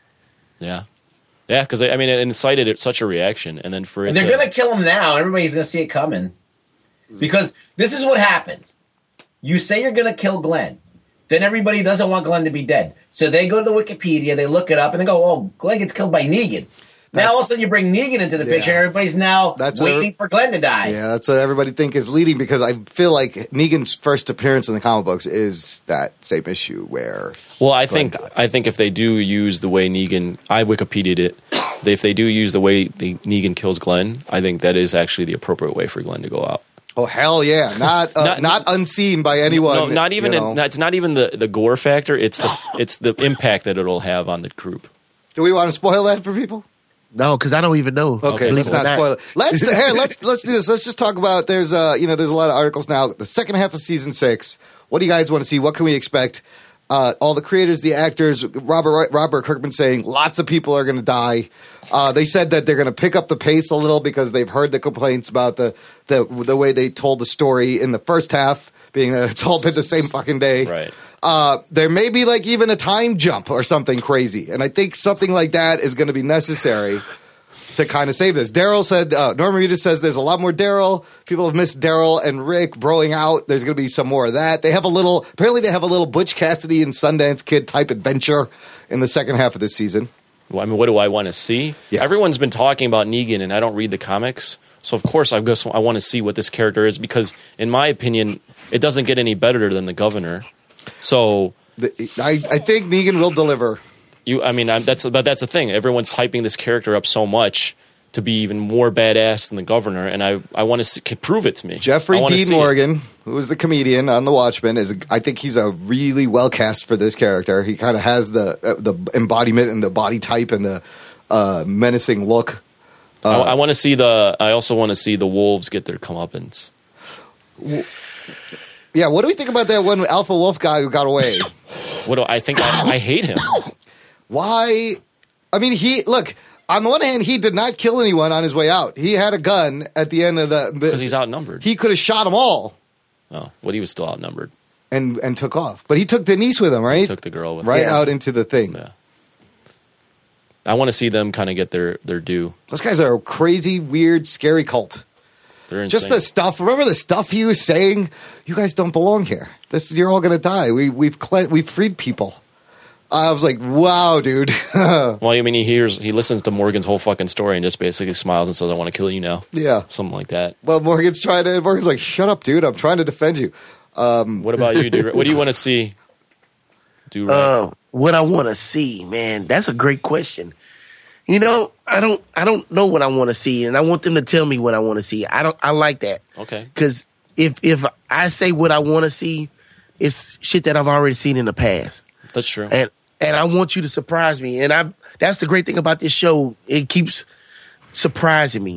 Yeah, yeah, because I mean, it incited it, such a reaction, and then for it, They're to, going to kill him now. Everybody's going to see it coming. Because this is what happens. You say you're going to kill Glenn. Then everybody doesn't want Glenn to be dead. So they go to the Wikipedia, they look it up, and they go, oh, Glenn gets killed by Negan. Now all of a sudden you bring Negan into the picture, Yeah. and everybody's now That's waiting what- for Glenn to die. Yeah, that's what everybody think is leading because I feel like Negan's first appearance in the comic books is that same issue where well, I Glenn think died. I think if they do use the way Negan, I Wikipedia'd it. If they do use the way the Negan kills Glenn, I think that is actually the appropriate way for Glenn to go out. oh hell yeah, not uh, not, Not- unseen by anyone. No, not even. you know. in, it's not even the, the gore factor. It's the it's the impact that it'll have on the group. Do we want to spoil that for people? No, because I don't even know. Okay, Okay, let's cool. not spoil it. Let's here. Let's let's do this. Let's just talk about. There's uh you know there's a lot of articles now. The second half of season six. What do you guys want to see? What can we expect? Uh, all the creators, the actors, Robert Robert Kirkman saying lots of people are going to die. Uh, they said that they're going to pick up the pace a little because they've heard the complaints about the the the way they told the story in the first half, being that it's all been the same fucking day. Right. Uh, there may be like even a time jump or something crazy, and I think something like that is going to be necessary to kind of save this. Daryl said, uh, Norman Reedus says there's a lot more Daryl. People have missed Daryl and Rick broing out. There's going to be some more of that. They have a little, apparently they have a little Butch Cassidy and Sundance Kid type adventure in the second half of this season. I mean, what do I want to see? Yeah. Everyone's been talking about Negan, and I don't read the comics, so of course I guess I want to see what this character is because, in my opinion, it doesn't get any better than the Governor. So The, I, I think Negan will deliver. you, I mean, I'm, that's but that's the thing. Everyone's hyping this character up so much to be even more badass than the Governor, and I I want to see, can prove it to me. Jeffrey I wanna Dean see it. Morgan, who is the comedian on The Watchmen, is I think he's a really well cast for this character. He kind of has the uh, the embodiment and the body type and the uh, menacing look. I, I want to see the. I also want to see the wolves get their comeuppance. Yeah, what do we think about that one alpha wolf guy who got away? What do I think? I, I hate him. Why? I mean, he look. On the one hand, he did not kill anyone on his way out. He had a gun at the end of the Because he's outnumbered. He could have shot them all Oh, well, he was still outnumbered. and and took off. But he took Denise with him, right? He took the girl with right him. out into the thing. Yeah. I want to see them kind of get their, their due. Those guys are a crazy, weird, scary cult. They're insane. Just the stuff. Remember the stuff he was saying? You guys don't belong here. This you're all going to die. We we've cle- we've freed people. I was like, wow, dude. Well, I mean, he hears, he listens to Morgan's whole fucking story and just basically smiles and says, "I want to kill you now." Yeah. Something like that. Well, Morgan's trying to. Morgan's like, shut up, dude. I'm trying to defend you. What about you, Do? What do you want to see? Do right. Uh, what I want to see, man, that's a great question. You know, I don't, I don't know what I want to see, and I want them to tell me what I want to see. I don't, I like that. Okay. Because if if I say what I want to see, it's shit that I've already seen in the past, That's true. and and I want you to surprise me. And I, that's the great thing about this show; it keeps surprising me.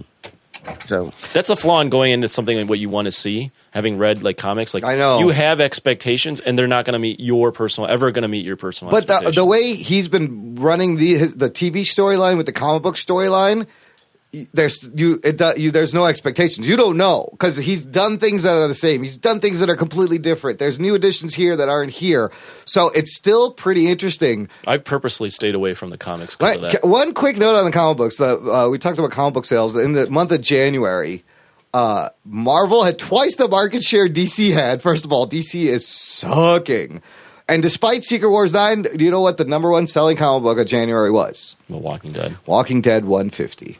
So That's a flaw in going into something like what you want to see. Having read like comics, like I know. you have expectations, and they're not going to meet your personal, ever going to meet your personal. But the, expectations. the way he's been running the his, the T V storyline with the comic book storyline, there's you, it, do- you there's no expectations. You don't know because he's done things that are the same. He's done things that are completely different. There's new additions here that aren't here, so it's still pretty interesting. I've purposely stayed away from the comics because of Right, that. ca- one quick note on the comic books. The, uh, we talked about comic book sales in the month of January. Uh, Marvel had twice the market share D C had. First of all, D C is sucking. And despite Secret Wars nine, do you know what the number one selling comic book of January was? The Walking Dead. Walking Dead one fifty.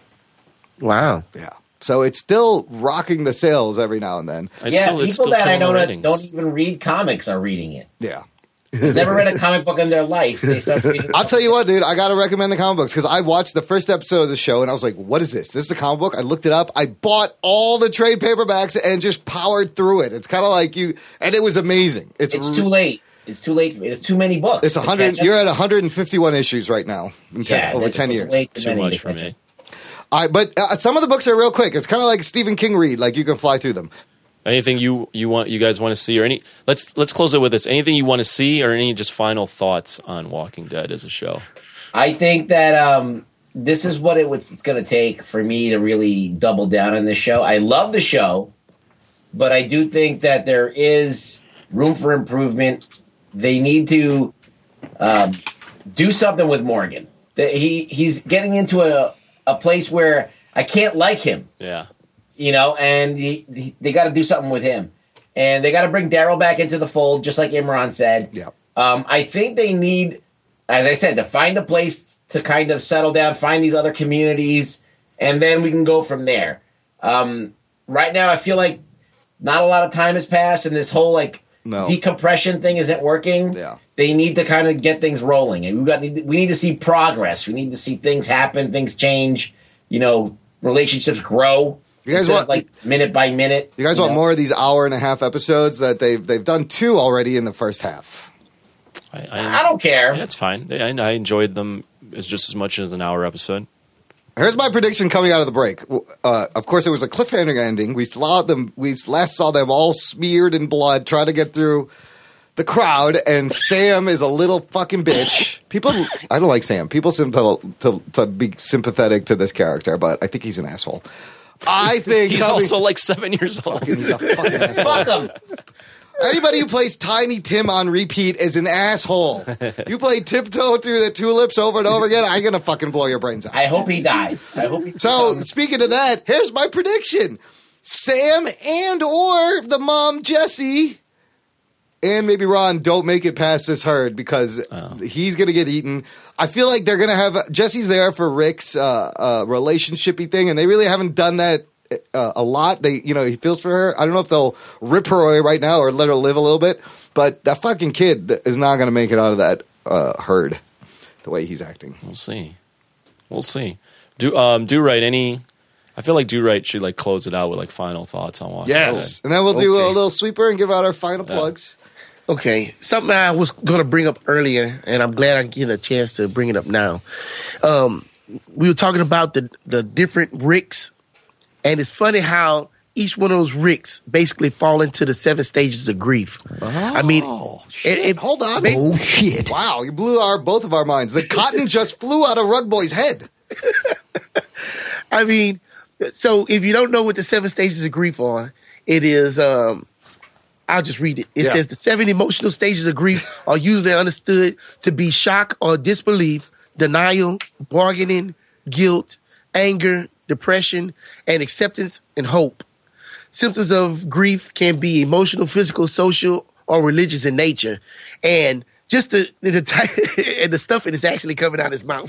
wow, Yeah. So it's still rocking the sales every now and then. It's yeah, still, it's people still that I killing the know that ratings. don't even read comics are reading it. Yeah. Never read a comic book in their life. They start reading. I'll tell you what, dude, I got to recommend the comic books because I watched the first episode of the show and I was like, what is this? This is a comic book? I looked it up. I bought all the trade paperbacks and just powered through it. It's kind of like you, and it was amazing. It's, It's r- too late. It's too late. It's too many books. It's to one hundred. catch up. You're at one hundred fifty-one issues right now in ten, Yeah, over it's ten too years. late Too many much to for catch me. up. I, but uh, some of the books are real quick. It's kind of like Stephen King read. Like you can fly through them. Anything you, you want, you guys want to see, or any? Let's let's close it with this. Anything you want to see, or any just final thoughts on Walking Dead as a show? I think that um, this is what it was, it's going to take for me to really double down on this show. I love the show, but I do think that there is room for improvement. They need to um, do something with Morgan. That he he's getting into a a place where I can't like him. Yeah. You know, and he, he, they got to do something with him. And they got to bring Daryl back into the fold, just like Imran said. Yeah. Um, I think they need, as I said, to find a place to kind of settle down, find these other communities, and then we can go from there. Um, right now, I feel like not a lot of time has passed, and this whole like No. decompression thing isn't working. Yeah. They need to kind of get things rolling, and we got we need to see progress. We need to see things happen, things change. You know, relationships grow. You guys instead want of, like minute by minute? You guys want know? more of these hour and a half episodes that they've they've done two already in the first half. I, I don't care. Yeah, it's fine. I, I enjoyed them as just as much as an hour episode. Here's my prediction coming out of the break. Uh, of course, it was a cliffhanger ending. We saw them. We last saw them all smeared in blood, trying to get through the crowd. And Sam is a little fucking bitch. People, I don't like Sam. People seem to to, to be sympathetic to this character, but I think he's an asshole. I think He's coming- also like seven years old. He's a fucking asshole. Fuck them. Anybody who plays Tiny Tim on repeat is an asshole. You play Tiptoe Through the Tulips over and over again, I'm gonna fucking blow your brains out. I hope he dies. I hope he. So, speaking of that, here's my prediction: Sam and or the mom Jessie and maybe Ron don't make it past this herd because Oh. he's going to get eaten. I feel like they're going to have Jesse's there for Rick's uh, uh, relationshipy thing, and they really haven't done that uh, a lot. They, you know, he feels for her. I don't know if they'll rip her away right now or let her live a little bit, but that fucking kid is not going to make it out of that uh, herd the way he's acting. We'll see. We'll see. Do um do right any. I feel like Do Right should like close it out with like final thoughts on Walking Yes, Dead. and then we'll do a Okay. little sweeper and give out our final plugs. Okay, something I was going to bring up earlier, and I'm glad I get a chance to bring it up now. Um, we were talking about the the different Ricks, and it's funny how each one of those Ricks basically fall into the seven stages of grief. I mean, Oh, it, shit. it- Hold on. bas- Oh, shit. Wow, you blew our both of our minds. The cotton just flew out of Rug Boy's head. I mean, so if you don't know what the seven stages of grief are, it is. Um, I'll just read it. It Yeah. says the seven emotional stages of grief are usually understood to be shock or disbelief, denial, bargaining, guilt, anger, depression, and acceptance and hope. Symptoms of grief can be emotional, physical, social, or religious in nature, and just the the type and the stuff that is actually coming out of his mouth.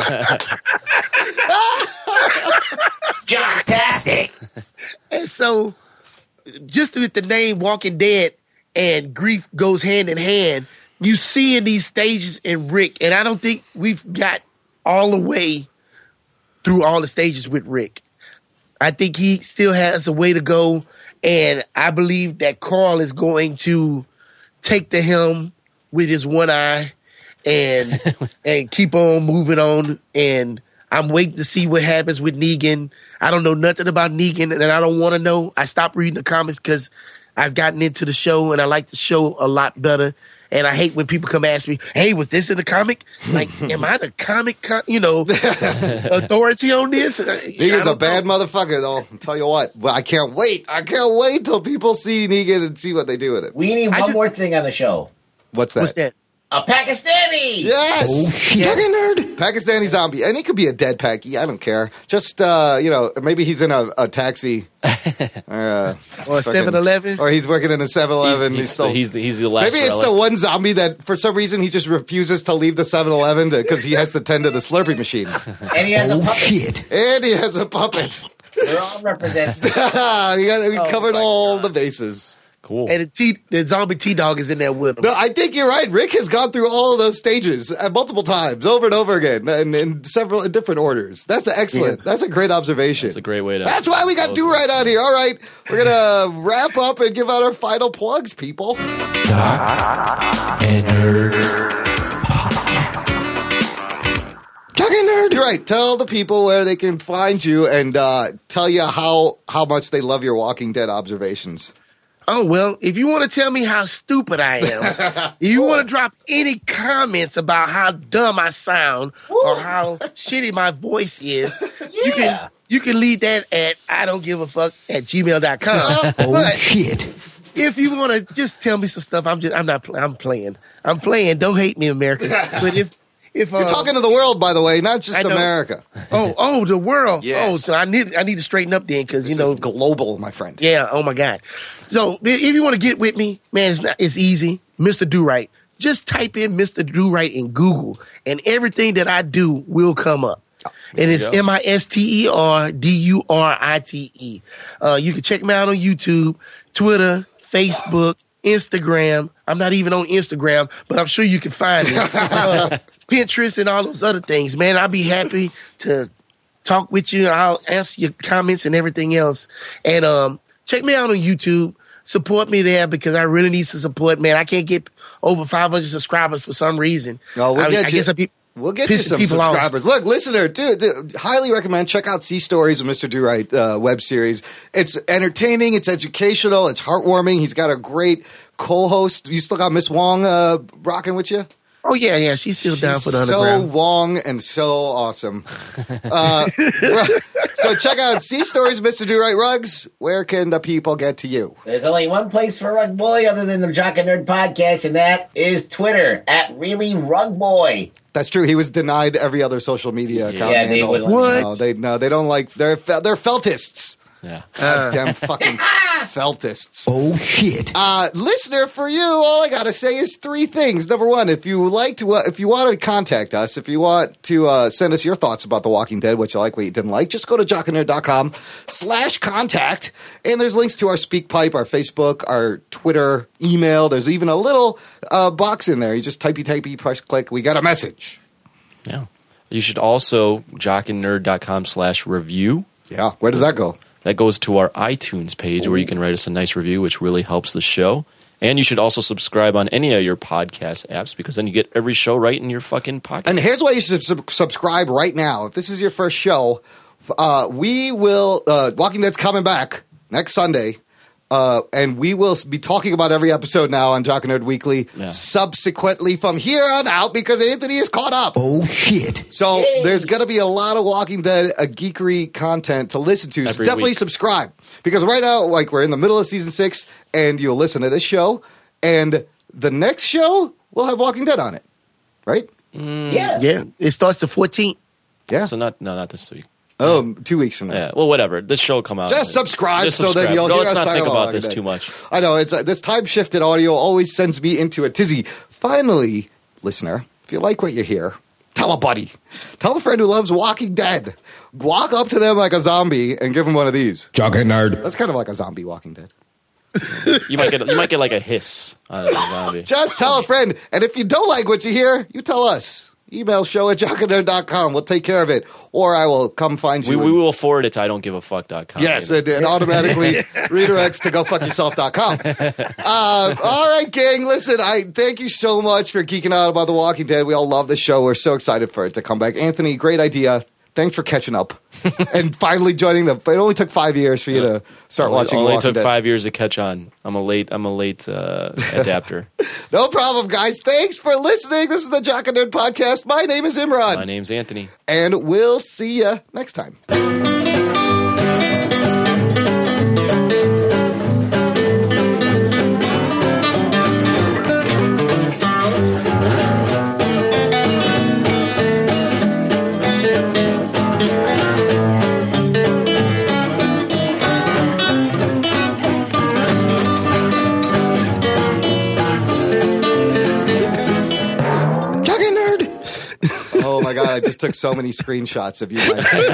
Jocktastic. And so, just with the name Walking Dead and grief goes hand in hand, you see in these stages in Rick, and I don't think we've got all the way through all the stages with Rick. I think he still has a way to go, and I believe that Carl is going to take the helm with his one eye and and keep on moving on. And I'm waiting to see what happens with Negan. I don't know nothing about Negan, and I don't want to know. I stopped reading the comics because I've gotten into the show, and I like the show a lot better. And I hate when people come ask me, "Hey, was this in the comic?" Like, am I the comic, co- you know, authority on this? Negan's a bad motherfucker, though. I'll tell you what. Well, I can't wait. I can't wait till people see Negan and see what they do with it. We need I one just- more thing on the show. What's that? What's that? A Pakistani. Yes. Oh, shit. Fucking nerd. Pakistani zombie. And he could be a dead Packy. I don't care. Just, uh, you know, maybe he's in a, a taxi. or uh, Or a fucking- seven eleven? Or he's working in a seven eleven. He's, he's, the, he's, the, he's the last Maybe it's relic. the one zombie that, for some reason, he just refuses to leave the seven eleven because he has to tend to the Slurpee machine. And he has a puppet. Shit. And he has a puppet. They're all represented. we got, we Oh, covered my all God. the bases. Cool. And the, T, the zombie T-Dog is in there with him. No, I think you're right. Rick has gone through all of those stages uh, multiple times, over and over again, and in several in different orders. That's excellent. Yeah. That's a great observation. That's a great way to. That's why we got close Do it. Right out here. All right, we're gonna wrap up and give out our final plugs, people. and Nerd. Talking nerd. You're right. Tell the people where they can find you and uh, tell you how how much they love your Walking Dead observations. Oh, well, if you want to tell me how stupid I am, if you want to drop any comments about how dumb I sound or how shitty my voice is, you can Yeah. you can leave that at I don't give a fuck at gmail dot com. But shit. if you want to just tell me some stuff, I'm just I'm not pl- I'm playing. I'm playing. Don't hate me, America. But if if uh, You're talking to the world, by the way, not just I know. America. oh oh the world. Yes. Oh, so I need I need to straighten up then because you This know is global, my friend. Yeah. Oh my God. So if you want to get with me, man, it's not. It's easy. Mister Do Right. Just type in Mister Do Right in Google, and everything that I do will come up. And it's you go. M I S T E R D U R I T E. Uh, you can check me out on YouTube, Twitter, Facebook, Instagram. I'm not even on Instagram, but I'm sure you can find me. Uh, Pinterest and all those other things, man. I'll be happy to talk with you. I'll answer your comments and everything else. And um, check me out on YouTube. Support me there because I really need some support, man. I can't get over five hundred subscribers for some reason. Oh, we'll I, get I you. guess I be, We'll get you pissing some people off. subscribers. Look, listener, dude, dude, highly recommend. Check out Sea Stories of Mister Do Right uh, web series. It's entertaining. It's educational. It's heartwarming. He's got a great co-host. You still got Miss Wong uh, rocking with you? Oh, yeah, yeah. She's still down for the so underground. Wong and so awesome. Uh, so check out Sea Stories of Mister Do Right Rugs. Where can the people get to you? There's only one place for Rug Boy other than the Jock and Nerd podcast, and that is Twitter at Really Rug Boy. That's true. He was denied every other social media account. Yeah, they handle. would- What? No, they no, they don't like. They're fe- they're feltists. Yeah. Goddamn fucking Feltists. Oh, shit. Uh, listener, for you, all I gotta say is three things. Number one, if you like to, uh, if you want to contact us, if you want to uh, send us your thoughts about The Walking Dead, what you like, what you didn't like, just go to jockandnerd.com slash contact, and there's links to our SpeakPipe, our Facebook, our Twitter, email. There's even a little uh, box in there. You just typey typey, press click. We got a message. Yeah. You should also jockandnerd.com slash review. Yeah. Where does that go? That goes to our iTunes page where you can write us a nice review, which really helps the show. And you should also subscribe on any of your podcast apps because then you get every show right in your fucking pocket. And here's why you should sub- subscribe right now. If this is your first show, uh, we will, uh, Walking Dead's coming back next Sunday. Uh, and we will be talking about every episode now on Jock and Nerd Weekly Yeah. subsequently from here on out because Anthony is caught up. Oh, shit. So Yay. there's going to be a lot of Walking Dead uh, geekery content to listen to. So Every definitely week. subscribe because right now, like we're in the middle of season six, and you'll listen to this show, and the next show will have Walking Dead on it, right? Yeah. Yeah, it starts the fourteenth. Yeah. So not no, not this week. Oh, two weeks from now. Yeah, well, whatever. This show will come out. Just subscribe Just so then subscribe. you'll No, hear let's us not talk think about about Walking this Dead. too much. I know it's uh, this time shifted audio always sends me into a tizzy. Finally, listener, if you like what you hear, tell a buddy, tell a friend who loves Walking Dead. Walk up to them like a zombie and give them one of these. Jock and Nerd. That's kind of like a zombie Walking Dead. You might get you might get like a hiss on a zombie. Just tell a friend, and if you don't like what you hear, you tell us. Email show at jock and nerd dot com. We'll take care of it, or I will come find you. We, and- we will forward it to I don't give a fuck dot com. Yes, it, it automatically redirects to go fuck yourself dot com. Uh, all right, gang, listen, I thank you so much for geeking out about The Walking Dead. We all love the show. We're so excited for it to come back. Anthony, great idea. Thanks for catching up and finally joining them. It only took five years for you to start Only, watching only Walking took Dead. five years to catch on. I'm a late. I'm a late uh, adapter. No problem, guys. Thanks for listening. This is the Jock and Nerd Podcast. My name is Imran. My name's Anthony. And we'll see you next time. Jock and Nerd. Oh my God, I just took so many screenshots of you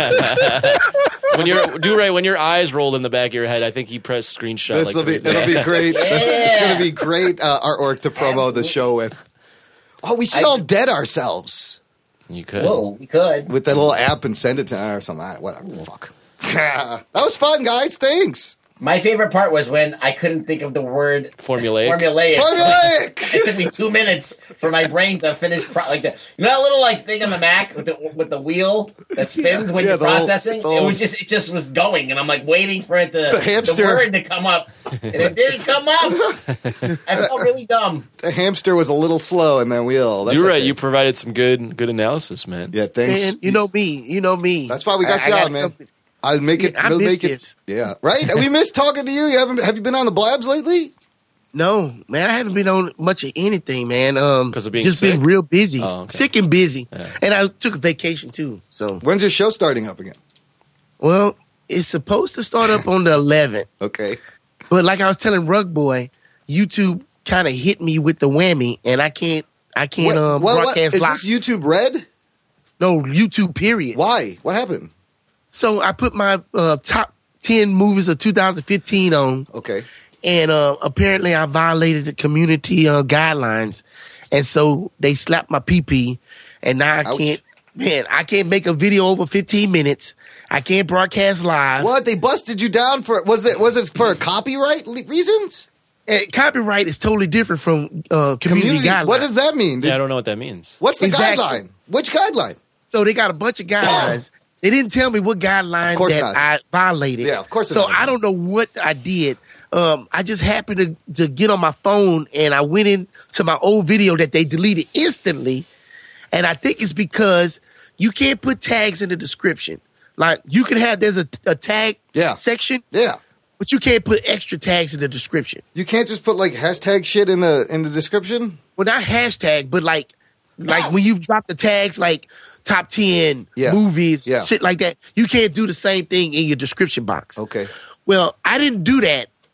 guys. When you're do right when your eyes rolled in the back of your head, I think he pressed screenshot. This like will be, three it'll be great. This, it's Yeah. going to be great uh, artwork to promo the show with. Oh, we should I- all dead ourselves You could. Whoa, we could. with that little app and send it to or something. Ah, Whatever. Fuck. That was fun, guys. Thanks. My favorite part was when I couldn't think of the word Formulaic. formulaic. Formulaic. It took me two minutes for my brain to finish pro- like the you know that little like thing on the Mac with the with the wheel that spins when Yeah, you're the little- processing. the little- it was just it just was going, and I'm like waiting for it to The hamster. word to come up, and it didn't come up. I felt really dumb. The hamster was a little slow in that wheel. That's You're right. okay. You provided some good good analysis, man. Yeah, thanks. Man, you know me. You know me. That's why we got I- you I on, got man. company. I'll make it. I we'll miss make it. this. Yeah, right. We missed talking to you. You haven't? Have you been on the Blabs lately? No, man, I haven't been on much of anything, man. Um, 'Cause of being just been sick? real busy, Oh, okay. sick and busy, Yeah. and I took a vacation too. So, When's your show starting up again? well, it's supposed to start up on the eleventh, Okay. but like I was telling Rug Boy, YouTube kind of hit me with the whammy, and I can't, I can't What- um, what- what- broadcast is live. this YouTube Red? No YouTube. Period. Why? What happened? So I put my uh, top ten movies of two thousand fifteen on. Okay. And uh, apparently I violated the community uh, guidelines. And so they slapped my pee-pee. And now I Ouch. can't, man, I can't make a video over fifteen minutes. I can't broadcast live. What? They busted you down for? Was it? Was it for copyright le- reasons? And copyright is totally different from uh, community, guidelines. What does that mean? Yeah, I don't know what that means. What's the Exactly. guideline? Which guideline? So they got a bunch of guidelines. They didn't tell me what guideline Of course that not. I violated. Yeah, of course So not. I don't know what I did. Um, I just happened to, to get on my phone and I went into my old video that they deleted instantly. And I think it's because you can't put tags in the description. Like you can have there's a, a tag Yeah. section, Yeah. but you can't put extra tags in the description. You can't just put like hashtag shit in the in the description. Well, not hashtag, but like like when you drop the tags like top ten Yeah. movies, Yeah. shit like that, you can't do the same thing in your description box. Okay. Well, I didn't do that,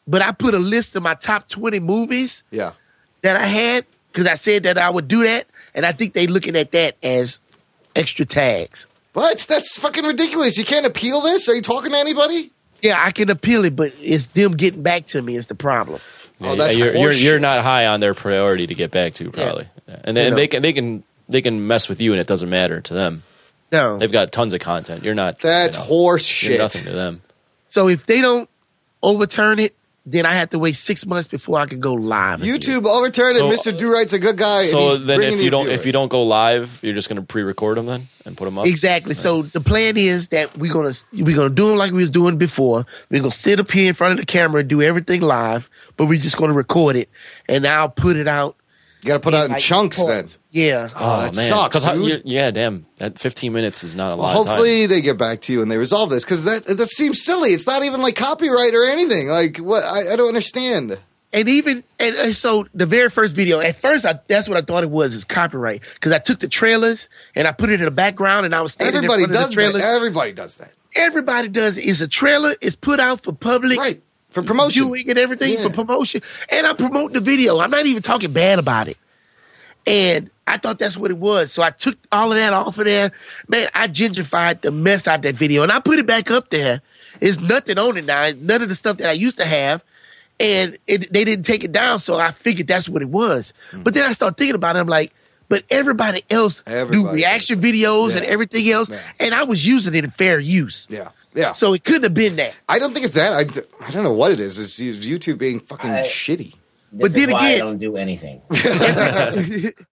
but I put a list of my top twenty movies Yeah. that I had because I said that I would do that, and I think they looking at that as extra tags. What? That's fucking ridiculous. You can't appeal this? Are you talking to anybody? Yeah, I can appeal it, but it's them getting back to me is the problem. Oh, that's you're, you're, you're horseshit. not high on their priority to get back to, probably. Yeah. And then You know. they can they can they can mess with you, and it doesn't matter to them. No. They've got tons of content. You're not. That's you know, horse You're shit. nothing to them. So if they don't overturn it, then I have to wait six months before I can go live. again. YouTube overturned So- it. Mister Do Right's a good guy. So and he's then, bringing if the you don't viewers. if you don't go live, you're just going to pre-record them then and put them up. Exactly. So the plan is that we're gonna we're gonna do them like we was doing before. We're gonna sit up here in front of the camera and do everything live, but we're just gonna record it, and I'll put it out. You got to put out in like chunks then. parts. Yeah. Oh, that man. sucks, 'Cause how- dude. you're- yeah, damn. That fifteen minutes is not a Well, lot of hopefully they get back to you and they resolve this because that that seems silly. It's not even like copyright or anything. Like what? I, I don't understand. And even and, and so the very first video, at first I, that's what I thought it was is copyright because I took the trailers and I put it in the background and I was standing Everybody in front does of the trailers. that. Everybody does that. Everybody does it. It's a trailer. It's put out for public. Right. For promotion. Viewing and everything Yeah. for promotion. And I promote the video. I'm not even talking bad about it. And I thought that's what it was. So I took all of that off of there. Man, I gingerfied the mess out of that video. And I put it back up there. There's nothing on it now. None of the stuff that I used to have. And it, they didn't take it down. So I figured that's what it was. Mm. But then I started thinking about it. I'm like, but everybody else Everybody do reaction videos and Yeah. everything else. Yeah. And I was using it in fair use. Yeah. Yeah. So it couldn't have been that. I don't think it's that. I, I don't know what it is. It's YouTube being fucking I- shitty. This But then is why I again- don't do anything.